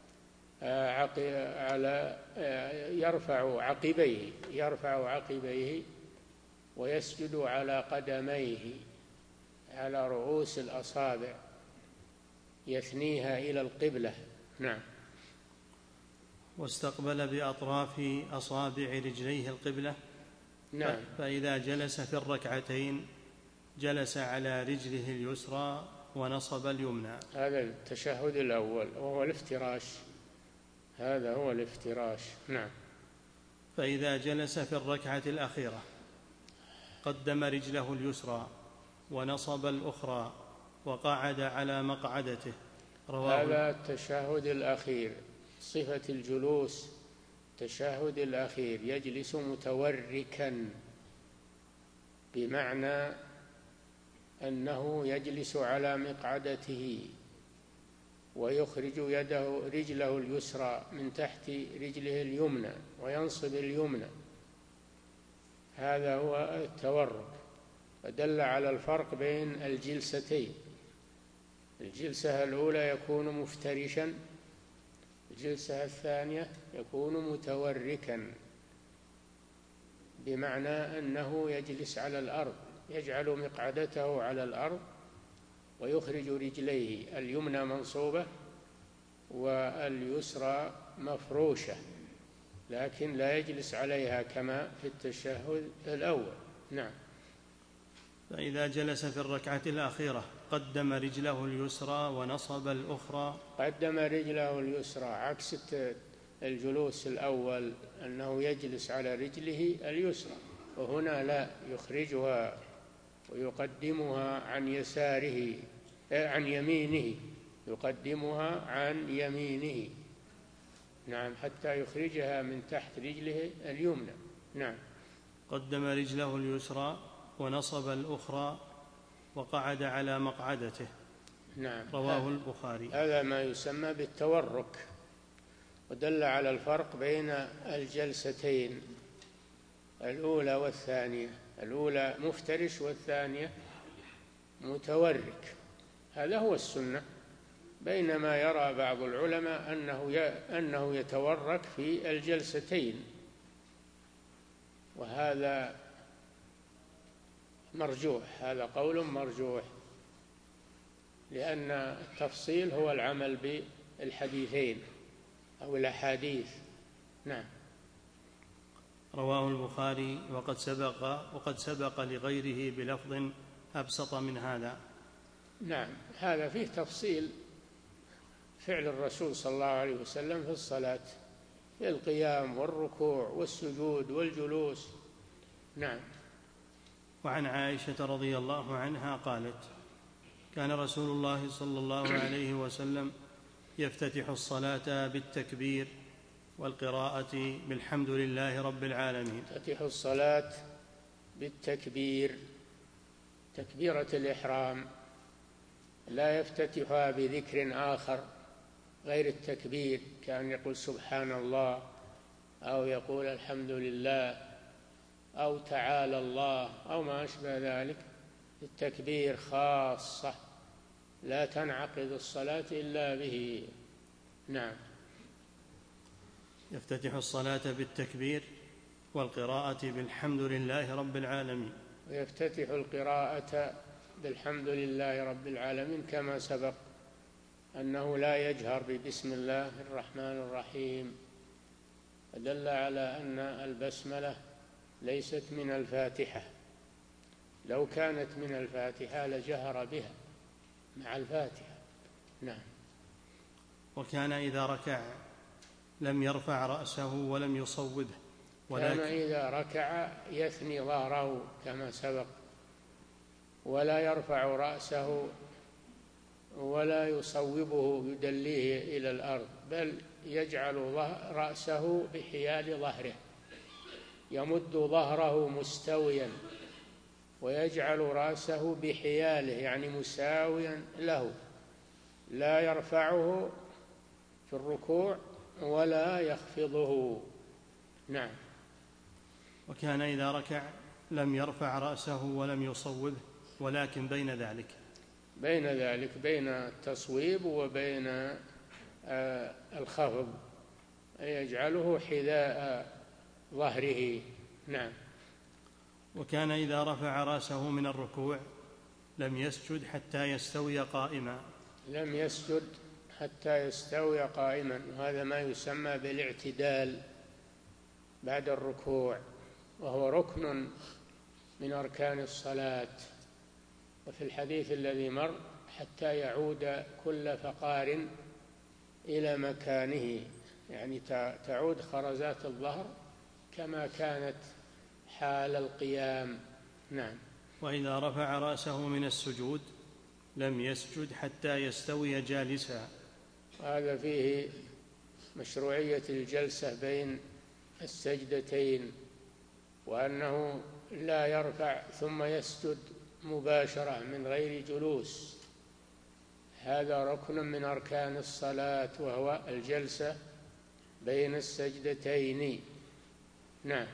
على يرفع عقبيه يرفع عقبيه ويسجد على قدميه على رؤوس الأصابع، يثنيها إلى القبلة. نعم. واستقبل بأطراف أصابع رجليه القبلة. نعم. فإذا جلس في الركعتين جلس على رجله اليسرى ونصب اليمنى. هذا التشهد الأول وهو الافتراش، هذا هو الافتراش. نعم. فإذا جلس في الركعة الأخيرة قدم رجله اليسرى ونصب الأخرى وقعد على مقعدته. رواه. هذا التشهد الأخير، صفة الجلوس التشهد الأخير يجلس متوركا، بمعنى أنه يجلس على مقعدته ويخرج يده رجله اليسرى من تحت رجله اليمنى وينصب اليمنى، هذا هو التورك. ودل على الفرق بين الجلستين، الجلسة الأولى يكون مفترشا، الجلسة الثانية يكون متوركا، بمعنى أنه يجلس على الأرض، يجعل مقعدته على الأرض ويخرج رجليه اليمنى منصوبة واليسرى مفروشة، لكن لا يجلس عليها كما في التشهد الأول. نعم. فإذا جلس في الركعة الأخيرة قدم رجله اليسرى ونصب الأخرى. قدم رجله اليسرى عكس الجلوس الأول، أنه يجلس على رجله اليسرى، وهنا لا، يخرجها ويقدمها عن يساره عن يمينه، يقدمها عن يمينه. نعم، حتى يخرجها من تحت رجله اليمنى. نعم. قدم رجله اليسرى ونصب الأخرى وقعد على مقعدته. نعم. رواه البخاري. هذا ما يسمى بالتورك، ودل على الفرق بين الجلستين الأولى والثانية، الأولى مفترش والثانية متورك، هذا هو السنة، بينما يرى بعض العلماء أنه أنه يتورك في الجلستين، وهذا مرجوح، هذا قول مرجوح، لأن التفصيل هو العمل بالحديثين أو الأحاديث. نعم. رواه البخاري وقد سبق وقد سبق لغيره بلفظ أبسط من هذا. نعم، هذا فيه تفصيل فعل الرسول صلى الله عليه وسلم في الصلاة، في القيام والركوع والسجود والجلوس. نعم. وعن عائشة رضي الله عنها قالت: كان رسول الله صلى الله عليه وسلم يفتتح الصلاة بالتكبير والقراءة بالحمد لله رب العالمين. يفتتح الصلاة بالتكبير، تكبيرة الإحرام، لا يفتتحها بذكر آخر غير التكبير، كان يقول سبحان الله أو يقول الحمد لله أو تعالى الله أو ما أشبه ذلك. التكبير خاصة لا تنعقد الصلاة إلا به. نعم. يفتتح الصلاة بالتكبير والقراءة بالحمد لله رب العالمين. ويفتتح القراءة بالحمد لله رب العالمين كما سبق أنه لا يجهر ببسم الله الرحمن الرحيم، دل على أن البسملة ليست من الفاتحة، لو كانت من الفاتحة لجهر بها مع الفاتحة. نعم. وكان إذا ركع لم يرفع رأسه ولم يصوبه، ولكن كان إذا ركع يثني ظهره كما سبق، ولا يرفع رأسه ولا يصوبه يدليه إلى الأرض، بل يجعل رأسه بحيال ظهره، يمد ظهره مستويا ويجعل رأسه بحياله يعني مساويا له، لا يرفعه في الركوع ولا يخفضه. نعم. وكان إذا ركع لم يرفع رأسه ولم يصوبه، ولكن بين ذلك بين ذلك بين التصويب وبين الخفض، يجعله حذاء ظهره. نعم. وكان إذا رفع رأسه من الركوع لم يسجد حتى يستوي قائما، لم يسجد حتى يستوي قائما، وهذا ما يسمى بالاعتدال بعد الركوع، وهو ركن من أركان الصلاة. وفي الحديث الذي مر حتى يعود كل فقار إلى مكانه، يعني تعود خرزات الظهر كما كانت حال القيام. نعم. وإذا رفع رأسه من السجود لم يسجد حتى يستوي جالسا. هذا فيه مشروعية الجلسة بين السجدتين، وأنه لا يرفع ثم يسجد مباشرة من غير جلوس، هذا ركن من أركان الصلاة وهو الجلسة بين السجدتين. نعم.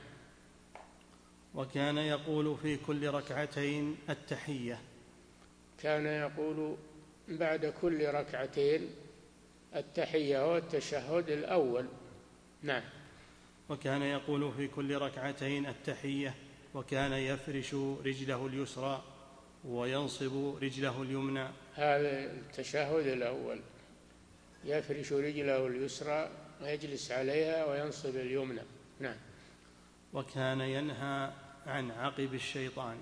وكان يقول في كل ركعتين التحية، كان يقول بعد كل ركعتين التحية والتشهد الأول. نعم. وكان يقول في كل ركعتين التحية، وكان يفرش رجله اليسرى وينصب رجله اليمنى. هذا التشهد الأول، يفرش رجله اليسرى ويجلس عليها وينصب اليمنى. نعم. وكان ينهى عن عقب الشيطان،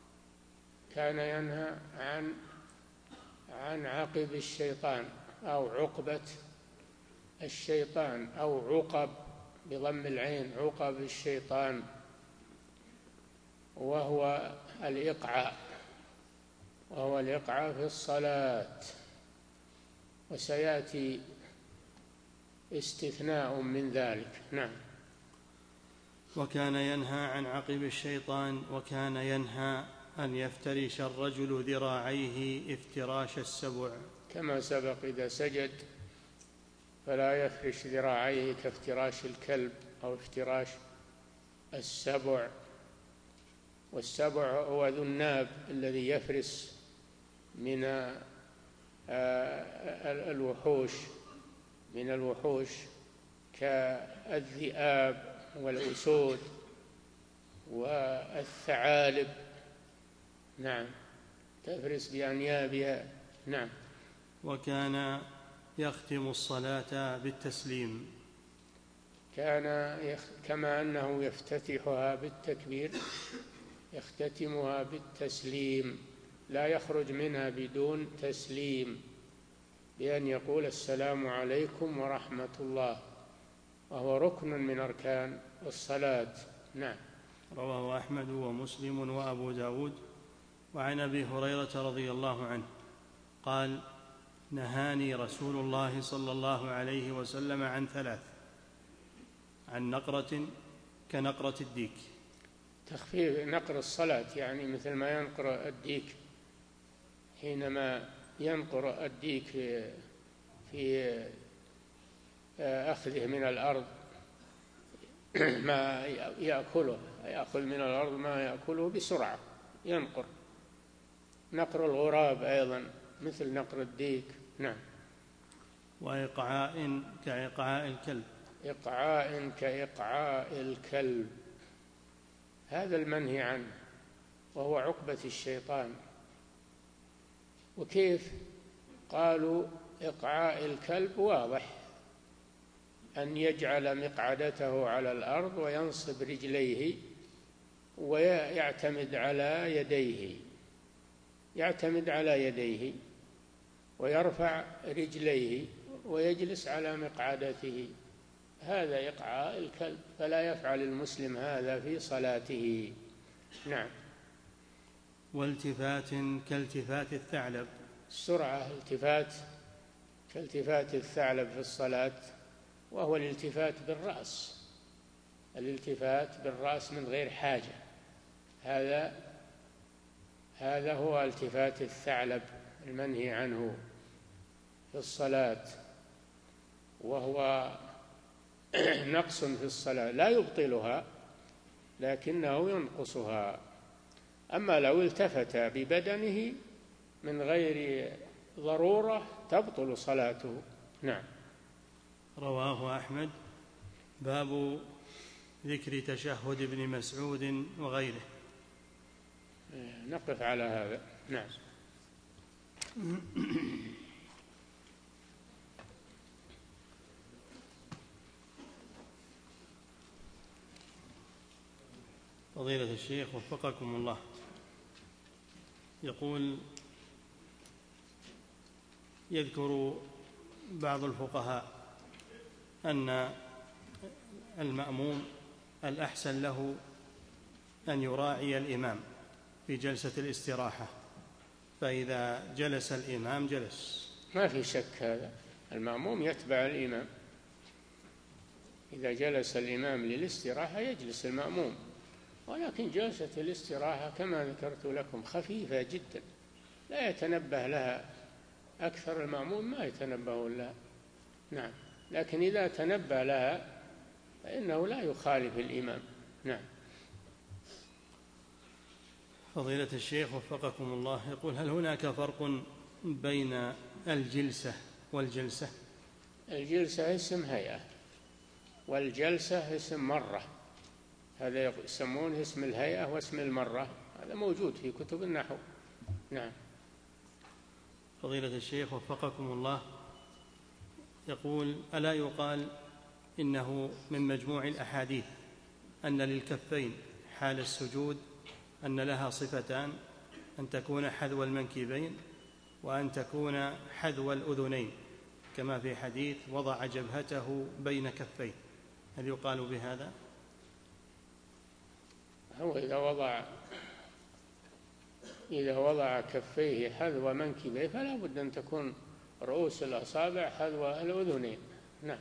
كان ينهى عن عن عقب الشيطان أو عقبة الشيطان أو عقب بضم العين، عقب الشيطان، وهو الإقعاء وهو الإقعاء في الصلاة، وسيأتي استثناء من ذلك. نعم. وكان ينهى عن عقب الشيطان، وكان ينهى أن يفترش الرجل ذراعيه افتراش السبع، كما سبق إذا سجد فلا يفرش ذراعيه كافتراش الكلب أو افتراش السبع. والسبع هو ذو الناب الذي يفرس من الوحوش من الوحوش كالذئاب والأسود والثعالب. نعم، تفرس بأنيابها. نعم. وكان يختم الصلاة بالتسليم، كان يخ... كما أنه يفتتحها بالتكبير يختتمها بالتسليم، لا يخرج منها بدون تسليم، بأن يقول السلام عليكم ورحمة الله، وهو ركن من أركان الصلاة. نعم. رواه أحمد ومسلم وأبو داود. وعن أبي هريرة رضي الله عنه قال: نهاني رسول الله صلى الله عليه وسلم عن ثلاث: عن نقرة كنقرة الديك. تخفيف نقر الصلاة، يعني مثل ما ينقر الديك حينما ينقر الديك في, في أخذه من الأرض ما يأكله، يأخذ من الأرض ما يأكله بسرعة، ينقر. نقر الغراب أيضا مثل نقر الديك. نعم. وإقعاء كإقعاء الكلب. إقعاء كإقعاء الكلب، هذا المنهي عنه، وهو عقبة الشيطان. وكيف؟ قالوا إقعاء الكلب واضح، أن يجعل مقعدته على الأرض وينصب رجليه ويعتمد على يديه يعتمد على يديه ويرفع رجليه ويجلس على مقعدته. هذا إقعاء الكلب، فلا يفعل المسلم هذا في صلاته. نعم. والتفات كالتفات الثعلب. السرعة التفات كالتفات الثعلب في الصلاة، وهو الالتفات بالرأس، الالتفات بالرأس من غير حاجة، هذا هذا هو التفات الثعلب المنهي عنه في الصلاة، وهو نقص في الصلاة لا يبطلها لكنه ينقصها. أما لو التفت ببدنه من غير ضرورة تبطل صلاته. نعم. رواه أحمد. باب ذكر تشهد ابن مسعود وغيره. نقف على هذا. نعم. فضيلة الشيخ وفقكم الله، يقول: يذكر بعض الفقهاء أن المأموم الأحسن له أن يراعي الإمام في جلسة الاستراحة، فإذا جلس الإمام جلس. ما في شك، هذا المأموم يتبع الإمام، إذا جلس الإمام للاستراحة يجلس المأموم، ولكن جلسة الاستراحة كما ذكرت لكم خفيفة جدا لا يتنبه لها أكثر، المأموم ما يتنبه لها. نعم. لكن إذا تنبه لها فإنه لا يخالف الإمام. نعم. فضيلة الشيخ وفقكم الله، يقول: هل هناك فرق بين الجلسة والجلسة؟ الجلسة اسم هيئة، والجلسة اسم مرة، هذا يسمونه اسم الهيئة واسم المرة، هذا موجود في كتب النحو. نعم. فضيلة الشيخ وفقكم الله، يقول: ألا يقال إنه من مجموع الأحاديث أن للكفين حال السجود أن لها صفتان، أن تكون حذو المنكبين وأن تكون حذو الأذنين، كما في حديث وضع جبهته بين كفيه، هل يقال بهذا؟ هو إذا وضع إذا وضع كفيه حذو منكبيه فلا بد أن تكون رؤوس الأصابع حذو الأذنين. نعم.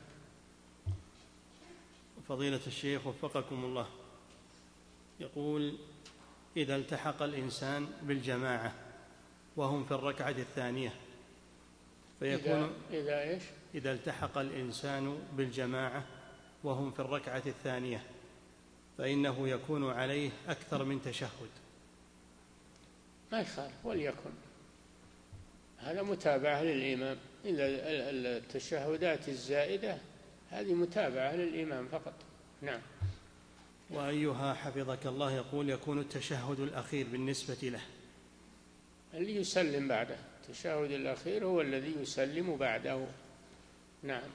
فضيلة الشيخ وفقكم الله، يقول: إذا التحق الإنسان بالجماعة وهم في الركعة الثانية فيكون إذا, إذا إيش؟ إذا التحق الإنسان بالجماعة وهم في الركعة الثانية فإنه يكون عليه أكثر من تشهد. ما يخالف، وليكن هذا متابعة للإمام، إلا التشهدات الزائدة هذه متابعة للإمام فقط. نعم. وأيها حفظك الله يقول يكون التشهد الأخير بالنسبة له؟ اللي يسلم بعده، التشهد الأخير هو الذي يسلم بعده. نعم.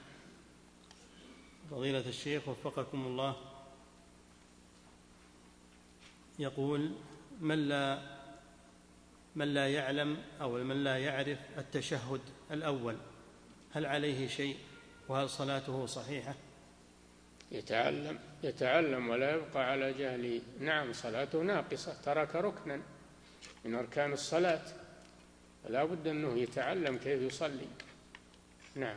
فضيلة الشيخ وفقكم الله، يقول: من لا من لا يعلم أو من لا يعرف التشهد الأول هل عليه شيء، وهل صلاته صحيحة؟ يتعلم يتعلم ولا يبقى على جهله. نعم، صلاته ناقصة، ترك ركنا من أركان الصلاة، فلا بد أنه يتعلم كيف يصلي. نعم.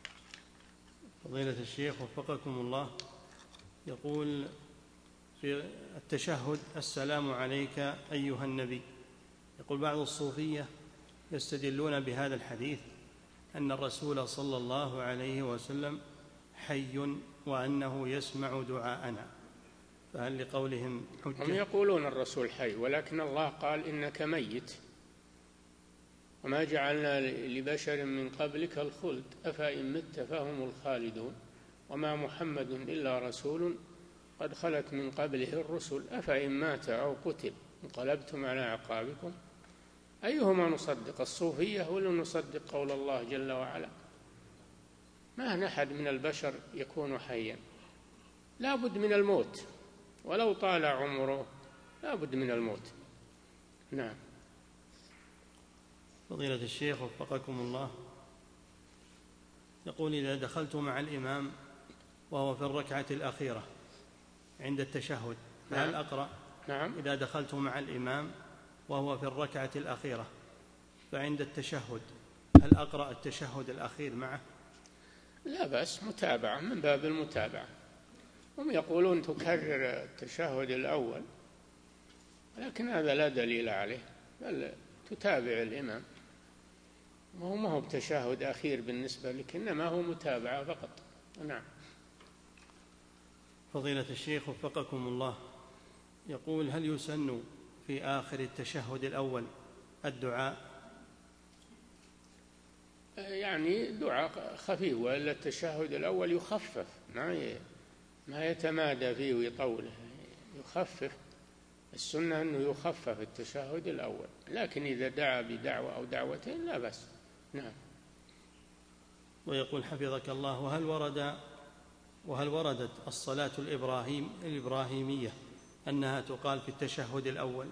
فضيلة الشيخ وفقكم الله، يقول في التشهد: السلام عليك أيها النبي. يقول بعض الصوفية يستدلون بهذا الحديث أن الرسول صلى الله عليه وسلم حي وأنه يسمع دعاءنا، فهل لقولهم حجة؟ هم يقولون الرسول حي، ولكن الله قال إنك ميت، وما جعلنا لبشر من قبلك الخلد أفإن مت فهم الخالدون، وما محمد إلا رسول قد خلت من قبله الرسل أفإن مات أو قتل انقلبتم على أعقابكم. أيهما نصدق، الصوفية ولا نصدق قول الله جل وعلا؟ ما أحد من البشر يكون حيا، لا بد من الموت، ولو طال عمره لا بد من الموت. نعم. فضيلة الشيخ وفقكم الله، يقول: إذا دخلت مع الإمام وهو في الركعة الأخيرة عند التشهد فهل أقرأ؟ نعم. إذا دخلت مع الإمام وهو في الركعة الأخيرة فعند التشهد هل أقرأ التشهد الأخير معه؟ لا بأس، متابعة، من باب المتابعة. هم يقولون تكرر التشهد الأول، لكن هذا لا دليل عليه، بل تتابع الإمام، وهو ما هو بتشهد أخير بالنسبة لك، إنما هو متابعة فقط. نعم. فضيلة الشيخ وفقكم الله، يقول: هل يسن في آخر التشهد الأول الدعاء؟ يعني دعاء خفيف، وإلا التشهد الأول يخفف، ما ما يتمادى فيه ويطوله، يخفف. السنة أنه يخفف التشهد الأول، لكن إذا دعا بدعوة أو دعوتين لا بأس. نعم. ويقول حفظك الله: وهل ورد وهل وردت الصلاة الإبراهيم الإبراهيمية أنها تقال في التشهد الأول؟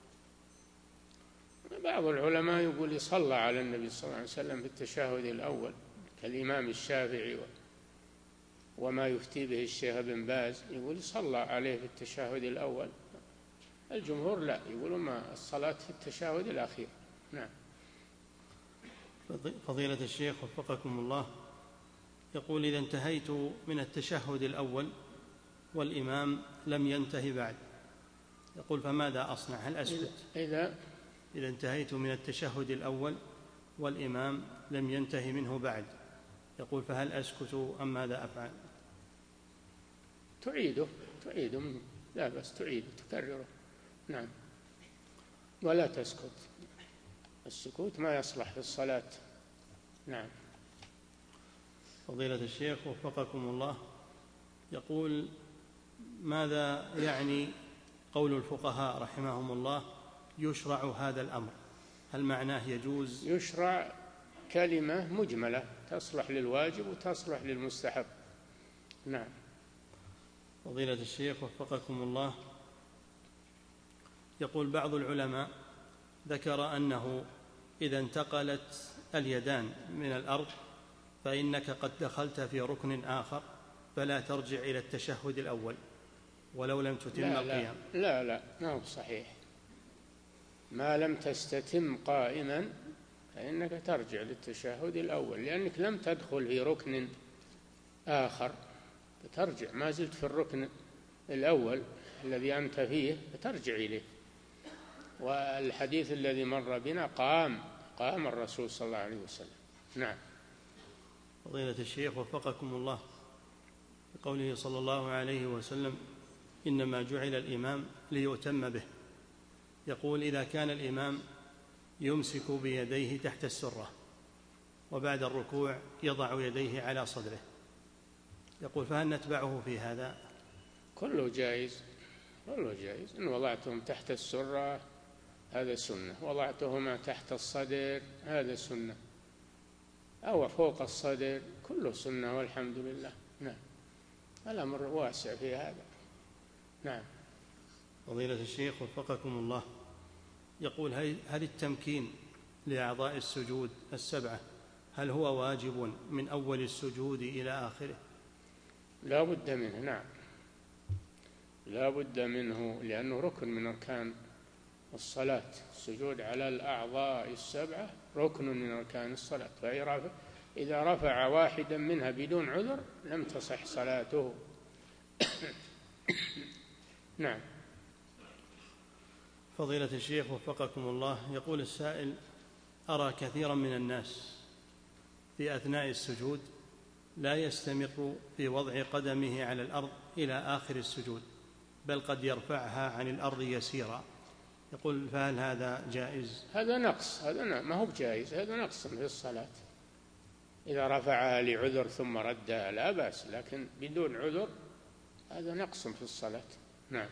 بعض العلماء يقول يصلى على النبي صلى الله عليه وسلم في التشهد الأول، كالإمام الشافعي وما يفتي به الشيخ ابن باز، يقول يصلى عليه في التشهد الأول. الجمهور لا، يقولون ما الصلاة في التشهد الأخير. نعم. فضيلة الشيخ وفقكم الله، يقول: إذا انتهيت من التشهد الأول والإمام لم ينتهي بعد، يقول فماذا أصنع؟ هل أسكت؟ إذا إذا انتهيت من التشهد الأول والإمام لم ينتهي منه بعد، يقول فهل أسكت أم ماذا أفعل؟ تعيده تعيده لا بس تعيده تكرره. نعم. ولا تسكت، السكوت ما يصلح في الصلاة. نعم. فضيلة الشيخ وفقكم الله، يقول: ماذا يعني قول الفقهاء رحمهم الله يشرع هذا الأمر؟ هل معناه يجوز؟ يشرع كلمة مجملة تصلح للواجب وتصلح للمستحب. نعم. فضيلة الشيخ وفقكم الله، يقول: بعض العلماء ذكر أنه إذا انتقلت اليدان من الأرض فإنك قد دخلت في ركن آخر فلا ترجع إلى التشهد الأول ولو لم تتم لا القيام. لا لا لا ما هو صحيح، ما لم تستتم قائما فإنك ترجع للتشهد الأول، لأنك لم تدخل في ركن آخر، فترجع، ما زلت في الركن الأول الذي أنت فيه فترجع إليه. والحديث الذي مر بنا قام قام الرسول صلى الله عليه وسلم. نعم. فضيلة الشيخ وفقكم الله، بقوله صلى الله عليه وسلم: إنما جعل الإمام ليؤتم به، يقول: إذا كان الإمام يمسك بيديه تحت السرة وبعد الركوع يضع يديه على صدره، يقول فهل نتبعه في هذا؟ كله جائز، كله جائز. إن وضعتهم تحت السرة هذا سنة، وضعتهما تحت الصدر هذا سنة، أو فوق الصدر كله سنة والحمد لله. نعم. الأمر واسع في هذا. نعم. فضيلة الشيخ وفقكم الله، يقول: هل التمكين لأعضاء السجود السبعة هل هو واجب من أول السجود إلى آخره؟ لا بد منه. نعم، لا بد منه، لأنه ركن من أركان الصلاة. السجود على الأعضاء السبعة ركن من أركان الصلاة، فإذا رفع واحدا منها بدون عذر لم تصح صلاته. نعم. فضيلة الشيخ وفقكم الله، يقول السائل: أرى كثيرا من الناس في أثناء السجود لا يستمر في وضع قدمه على الأرض إلى آخر السجود، بل قد يرفعها عن الأرض يسيرا، يقول فهل هذا جائز؟ هذا نقص، هذا ما هو بجائز، هذا نقص في الصلاة. إذا رفعها لعذر ثم ردها لا بأس، لكن بدون عذر هذا نقص في الصلاة. نعم.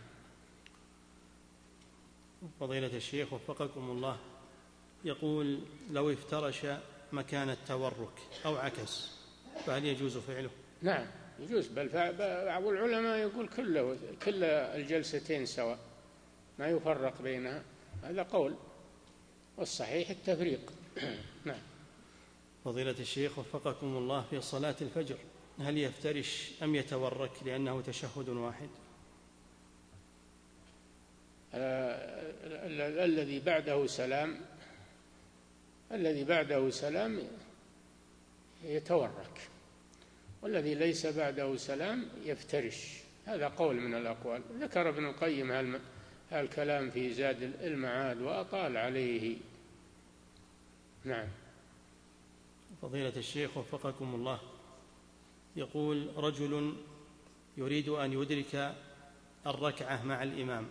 فضيلة الشيخ وفقكم الله، يقول: لو افترش مكان التورك أو عكس فهل يجوز فعله؟ نعم يجوز، بل بعض العلماء يقول كله كل الجلستين سواء ما يفرق بينها، هذا قول، والصحيح التفريق. نعم. فضيلة الشيخ وفقكم الله، في صلاة الفجر هل يفترش أم يتورك لأنه تشهد واحد؟ الذي بعده سلام الذي بعده سلام يتورك، والذي ليس بعده سلام يفترش، هذا قول من الأقوال. ذكر ابن القيم هالكلام في زاد المعاد وأطال عليه. نعم. فضيلة الشيخ وفقكم الله، يقول رجل يريد أن يدرك الركعة مع الإمام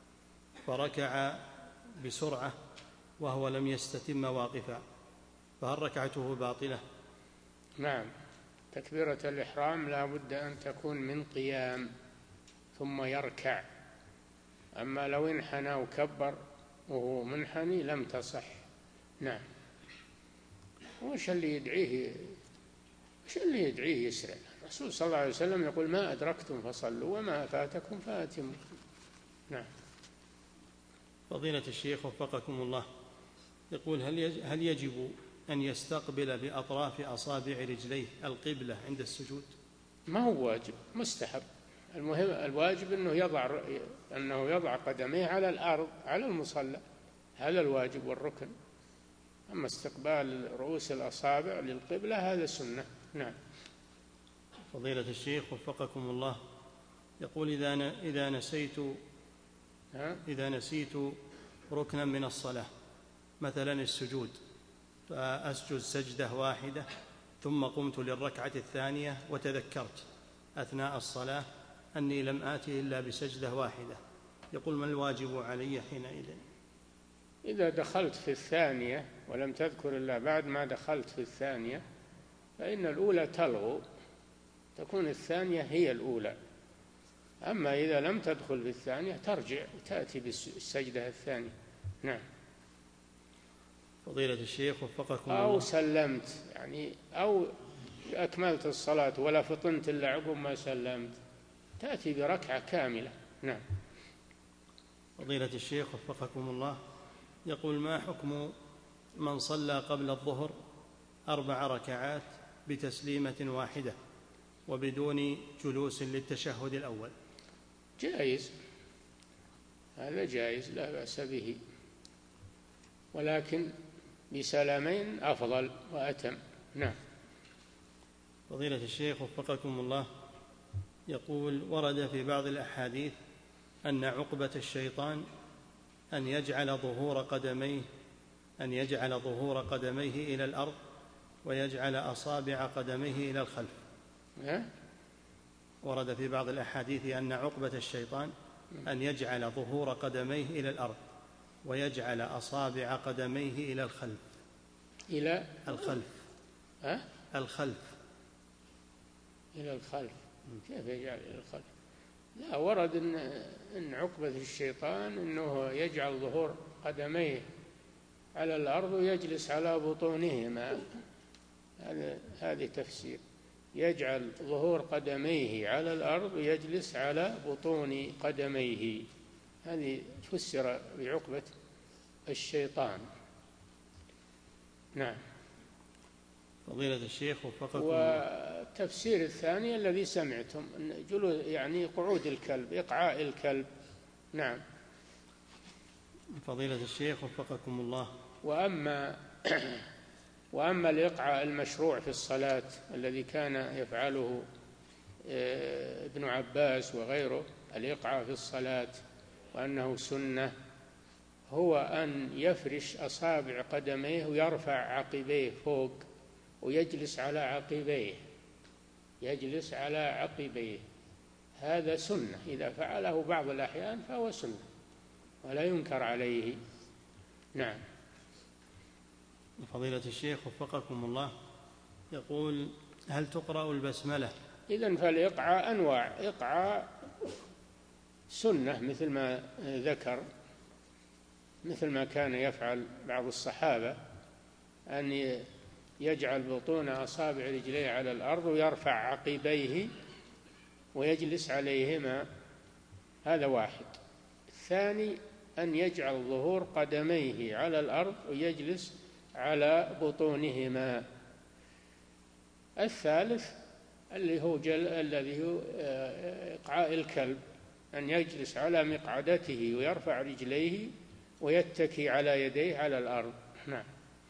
فركع بسرعة وهو لم يستتم واقفا، فهل ركعته باطلة؟ نعم، تكبيرة الإحرام لا بد أن تكون من قيام ثم يركع، أما لو انحنى وكبر وهو منحني لم تصح. نعم. وش اللي يدعيه وش اللي يدعيه يسرع؟ الرسول صلى الله عليه وسلم يقول ما أدركتم فصلوا وما فاتكم فاتموا. نعم. فضيلة الشيخ وفقكم الله، يقول هل هل يجب أن يستقبل بأطراف أصابع رجليه القبلة عند السجود؟ ما هو واجب، مستحب. المهم الواجب أنه يضع أنه يضع قدميه على الأرض على المصلى، هذا الواجب والركن. أما استقبال رؤوس الأصابع للقبلة هذا سنة. نعم. فضيلة الشيخ وفقكم الله، يقول إذا إذا نسيت إذا نسيت ركنا من الصلاة مثلا السجود، فأسجد سجدة واحدة ثم قمت للركعة الثانية وتذكرت أثناء الصلاة أني لم آتي إلا بسجدة واحدة، يقول ما الواجب علي حينئذ؟ إذا دخلت في الثانية ولم تذكر إلا بعد ما دخلت في الثانية فإن الأولى تلغو، تكون الثانية هي الأولى. أما إذا لم تدخل في الثانية ترجع وتأتي بالسجدة الثانية. نعم. فضيلة الشيخ وفقكم الله، أو سلمت يعني أو أكملت الصلاة ولا فطنت إلا عقب ما سلمت تأتي بركعة كاملة. نعم. فضيلة الشيخ وفقكم الله، يقول ما حكم من صلى قبل الظهر أربع ركعات بتسليمة واحدة وبدون جلوس للتشهد الأول؟ جائز، هذا جائز لا بأس به، ولكن بسلامين أفضل وأتم. نعم. فضيلة الشيخ وفقكم الله، يقول ورد في بعض الأحاديث أن عقبة الشيطان أن يجعل ظهور قدميه أن يجعل ظهور قدميه إلى الأرض ويجعل أصابع قدميه إلى الخلف. ورد في بعض الأحاديث أن عقبة الشيطان أن يجعل ظهور قدميه إلى الأرض ويجعل أصابع قدميه إلى الخلف. إلى الخلف. أه؟ الخلف. إلى الخلف. كيف يجعل إلى الخلف؟ لا، ورد إن, إن عقبة الشيطان أنه يجعل ظهور قدميه على الأرض ويجلس على بطونهما، هذا هذه تفسير، يجعل ظهور قدميه على الأرض ويجلس على بطون قدميه، هذه فسر بعقبة الشيطان. نعم. فضيلة الشيخ وفقكم. والتفسير الثاني الذي سمعتم يعني قعود الكلب، إقعاء الكلب. نعم. فضيلة الشيخ وفقكم الله، وأما وأما الإقعاء المشروع في الصلاة الذي كان يفعله ابن عباس وغيره، الإقعاء في الصلاة وأنه سنة، هو أن يفرش أصابع قدميه ويرفع عقبيه فوق ويجلس على عقبيه يجلس على عقبيه هذا سنة، إذا فعله بعض الأحيان فهو سنة ولا ينكر عليه. نعم. فضيلة الشيخ وفقكم الله، يقول هل تقرأ البسملة؟ إذن فالإقعاء أنواع، إقعاء سنة مثل ما ذكر، مثل ما كان يفعل بعض الصحابة أن يجعل بطون أصابع رجليه على الأرض ويرفع عقبيه ويجلس عليهما، هذا واحد. الثاني أن يجعل ظهور قدميه على الأرض ويجلس على بطونهما. الثالث اللي هو جل الذي هو إقعاء الكلب، أن يجلس على مقعدته ويرفع رجليه ويتكي على يديه على الأرض. نعم.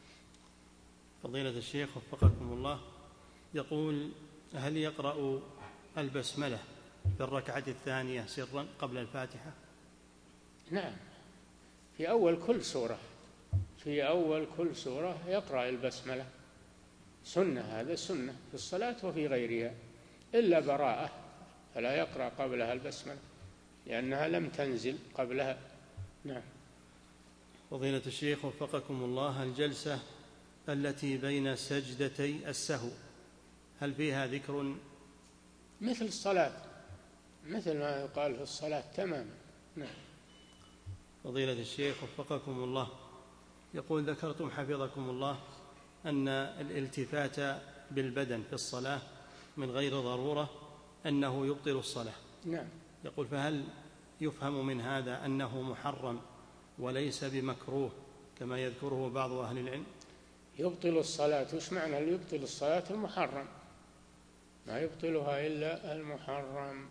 فضيلة الشيخ وفقكم الله، يقول: هل يقرأ البسملة في الركعة الثانية سرا قبل الفاتحة؟ نعم، في أول كل سورة في أول كل سورة يقرأ البسملة، سنة، هذا سنة في الصلاة وفي غيرها، إلا براءة فلا يقرأ قبلها البسملة لأنها لم تنزل قبلها. نعم. فضيلة الشيخ وفقكم الله، الجلسة التي بين سجدتي السهو هل فيها ذكر؟ مثل الصلاة، مثل ما يقال في الصلاة تماما. نعم. فضيلة الشيخ وفقكم الله، يقول: ذكرتم حفظكم الله أن الالتفات بالبدن في الصلاة من غير ضرورة أنه يبطل الصلاة. نعم. يقول: فهل يفهم من هذا أنه محرم وليس بمكروه كما يذكره بعض أهل العلم؟ يبطل الصلاة، وش معنى يبطل الصلاة؟ المحرم، ما يبطلها إلا المحرم.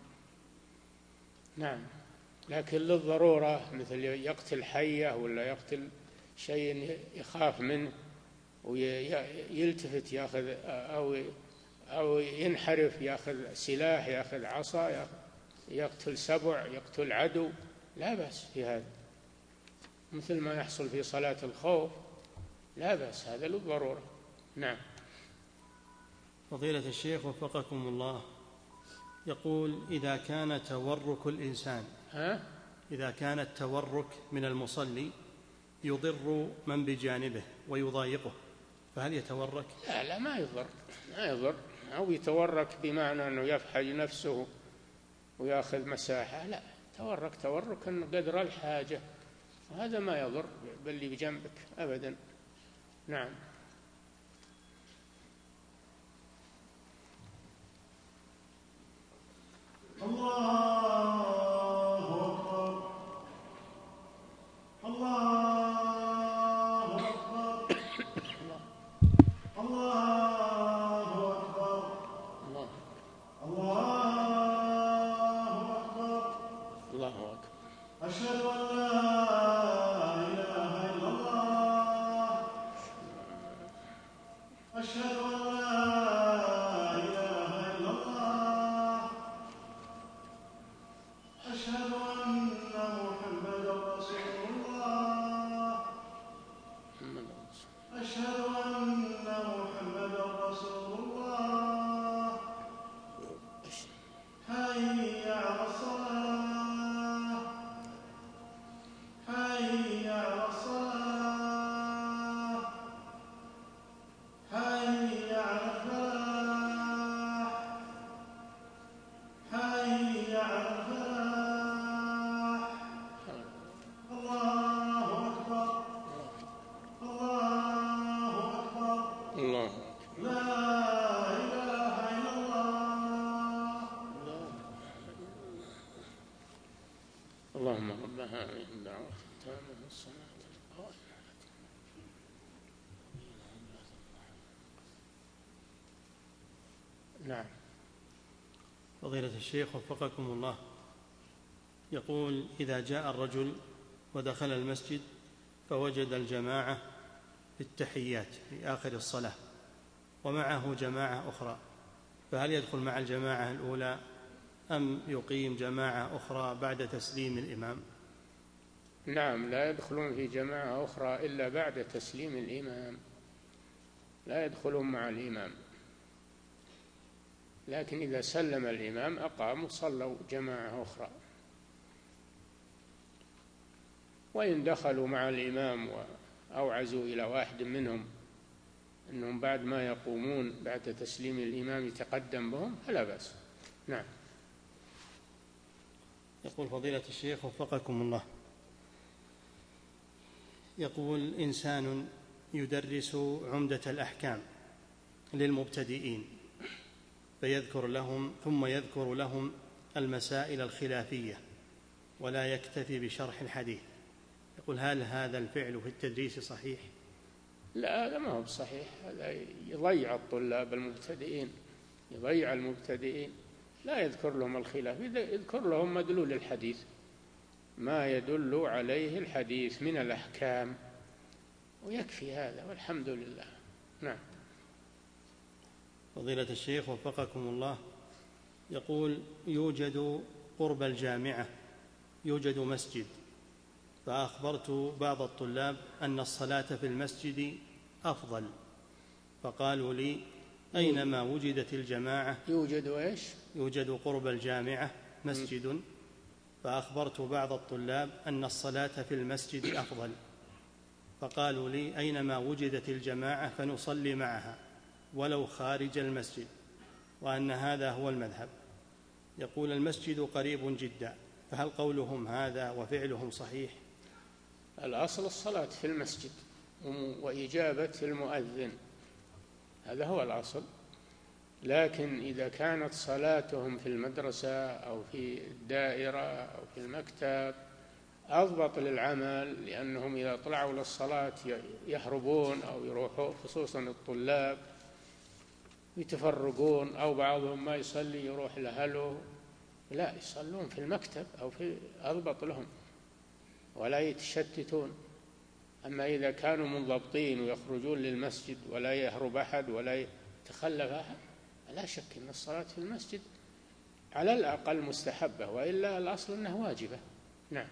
نعم. لكن للضرورة، مثل يقتل حية ولا يقتل شيء يخاف منه ويلتفت ياخذ أو أو ينحرف ياخذ سلاح، ياخذ عصا، يقتل سبع، يقتل عدو، لا بأس في هذا، مثل ما يحصل في صلاة الخوف، لا بأس، هذا للضرورة. نعم. فضيلة الشيخ وفقكم الله، يقول: إذا كان تورك الإنسان ها؟ إذا كان التورك من المصلي يضر من بجانبه ويضايقه فهل يتورك؟ لا لا، ما يضر، ما يضر. أو يتورك بمعنى أنه يفحج نفسه ويأخذ مساحة، لا، تورك تورك أنه قدر الحاجة، وهذا ما يضر باللي بجنبك أبدا. نعم. الله أكبر، الله أكبر، الله أكبر، الله الله أكبر، الله أكبر. أشهد أن لا إله إلا الله، أشهد أن لا إله إلا الله، أشهد أن محمدا رسول الله، أشهد أن محمدا رسول الله، حي على الصلاة، حي على الصلاة، حي على الفلاح، حي على الفلاح، الله أكبر، الله أكبر، الله لا إله إلا الله. اللهم رب هذه الدعوة التامة والصلاة القائمة. نعم. فضيلة الشيخ وفقكم الله، يقول: إذا جاء الرجل ودخل المسجد فوجد الجماعة في التحيات في آخر الصلاة ومعه جماعة أخرى، فهل يدخل مع الجماعة الأولى أم يقيم جماعة أخرى بعد تسليم الإمام؟ نعم، لا يدخلون في جماعة أخرى إلا بعد تسليم الإمام، لا يدخلون مع الإمام، لكن إذا سلم الإمام أقاموا صلوا جماعة أخرى. وإن دخلوا مع الإمام وأوعزوا إلى واحد منهم أنهم بعد ما يقومون بعد تسليم الإمام يتقدم بهم فلا بأس. نعم. يقول: فضيلة الشيخ وفقكم الله، يقول: إنسان يدرس عمدة الأحكام للمبتدئين فيذكر لهم ثم يذكر لهم المسائل الخلافية ولا يكتفي بشرح الحديث. يقول هل هذا الفعل في التدريس صحيح؟ لا، هذا ما هو بصحيح، هذا يضيع الطلاب المبتدئين، يضيع المبتدئين. لا يذكر لهم الخلاف، يذكر لهم مدلول الحديث، ما يدل عليه الحديث من الأحكام، ويكفي هذا والحمد لله. نعم. فضيلة الشيخ وفقكم الله، يقول يوجد قرب الجامعة يوجد مسجد، فأخبرت بعض الطلاب أن الصلاة في المسجد أفضل، فقالوا لي أينما وجدت الجماعة يوجد إيش؟ يوجد قرب الجامعة مسجد، فأخبرت بعض الطلاب أن الصلاة في المسجد أفضل، فقالوا لي أينما وجدت الجماعة فنصلي معها ولو خارج المسجد، وأن هذا هو المذهب. يقول المسجد قريب جدا، فهل قولهم هذا وفعلهم صحيح؟ الأصل الصلاة في المسجد وإجابة المؤذن، هذا هو الأصل. لكن إذا كانت صلاتهم في المدرسة أو في الدائرة أو في المكتب أضبط للعمل، لأنهم إذا طلعوا للصلاة يهربون أو يروحوا، خصوصا الطلاب يتفرقون، أو بعضهم ما يصلي يروح لأهله، لا، يصلون في المكتب أو في أضبط لهم ولا يتشتتون. أما إذا كانوا منضبطين ويخرجون للمسجد ولا يهرب أحد ولا يتخلف أحد، لا شك أن الصلاة في المسجد على الأقل مستحبة، وإلا الأصل أنها واجبة. نعم.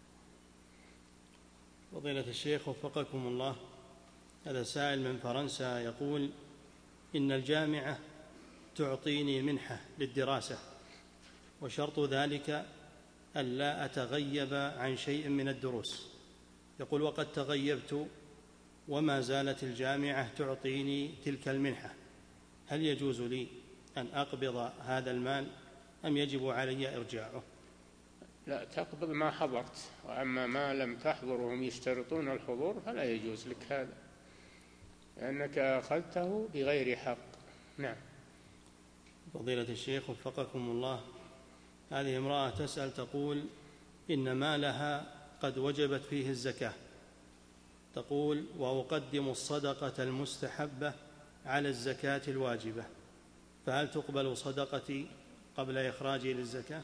فضيلة الشيخ وفقكم الله، هذا سائل من فرنسا يقول إن الجامعة تعطيني منحة للدراسة، وشرط ذلك ألا أتغيب عن شيء من الدروس. يقول وقد تغيبت وما زالت الجامعة تعطيني تلك المنحة، هل يجوز لي أن أقبض هذا المال أم يجب علي إرجاعه؟ لا، تقبض ما حضرت، وأما ما لم تحضر وهم يشترطون الحضور فلا يجوز لك هذا، لأنك أخذته بغير حق. نعم. فضيلة الشيخ وفقكم الله، هذه امرأة تسأل تقول إن مالها قد وجبت فيه الزكاة، تقول وأقدم الصدقة المستحبة على الزكاة الواجبة، فهل تقبل صدقتي قبل إخراجي للزكاة؟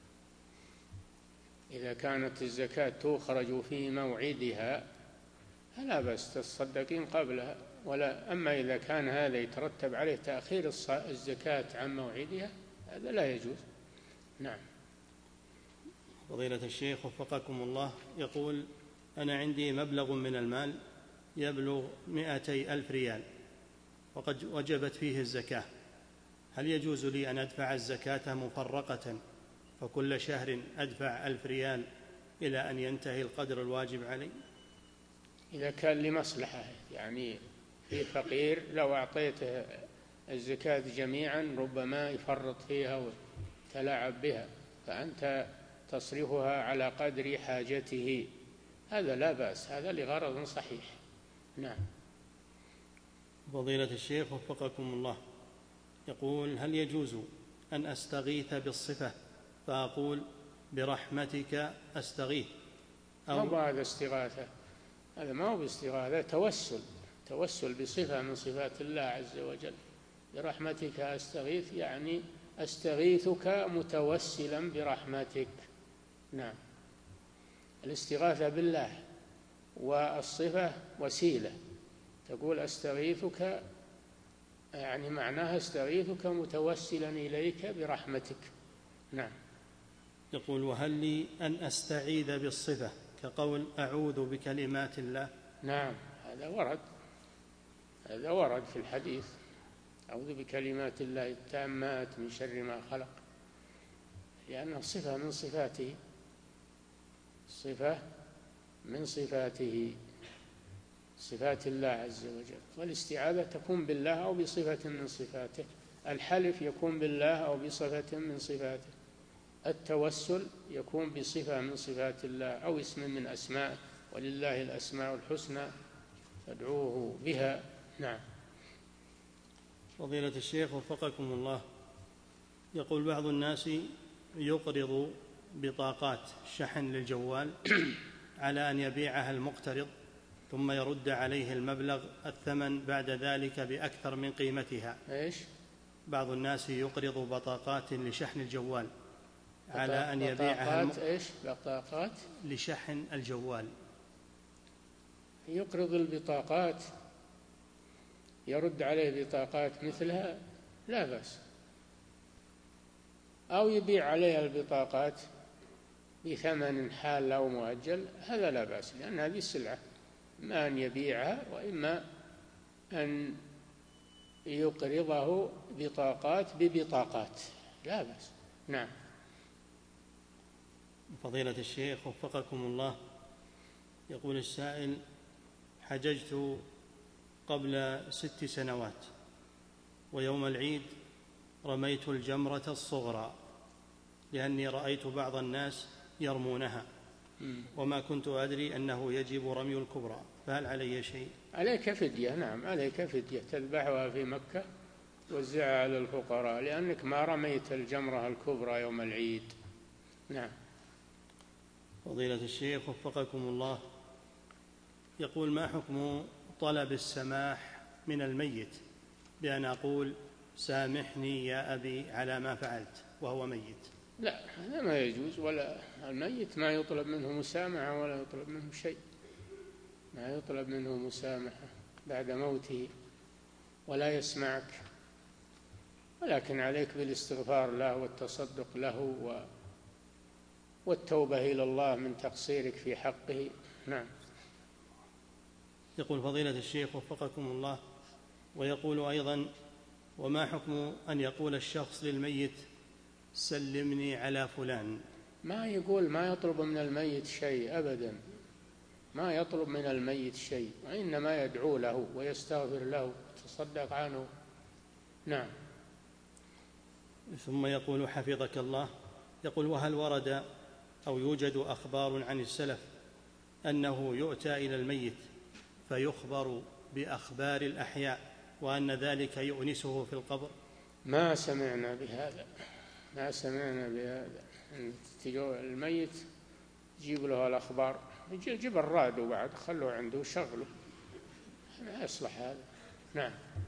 إذا كانت الزكاة تخرج في موعدها فلا بأس تصدقين قبلها، ولا أما إذا كان هذا يترتب عليه تأخير الزكاة عن موعدها هذا لا يجوز. نعم. فضيلة الشيخ وفقكم الله، يقول أنا عندي مبلغ من المال يبلغ مئتي ألف ريال وقد وجبت فيه الزكاة، هل يجوز لي أن أدفع الزكاة مفرقة فكل شهر أدفع ألف ريال إلى أن ينتهي القدر الواجب علي؟ إذا كان لمصلحة، يعني في فقير لو أعطيته الزكاة جميعا ربما يفرط فيها وتلاعب بها، فأنت تصرفها على قدر حاجته، هذا لا بأس، هذا لغرض صحيح. نعم. فضيلة الشيخ وفقكم الله، يقول هل يجوز أن أستغيث بالصفة فأقول برحمتك أستغيث؟ أو ما هذا استغاثة، هذا ما هو باستغاثة، توسل، توسل بصفة من صفات الله عز وجل. برحمتك أستغيث يعني أستغيثك متوسلا برحمتك. نعم. الاستغاثة بالله، والصفة وسيلة، تقول أستغيثك يعني معناها استغيثك متوسلا إليك برحمتك. نعم. يقول وهل لي أن أستعيذ بالصفة كقول أعوذ بكلمات الله؟ نعم، هذا ورد، هذا ورد في الحديث، أعوذ بكلمات الله التامات من شر ما خلق، لأنها صفة من صفاته، صفة من صفاته، صفات الله عز وجل. والاستعاذة تكون بالله أو بصفة من صفاته، الحلف يكون بالله أو بصفة من صفاته، التوسل يكون بصفة من صفات الله أو اسم من أسماء، ولله الأسماء الحسنى فادعوه بها. نعم. فضيلة الشيخ وفقكم الله، يقول بعض الناس يقرض بطاقات شحن للجوال على أن يبيعها المقترض ثم يرد عليه المبلغ الثمن بعد ذلك بأكثر من قيمتها. إيش؟ بعض الناس يقرض بطاقات لشحن الجوال على أن يبيعها الم... إيش؟ بطاقات لشحن الجوال. يقرض البطاقات يرد عليه بطاقات مثلها لا بأس، أو يبيع عليها البطاقات بثمن حال أو مؤجل، هذا لا بأس، لأن هذه السلعة إما أن يبيعها وإما أن يقرضه بطاقات ببطاقات، لا بأس. نعم. فضيلة الشيخ وفقكم الله، يقول السائل: حججت قبل ست سنوات، ويوم العيد رميت الجمرة الصغرى لأني رأيت بعض الناس يرمونها وما كنت أدري أنه يجب رمي الكبرى، فهل علي شيء؟ عليك فدية. نعم عليك فدية، تذبحها في مكة توزعها على الفقراء، لأنك ما رميت الجمرة الكبرى يوم العيد. نعم. فضيلة الشيخ وفقكم الله، يقول: ما حكم طلب السماح من الميت بأن أقول سامحني يا أبي على ما فعلت وهو ميت؟ لا، هذا ما يجوز، ولا الميت ما يطلب منه مسامحة ولا يطلب منه شيء، ما يطلب منه مسامحة بعد موته ولا يسمعك، ولكن عليك بالاستغفار له والتصدق له و والتوبة إلى الله من تقصيرك في حقه. نعم. يقول فضيلة الشيخ وفقكم الله، ويقول أيضا: وما حكم أن يقول الشخص للميت سلمني على فلان؟ ما يقول، ما يطلب من الميت شيء أبدا، ما يطلب من الميت شيء، وإنما يدعو له ويستغفر له ويتصدق عنه. نعم. ثم يقول حفظك الله، يقول: وهل ورد أو يوجد أخبار عن السلف أنه يؤتى إلى الميت فيخبر بأخبار الأحياء وأن ذلك يؤنسه في القبر؟ ما سمعنا بهذا، ما سمعنا بهذا. الميت جيب له الأخبار، جيب الراديو بعد خلوه عنده شغله، ما يصلح هذا. نعم.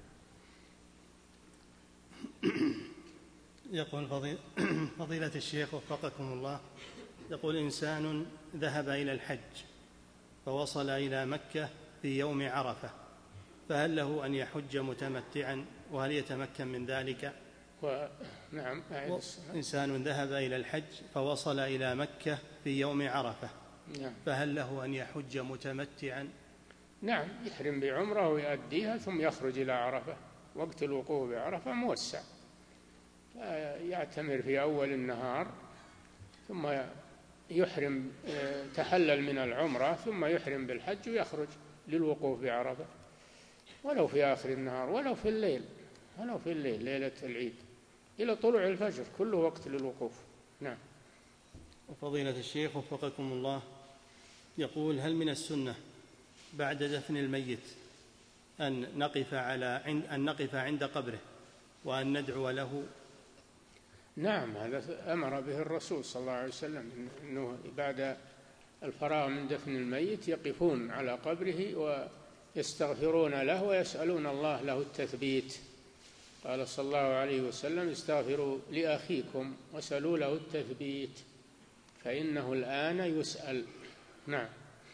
يقول فضيلة الشيخ وفقكم الله، يقول: إنسان ذهب إلى الحج فوصل إلى مكة في يوم عرفة، فهل له أن يحج متمتعا وهل يتمكن من ذلك؟ و... نعم. إنسان ذهب إلى الحج فوصل إلى مكة في يوم عرفة، نعم. فهل له أن يحج متمتعا؟ نعم، يحرم بعمره ويؤديها ثم يخرج إلى عرفة، وقت الوقوف بعرفة موسع، يعتمر في أول النهار ثم يحرم، تحلل من العمرة ثم يحرم بالحج ويخرج للوقوف بعرفة، ولو في آخر النهار ولو في الليل، ولو في الليل ليلة العيد إلى طلوع الفجر، كله وقت للوقوف. نعم. وفضيلة الشيخ وفقكم الله، يقول: هل من السنة بعد دفن الميت أن نقف على أن نقف عند قبره وأن ندعو له؟ نعم، هذا أمر به الرسول صلى الله عليه وسلم، أنه بعد الفراغ من دفن الميت يقفون على قبره ويستغفرون له ويسألون الله له التثبيت. قال صلى الله عليه وسلم: استغفروا لأخيكم وسألوا له التثبيت فإنه الآن يسأل. نعم.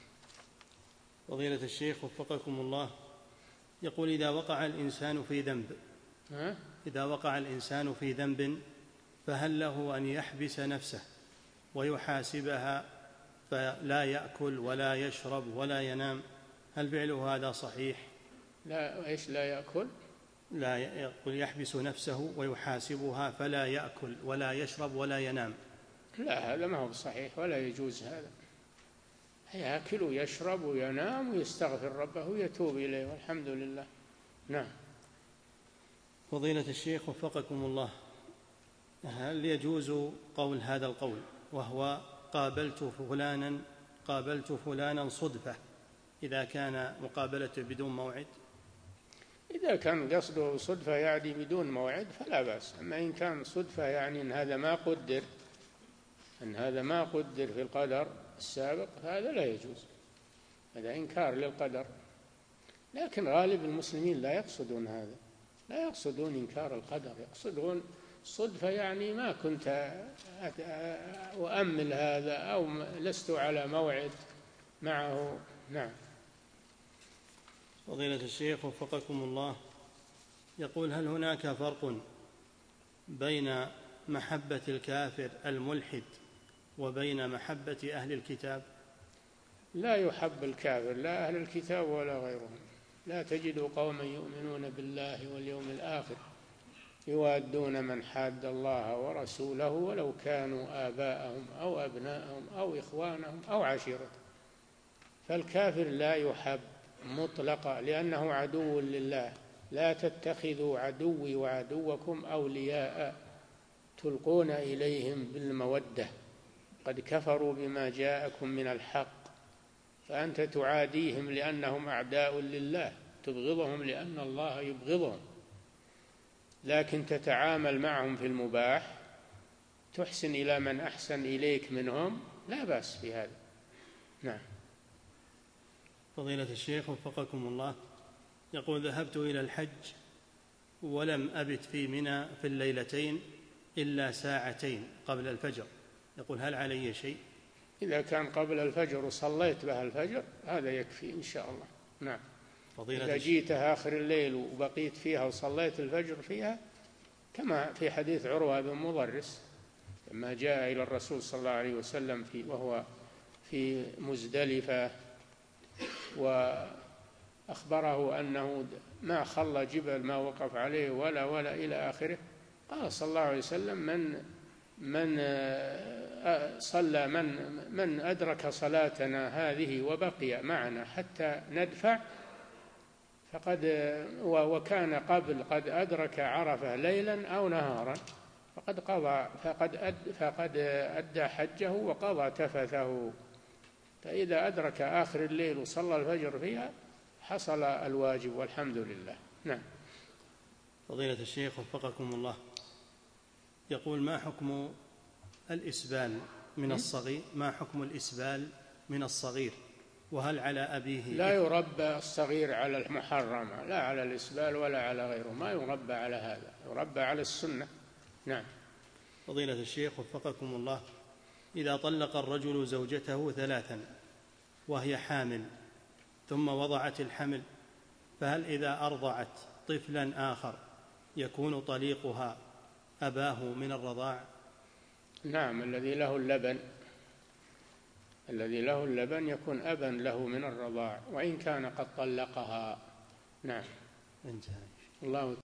فضيلة الشيخ وفقكم الله، يقول: إذا وقع الإنسان في ذنب ها؟ إذا وقع الإنسان في ذنب فهل له أن يحبس نفسه ويحاسبها فلا يأكل ولا يشرب ولا ينام؟ هل فعله هذا صحيح؟ لا، إيش لا يأكل؟ لا، يقول يحبس نفسه ويحاسبها فلا يأكل ولا يشرب ولا ينام. لا، هذا ما هو صحيح ولا يجوز هذا، يأكل ويشرب وينام ويستغفر ربه ويتوب إليه والحمد لله. نعم. فضيلة الشيخ وفقكم الله، هل يجوز قول هذا القول وهو قابلت فلانا قابلت فلانا صدفة إذا كان مقابلته بدون موعد؟ إذا كان قصده صدفة يعني بدون موعد فلا بأس، أما إن كان صدفة يعني أن هذا ما قدر أن هذا ما قدر في القدر السابق هذا لا يجوز، هذا إنكار للقدر. لكن غالب المسلمين لا يقصدون هذا، لا يقصدون إنكار القدر، يقصدون صدفة يعني ما كنت أؤمل هذا أو لست على موعد معه. نعم. فضيلة الشيخ وفقكم الله، يقول: هل هناك فرق بين محبة الكافر الملحد وبين محبة أهل الكتاب؟ لا يحب الكافر لا أهل الكتاب ولا غيرهم. لا تجد قوما يؤمنون بالله واليوم الآخر يوادون من حاد الله ورسوله ولو كانوا آباءهم أو أبناءهم أو إخوانهم أو عشيرتهم. فالكافر لا يحب مطلقا لأنه عدو لله. لا تتخذوا عدوي وعدوكم أولياء تلقون إليهم بالمودة قد كفروا بما جاءكم من الحق. فأنت تعاديهم لأنهم أعداء لله، تبغضهم لأن الله يبغضهم، لكن تتعامل معهم في المباح، تحسن إلى من أحسن إليك منهم، لا بأس بهذا. نعم. فضيلة الشيخ وفقكم الله، يقول: ذهبت إلى الحج ولم أبت في منى في الليلتين إلا ساعتين قبل الفجر، يقول: هل علي شيء؟ إذا كان قبل الفجر وصليت بها الفجر هذا يكفي إن شاء الله. نعم. إذا جيت آخر الليل وبقيت فيها وصليت الفجر فيها، كما في حديث عروة بن مضرس لما جاء إلى الرسول صلى الله عليه وسلم في وهو في مزدلفة وأخبره أنه ما خلى جبل ما وقف عليه ولا ولا إلى آخره، قال صلى الله عليه وسلم: من من صلى من من أدرك صلاتنا هذه وبقي معنا حتى ندفع فقد وكان قبل قد أدرك عرفة ليلا أو نهارا فقد قضى فقد أد فقد أدى حجه وقضى تفثه. فإذا أدرك آخر الليل وصلى الفجر فيها حصل الواجب والحمد لله. نعم. فضيلة الشيخ وفقكم الله، يقول: ما حكم الإسبال من الصغير ما حكم الإسبال من الصغير، وهل على أبيه؟ لا يربى الصغير على المحرمة، لا على الإسبال ولا على غيره، ما يربى على هذا، يربى على السنة. نعم. فضيلة الشيخ وفقكم الله، إذا طلق الرجل زوجته ثلاثا وهي حامل ثم وضعت الحمل، فهل إذا أرضعت طفلا آخر يكون طليقها أباه من الرضاع؟ نعم. الذي له اللبن الذي له اللبن يكون أبا له من الرضاع وإن كان قد طلقها. نعم. انتهى. الله